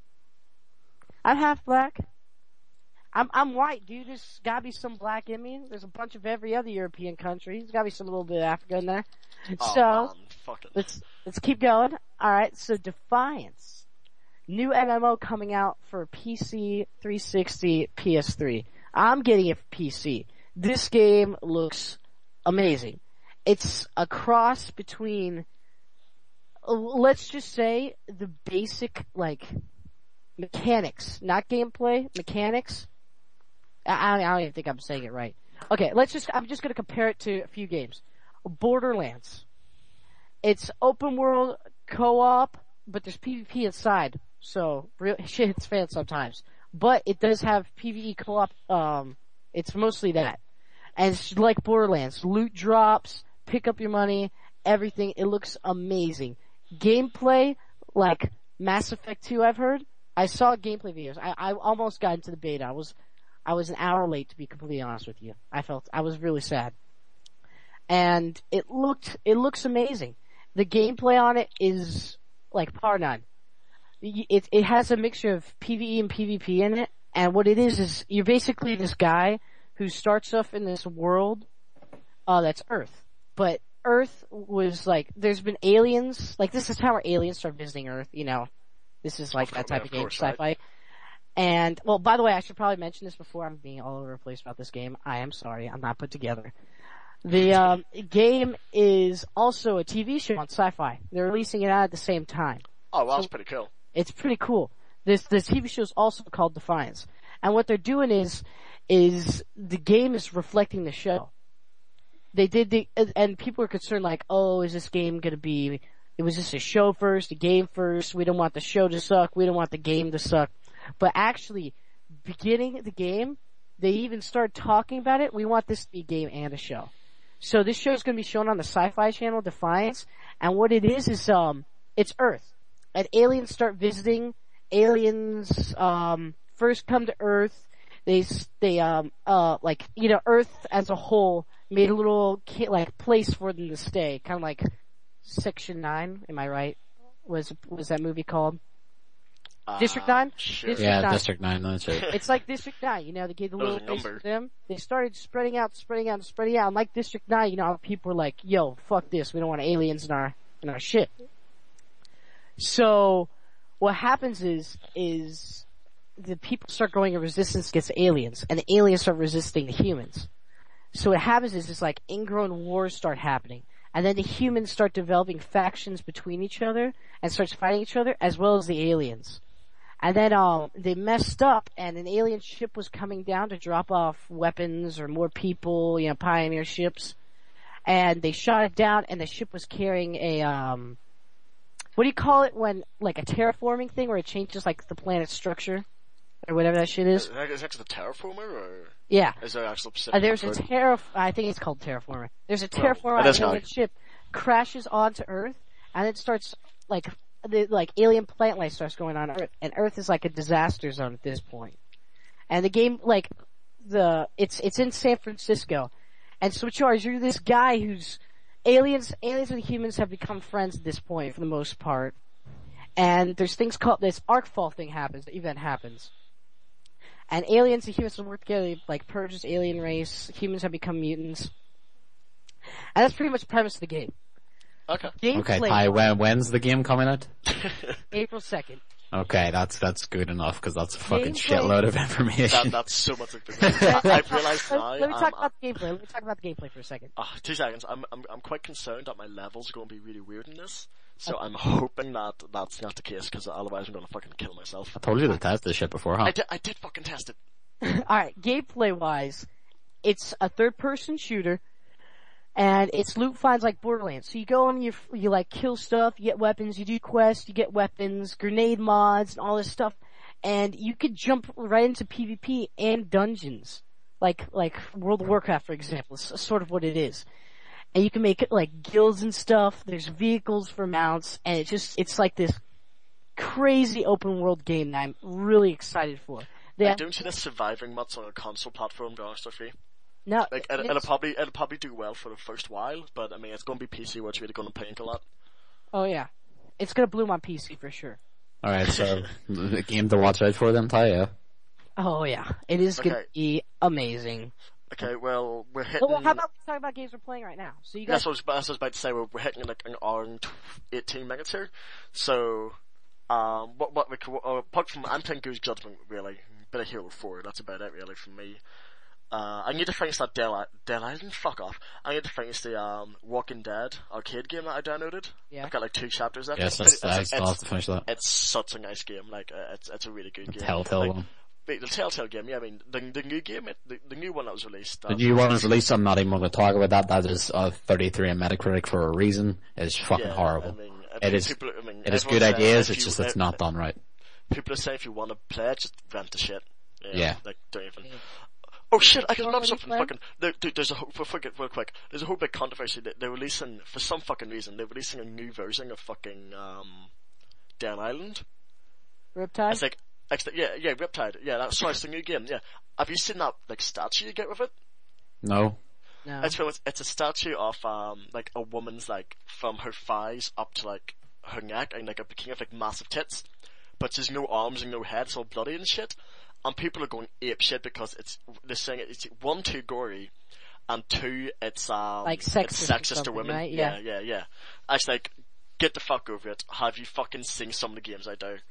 Speaker 3: I'm half black. I'm I'm white, dude. There's gotta be some black in me. There's a bunch of every other European country. There's gotta be some little bit of Africa in there.
Speaker 1: Oh,
Speaker 3: so
Speaker 1: man, fuck it.
Speaker 3: let's let's keep going. All right. So Defiance, new M M O coming out for P C, three sixty, P S three. I'm getting it for P C. This game looks amazing. It's a cross between, uh, let's just say, the basic like mechanics, not gameplay, mechanics. I, I don't even think I'm saying it right. Okay, let's just, I'm just gonna compare it to a few games. Borderlands. It's open world co-op, but there's PvP inside, so real shit hits fans sometimes. But it does have PvE co-op, um, it's mostly that. And it's like Borderlands. Loot drops, pick up your money, everything. It looks amazing. Gameplay, like Mass Effect two I've heard. I saw gameplay videos. I, I almost got into the beta. I was, I was an hour late to be completely honest with you. I felt, I was really sad. And it looked, it looks amazing. The gameplay on it is like par none. It, it has a mixture of PvE and PvP in it. And what it is is you're basically this guy who starts off in this world, uh, that's Earth. But Earth was like, there's been aliens, like this is how our aliens start visiting Earth, you know. This is like that type
Speaker 1: Of
Speaker 3: of game,
Speaker 1: course,
Speaker 3: sci-fi.
Speaker 1: right.
Speaker 3: And, well, by the way, I should probably mention this before. I'm being all over the place about this game. I am sorry. I'm not put together. The, um, game is also a T V show on Sci-Fi. They're releasing it out at the same time.
Speaker 1: Oh, well, that's
Speaker 3: So-
Speaker 1: pretty cool.
Speaker 3: It's pretty cool. This the T V show is also called Defiance, and what they're doing is is the game is reflecting the show. They did the and people are concerned like, oh, is this game gonna be? It was just a show first, a game first. We don't want the show to suck. We don't want the game to suck. But actually, beginning the game, they even start talking about it. We want this to be a game and a show. So this show is going to be shown on the Sci-Fi Channel, Defiance, and what it is is um, it's Earth. And aliens start visiting. Aliens um first come to Earth. They they um uh like you know Earth as a whole made a little like place for them to stay, kind of like Section Nine. Am I right? Was was that movie called
Speaker 1: Uh,
Speaker 3: District Nine?
Speaker 1: Sure.
Speaker 3: District
Speaker 2: Yeah,
Speaker 3: nine.
Speaker 2: District nine, that's it.
Speaker 3: It's like District Nine. You know, they gave the
Speaker 1: There was
Speaker 3: little
Speaker 1: a
Speaker 3: place
Speaker 1: number.
Speaker 3: for them. They started spreading out, spreading out, spreading out. And like District Nine, you know, how people were like, "Yo, fuck this. We don't want aliens in our in our shit." So, what happens is, is the people start growing a resistance against aliens, and the aliens start resisting the humans. So what happens is, it's like ingrown wars start happening, and then the humans start developing factions between each other, and starts fighting each other, as well as the aliens. And then, um, they messed up, and an alien ship was coming down to drop off weapons or more people, you know, pioneer ships. And they shot it down, and the ship was carrying a, um, what do you call it when, like a terraforming thing where it changes like the planet's structure? Or whatever that shit is?
Speaker 1: Is that, is that the terraformer, or
Speaker 3: Yeah.
Speaker 1: is there actual
Speaker 3: Uh,
Speaker 1: specific
Speaker 3: there's a
Speaker 1: word?
Speaker 3: terra, I think it's called terraformer. There's a
Speaker 1: Well,
Speaker 3: terraformer
Speaker 1: it is
Speaker 3: on an alien
Speaker 1: now.
Speaker 3: ship, crashes onto Earth, and it starts, like, the, like, alien plant life starts going on Earth, and Earth is like a disaster zone at this point. And the game, like, the, it's, it's in San Francisco. And so what you are is you're this guy who's, aliens, aliens and humans have become friends at this point for the most part. And there's things called, this Arcfall thing happens, the event happens. And aliens and humans will work together, like, purge this alien race, humans have become mutants. And that's pretty much the premise of the game.
Speaker 1: Okay.
Speaker 2: Okay,
Speaker 3: Gameplay,
Speaker 2: Ty, when, when's the game coming out?
Speaker 3: April second.
Speaker 2: Okay, that's that's good enough, because that's a fucking
Speaker 3: Gameplay-
Speaker 2: shitload of information.
Speaker 1: that, that's so much information. I- I've realized now.
Speaker 3: Let, let me
Speaker 1: I'm-
Speaker 3: talk
Speaker 1: I'm-
Speaker 3: about the gameplay. Let me talk about the gameplay for a second.
Speaker 1: Ah, two seconds. I'm I'm I'm quite concerned that my levels are going to be really weird in this. So I'm hoping that that's not the case, because otherwise I'm going to fucking kill myself.
Speaker 2: I told you to test this shit before, huh?
Speaker 1: I did I did fucking test it.
Speaker 3: Alright, gameplay wise, it's a third person shooter, and it's loot finds like Borderlands. So you go and you, you like kill stuff, you get weapons, you do quests, you get weapons, grenade mods, and all this stuff, and you could jump right into PvP and dungeons. Like, like World of Warcraft, for example, is sort of what it is. And you can make like guilds and stuff, there's vehicles for mounts, and it's just, it's like this crazy open world game that I'm really excited for. They
Speaker 1: I
Speaker 3: have-
Speaker 1: don't see this surviving much on a console platform, to be honest with you.
Speaker 3: no,
Speaker 1: Like, it, it'll
Speaker 3: it's-
Speaker 1: probably it'll probably do well for the first while, but I mean, it's going to be P C, where it's really going to pink a lot.
Speaker 3: Oh yeah. It's gonna bloom on P C for sure.
Speaker 2: Alright, so, the game to watch out for then, Ty, yeah?
Speaker 3: Oh yeah. It is gonna
Speaker 1: Okay.
Speaker 3: be amazing.
Speaker 1: Okay, well, we're hitting.
Speaker 3: Well, how about we talk about games we're playing right now? So you guys,
Speaker 1: That's what I was, that's what I was about to say. We're, we're hitting like an hour and eighteen minutes here. So, um, what what we could, uh, apart from I'm playing Goose Judgment, really, bit of Halo Four. That's about it, really, for me. Uh, I need to finish that Dead, I- Dead Island. Fuck off. I need to finish the um Walking Dead arcade game that I downloaded.
Speaker 3: Yeah.
Speaker 1: I've got like two chapters left.
Speaker 2: Yes,
Speaker 1: But
Speaker 2: that's,
Speaker 1: it's,
Speaker 2: I
Speaker 1: it's,
Speaker 2: still have
Speaker 1: it's,
Speaker 2: to finish that.
Speaker 1: it's such a nice game. Like, uh, it's it's a really good game.
Speaker 2: Telltale
Speaker 1: like,
Speaker 2: one.
Speaker 1: wait, the Telltale game. Yeah, I mean the the new game, it, the the new one that was released.
Speaker 2: The
Speaker 1: um,
Speaker 2: new one was released, I'm not even going to talk about that. That is uh, thirty-three on Metacritic for a reason. It's fucking
Speaker 1: yeah,
Speaker 2: horrible.
Speaker 1: I mean, I
Speaker 2: It
Speaker 1: mean,
Speaker 2: is-
Speaker 1: People, I mean,
Speaker 2: It has
Speaker 1: everyone's
Speaker 2: good
Speaker 1: saying
Speaker 2: ideas,
Speaker 1: if
Speaker 2: it's
Speaker 1: you-
Speaker 2: just it's
Speaker 1: if-
Speaker 2: not done right.
Speaker 1: People are saying if you want to play it, just rent the shit. Yeah.
Speaker 2: Yeah.
Speaker 1: Like, don't even. Oh shit, I can remember
Speaker 3: Already
Speaker 1: something
Speaker 3: played?
Speaker 1: fucking, there, dude, there's a whole, for fucking, real quick, there's a whole big controversy that they're releasing, for some fucking reason, they're releasing a new version of fucking, um, Dead Island.
Speaker 3: Riptide?
Speaker 1: It's like, extra, yeah, yeah, Riptide, yeah, that's, sorry, it's the new game, yeah. Have you seen that, like, statue you get with it?
Speaker 2: No?
Speaker 3: No.
Speaker 1: It's, from- it's, it's a statue of, um, like, a woman's, like, from her thighs up to, like, her neck, and, like, a bikini of, like, massive tits. But there's no arms and no head, it's all bloody and shit. And people are going ape shit because it's, they're saying it's, one, too gory, and two, it's, um,
Speaker 3: Like sexist
Speaker 1: it's
Speaker 3: or
Speaker 1: sexist to
Speaker 3: something,
Speaker 1: women.
Speaker 3: right?
Speaker 1: Yeah,
Speaker 3: Yeah.
Speaker 1: yeah, yeah. I was like, get the fuck over it. Have you fucking seen some of the games I do?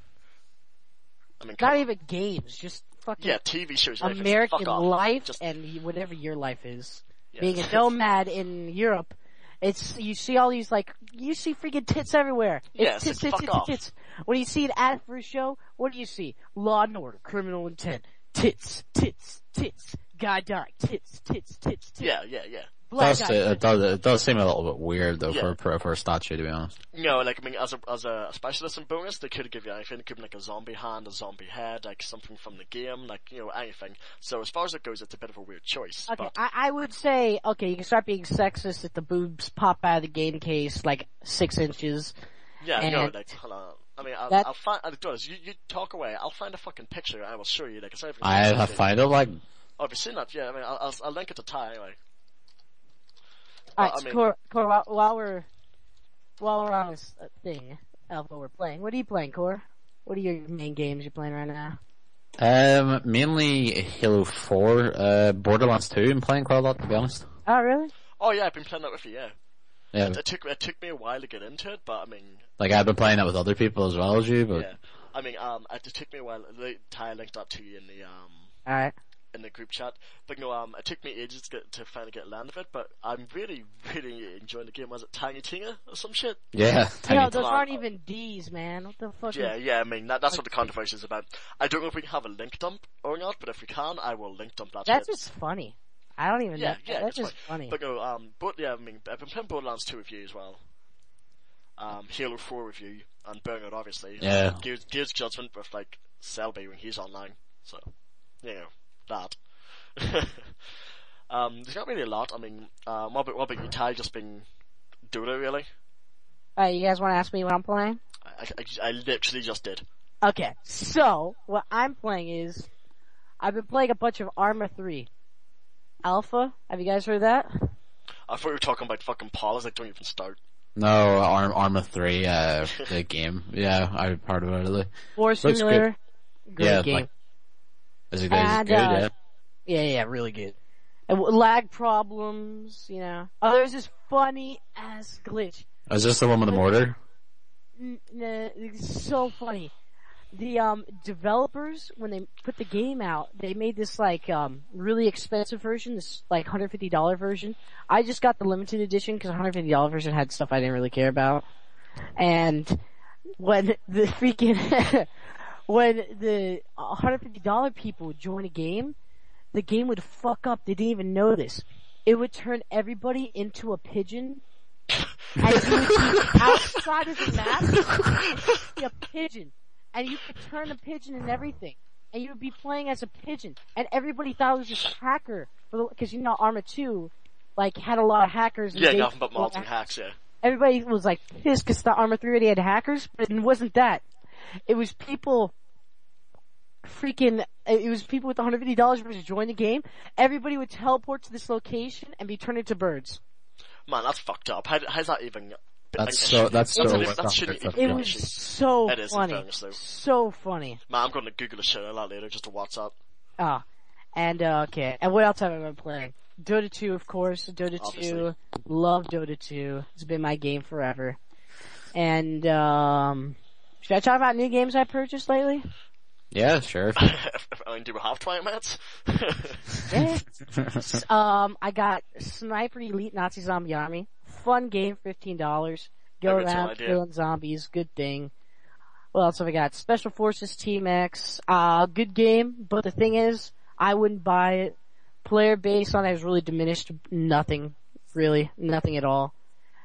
Speaker 1: I mean, come
Speaker 3: Not
Speaker 1: on.
Speaker 3: even games, just fucking
Speaker 1: Yeah, T V shows. everything.
Speaker 3: American
Speaker 1: Fuck off.
Speaker 3: life
Speaker 1: Just,
Speaker 3: and whatever your life is.
Speaker 1: yeah.
Speaker 3: Being a nomad in Europe It's, you see all these, like, you see freaking tits everywhere. It's
Speaker 1: Yeah, it's
Speaker 3: tits,
Speaker 1: like,
Speaker 3: tits,
Speaker 1: fuck
Speaker 3: tits,
Speaker 1: off.
Speaker 3: tits. When you see an ad for a show, what do you see? Law and Order, Criminal Intent, tits, tits, tits, guy died, tits, tits, tits, tits.
Speaker 1: Yeah, yeah, yeah.
Speaker 2: It
Speaker 3: Black
Speaker 2: does,
Speaker 3: guy,
Speaker 2: it, does, it does seem a little bit weird though
Speaker 1: Yeah.
Speaker 2: for, for a statue, to be honest.
Speaker 1: No, like, I mean, as a, as a specialist in bonus, they could give you anything. It could be like a zombie hand, a zombie head, like something from the game, like, you know, anything. So as far as it goes, it's a bit of a weird choice.
Speaker 3: Okay,
Speaker 1: But,
Speaker 3: I, I would say, okay, you can start being sexist if the boobs pop out of the game case like six inches.
Speaker 1: yeah, no,
Speaker 3: and
Speaker 1: like, hold on. I mean, I'll,
Speaker 3: that-
Speaker 1: I'll find, it does. You, you talk away. I'll find a fucking picture and I will show you, like, it's not even
Speaker 2: I have found it like,
Speaker 1: Oh, have you seen that? Yeah, I mean, I'll, I'll, I'll link it to Ty anyway.
Speaker 3: Alright,
Speaker 1: I
Speaker 3: so
Speaker 1: mean-
Speaker 3: Cor, Cor, while, while we're, while we're on this uh, thing, of what we're playing, what are you playing, Cor? What are your main games you're playing right now?
Speaker 2: um, mainly Halo four, uh, Borderlands two I'm playing quite a lot, to be honest.
Speaker 3: Oh, really?
Speaker 1: Oh yeah, I've been playing that with you, yeah.
Speaker 2: Yeah,
Speaker 1: It took, it took me a while to get into it, but I mean,
Speaker 2: like I've been playing it with other people as well as you, but
Speaker 1: yeah. I mean, um, it took me a while, the- Ty linked that to you in the, um,
Speaker 3: Alright.
Speaker 1: in the group chat. But no, um, it took me ages to get, to finally get a land of it, but I'm really, really enjoying the game. Was it Tiny Tinga or some shit?
Speaker 2: yeah,
Speaker 3: You
Speaker 2: tiny
Speaker 3: know, those
Speaker 1: Come on.
Speaker 3: aren't even D's, man. What the fuck?
Speaker 1: Yeah,
Speaker 3: is-
Speaker 1: yeah, I mean, that, that's what the controversy is about. I don't know if we can have a link dump or not, but if we can, I will link dump that
Speaker 3: That's
Speaker 1: shit.
Speaker 3: just funny. I don't even
Speaker 1: Yeah,
Speaker 3: know.
Speaker 1: yeah,
Speaker 3: That's
Speaker 1: it's
Speaker 3: just funny.
Speaker 1: But no, um, but yeah, I mean, I've been playing Borderlands two with you as well. Um, Halo four with you, and Burnout obviously.
Speaker 2: Yeah.
Speaker 1: Um, Gears, Gears Judgment with like, Selby when he's online. So, you know, that. um, there's not really a lot, I mean, um, what about, what about you, Ty, just been Dota really?
Speaker 3: Alright, you guys wanna ask me what I'm playing?
Speaker 1: I, I, I literally just did.
Speaker 3: Okay, so, what I'm playing is, I've been playing a bunch of Arma three. Alpha, have you guys heard that?
Speaker 1: I thought you were talking about fucking Paul, I was like, don't even start.
Speaker 2: No, Arm, Arma three, uh, the game. Yeah, I've heard about it. Really.
Speaker 3: War
Speaker 2: good.
Speaker 3: Simulator. Great
Speaker 2: Yeah,
Speaker 3: game.
Speaker 2: like- Is it good? Is it
Speaker 3: And,
Speaker 2: good?
Speaker 3: uh,
Speaker 2: Yeah.
Speaker 3: Yeah, yeah, really good. And w- lag problems, you know. Oh, there's this funny ass glitch.
Speaker 2: Is this the one with the mortar?
Speaker 3: N- n- it's so funny. The um developers, when they put the game out, they made this like um really expensive version, this like one hundred fifty dollars version. I just got the limited edition because the one hundred fifty dollars version had stuff I didn't really care about. And when the freaking when the one hundred fifty dollars people would join a game, the game would fuck up. They didn't even know this. It would turn everybody into a pigeon. And you would be outside of the map, and be a pigeon. And you could turn a pigeon and everything. And you would be playing as a pigeon. And everybody thought it was just a hacker. Because you know, Arma two, like, had a lot of hackers. And
Speaker 1: Yeah,
Speaker 3: they-
Speaker 1: nothing but mods and hacks, yeah.
Speaker 3: Everybody was like pissed because the Arma three already had hackers, but it wasn't that. It was people freaking, it was people with one hundred fifty dollars to join the game. Everybody would teleport to this location and be turned into birds.
Speaker 1: Man, that's fucked up. How, how's that even...
Speaker 2: That's so. That's so.
Speaker 1: That's-
Speaker 2: that's
Speaker 1: that
Speaker 2: not
Speaker 1: shouldn't
Speaker 2: good
Speaker 1: even
Speaker 3: It
Speaker 1: Yeah,
Speaker 3: was
Speaker 1: she-
Speaker 3: so
Speaker 1: It is, in
Speaker 3: funny.
Speaker 1: fairness, though.
Speaker 3: So funny.
Speaker 1: Man, I'm going to Google the shit out of that later just to WhatsApp.
Speaker 3: Ah. And, uh, okay. And what else have I been playing? Dota two, of course. Dota
Speaker 1: Obviously.
Speaker 3: two. Love Dota two. It's been my game forever. And, um, should I talk about new games I purchased lately?
Speaker 2: Yeah, sure.
Speaker 1: if, if, I mean, do we have twenty minutes?
Speaker 3: Yeah. um, I got Sniper Elite Nazi Zombie Army. Fun game, fifteen dollars. Go
Speaker 1: That's an
Speaker 3: around
Speaker 1: idea.
Speaker 3: killing zombies, good thing. What else have I got? Special Forces Team X. Uh, good game, but the thing is, I wouldn't buy it. Player base on it is really diminished. Nothing. Really. Nothing at all.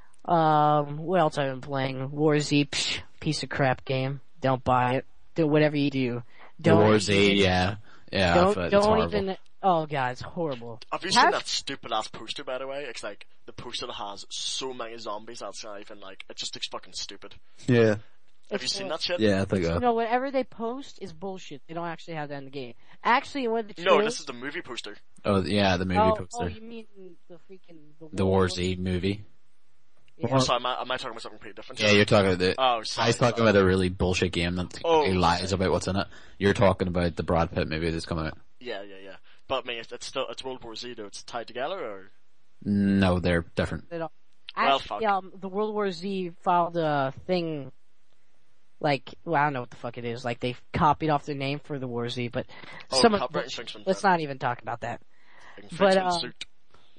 Speaker 3: Um, what else have I been playing? War Z, psh, piece of crap game. Don't buy it. Do whatever you do.
Speaker 2: The
Speaker 3: Don't
Speaker 2: War Z, yeah, yeah.
Speaker 3: Don't,
Speaker 2: but it's
Speaker 3: don't
Speaker 2: horrible.
Speaker 3: even, oh god, it's horrible.
Speaker 1: Have you
Speaker 3: Have-
Speaker 1: seen that stupid ass poster, by the way? It's like, the poster that has so many zombies that's not even like, it just looks fucking stupid.
Speaker 2: Yeah.
Speaker 1: Have you
Speaker 3: It's
Speaker 1: seen
Speaker 3: hor-
Speaker 1: that shit?
Speaker 2: Yeah, I think so.
Speaker 3: You know, whatever they post is bullshit. They don't actually have that in the game. Actually, when the
Speaker 1: No,
Speaker 3: trailer-
Speaker 1: this is the movie poster.
Speaker 2: Oh, yeah, the movie
Speaker 3: oh,
Speaker 2: poster.
Speaker 3: oh, you mean the freaking the,
Speaker 2: The War Z movie.
Speaker 3: Yeah.
Speaker 1: Or so am I, am I talking about something pretty different?
Speaker 2: Yeah, you're talking about the.
Speaker 1: Oh,
Speaker 2: I
Speaker 1: sorry.
Speaker 2: was talking about a really bullshit game that
Speaker 1: Oh,
Speaker 2: he lies about what's in it. You're talking about the Brad Pitt movie that's coming out.
Speaker 1: Yeah, yeah, yeah. But I mean, it's, it's still, it's World War Z though, it's tied together, or?
Speaker 2: No, they're different.
Speaker 3: They don't-
Speaker 1: Well,
Speaker 3: Actually,
Speaker 1: fuck.
Speaker 3: um, the World War Z filed a thing. Like, well, I don't know what the fuck it is. Like, they copied off their name for the War Z, but
Speaker 1: Oh,
Speaker 3: some of
Speaker 1: copyright infringement.
Speaker 3: let's not even talk about that.
Speaker 1: Infringement
Speaker 3: but, uh,
Speaker 1: suit.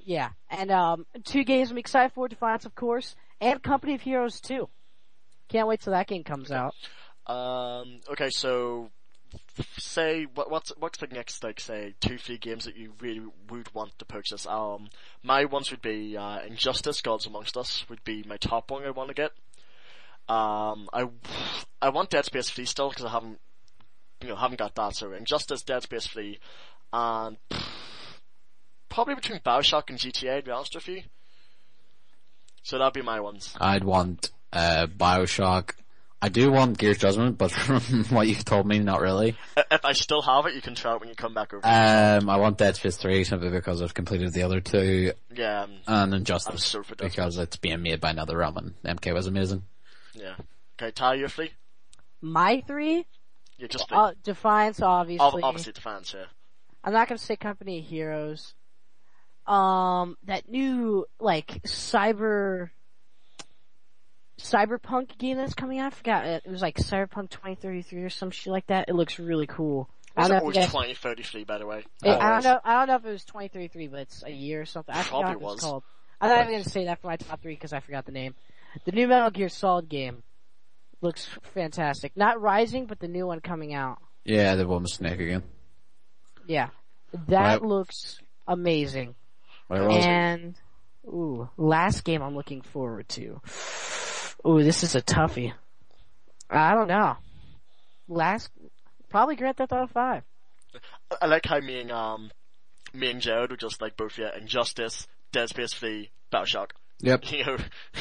Speaker 3: Yeah, and um, two games I'm excited for: Defiance, of course, and Company of Heroes two. Can't wait till that game comes out.
Speaker 1: Um, okay, so say what what's what's the next like say two three games that you really would want to purchase? Um, my ones would be uh, Injustice: Gods Amongst Us would be my top one I want to get. Um, I I want Dead Space three still because I haven't you know haven't got that. So Injustice, Dead Space three, and probably between BioShock and G T A. To be honest with you, so that'd be my ones.
Speaker 2: I'd want uh, Bioshock. I do want Gears Judgment, but from what you've told me, not really.
Speaker 1: If I still have it, you can try it when you come back over.
Speaker 2: Um, I want Dead Space three simply because I've completed the other two,
Speaker 1: Yeah, um,
Speaker 2: and
Speaker 1: I'm
Speaker 2: Injustice
Speaker 1: so for Dead
Speaker 2: because it's being made by another realm, and M K was amazing.
Speaker 1: yeah. Okay, Ty, your three?
Speaker 3: My three,
Speaker 1: Yeah, just three.
Speaker 3: uh, Defiance, obviously.
Speaker 1: Ob- obviously Defiance, yeah.
Speaker 3: I'm not gonna say Company of Heroes. Um, that new like cyber cyberpunk game that's coming out. I forgot. It was like Cyberpunk twenty thirty-three or some shit like that. It looks really cool. I
Speaker 1: Was
Speaker 3: don't
Speaker 1: it
Speaker 3: know if
Speaker 1: always
Speaker 3: you guys-
Speaker 1: twenty thirty-three, by the way?
Speaker 3: It- I don't
Speaker 1: Always.
Speaker 3: know. I don't know if it was twenty thirty-three, but it's a year or something. I
Speaker 1: Probably
Speaker 3: forgot what it's
Speaker 1: was.
Speaker 3: called. I'm not even gonna say that for my top three because I forgot the name. The new Metal Gear Solid game looks fantastic. Not Rising, but the new one coming out.
Speaker 2: Yeah, the one with Snake again.
Speaker 3: Yeah, that
Speaker 2: Right.
Speaker 3: looks amazing.
Speaker 2: Right, well,
Speaker 3: And ooh, last game I'm looking forward to. Ooh, this is a toughie. I don't know. Last, probably Grand Theft Auto five.
Speaker 1: I like how me and, um, me and Jared were just like both, yeah, Injustice, Dead Space three, BioShock.
Speaker 2: Yep.
Speaker 1: You know.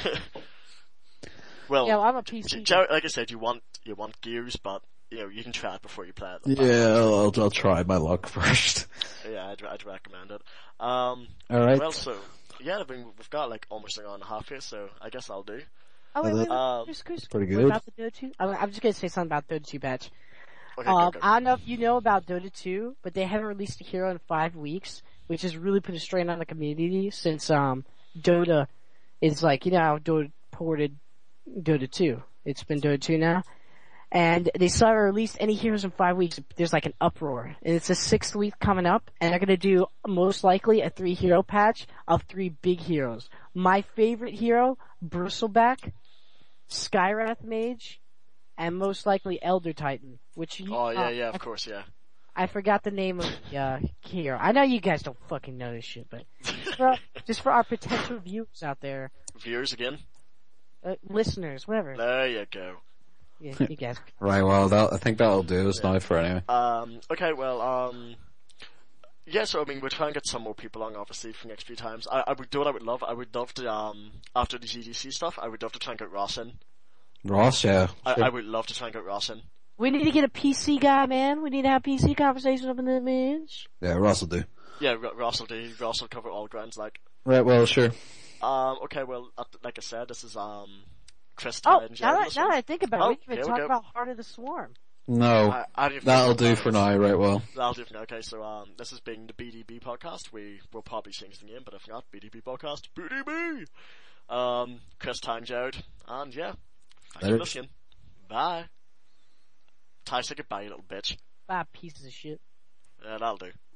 Speaker 1: well,
Speaker 3: Yeah, well, I'm a P C.
Speaker 1: J- Jared, like I said, you want, you want Gears, but, you know, you can try it before you play it.
Speaker 2: Yeah, I'll, I'll try my luck first.
Speaker 1: Yeah, I'd, I'd recommend it. Um,
Speaker 2: Alright.
Speaker 1: well, so, yeah, I mean, we've got like almost an hour and a half here, so I guess I'll do.
Speaker 3: Oh wait, wait, wait.
Speaker 1: Um,
Speaker 3: Just, just,
Speaker 2: pretty
Speaker 3: what
Speaker 2: good.
Speaker 3: about the Dota two? I'm, I'm just gonna say something about Dota two batch.
Speaker 1: Okay,
Speaker 3: Um,
Speaker 1: go, go.
Speaker 3: I don't know if you know about Dota two, but they haven't released a hero in five weeks, which has really put a strain on the community since, um, Dota is like, you know how Dota ported Dota two. It's been Dota two now. And they still haven't released any heroes in five weeks. There's like an uproar. And it's the sixth week coming up, and they're gonna do, most likely, a three hero patch of three big heroes. My favorite hero, Bristleback, Skywrath Mage, and most likely Elder Titan, which you,
Speaker 1: Oh, yeah,
Speaker 3: uh,
Speaker 1: yeah,
Speaker 3: I
Speaker 1: of course, yeah.
Speaker 3: I forgot the name of the uh, hero. I know you guys don't fucking know this shit, but for, just for our potential viewers out there,
Speaker 1: Viewers again?
Speaker 3: uh, listeners, whatever.
Speaker 1: There you go.
Speaker 3: Yeah, you guys.
Speaker 2: Right, well, that, I think that'll do us now for anyway.
Speaker 1: Um, okay, well, um, yeah, so I mean, we're trying to get some more people on, obviously, for the next few times. I, I would do what I would love. I would love to, um, after the G D C stuff, I would love to try and get Ross in.
Speaker 2: Ross, yeah.
Speaker 1: I,
Speaker 2: Sure.
Speaker 1: I would love to try and get Ross in.
Speaker 3: We need to get a P C guy, man. We need to have P C conversations up in the bitch.
Speaker 2: Yeah, Ross will do.
Speaker 1: Yeah, R- Ross will do. Ross will cover all grounds, like.
Speaker 2: Right, well, sure.
Speaker 1: Um, okay, well, uh, like I said, this is, um, Chris
Speaker 3: Oh,
Speaker 1: Ty and
Speaker 3: now
Speaker 1: Jared.
Speaker 3: that, now that I think about it,
Speaker 1: Oh,
Speaker 3: we didn't even
Speaker 1: here we
Speaker 3: talk
Speaker 1: go.
Speaker 3: about Heart of the Swarm.
Speaker 2: No,
Speaker 1: I, I didn't
Speaker 2: that'll
Speaker 1: think
Speaker 2: do
Speaker 1: about
Speaker 2: for
Speaker 1: it.
Speaker 2: now, right, well.
Speaker 1: That'll do for now. Okay, so um, this has been the B D B podcast. We will probably change the name, but if not, B D B podcast, B D B. Um, Chris, Ty, and Jared, and yeah, thanks
Speaker 2: Later.
Speaker 1: for listening. Bye. Ty, say goodbye, you little bitch.
Speaker 3: Bye, pieces of shit.
Speaker 1: Yeah, that'll do.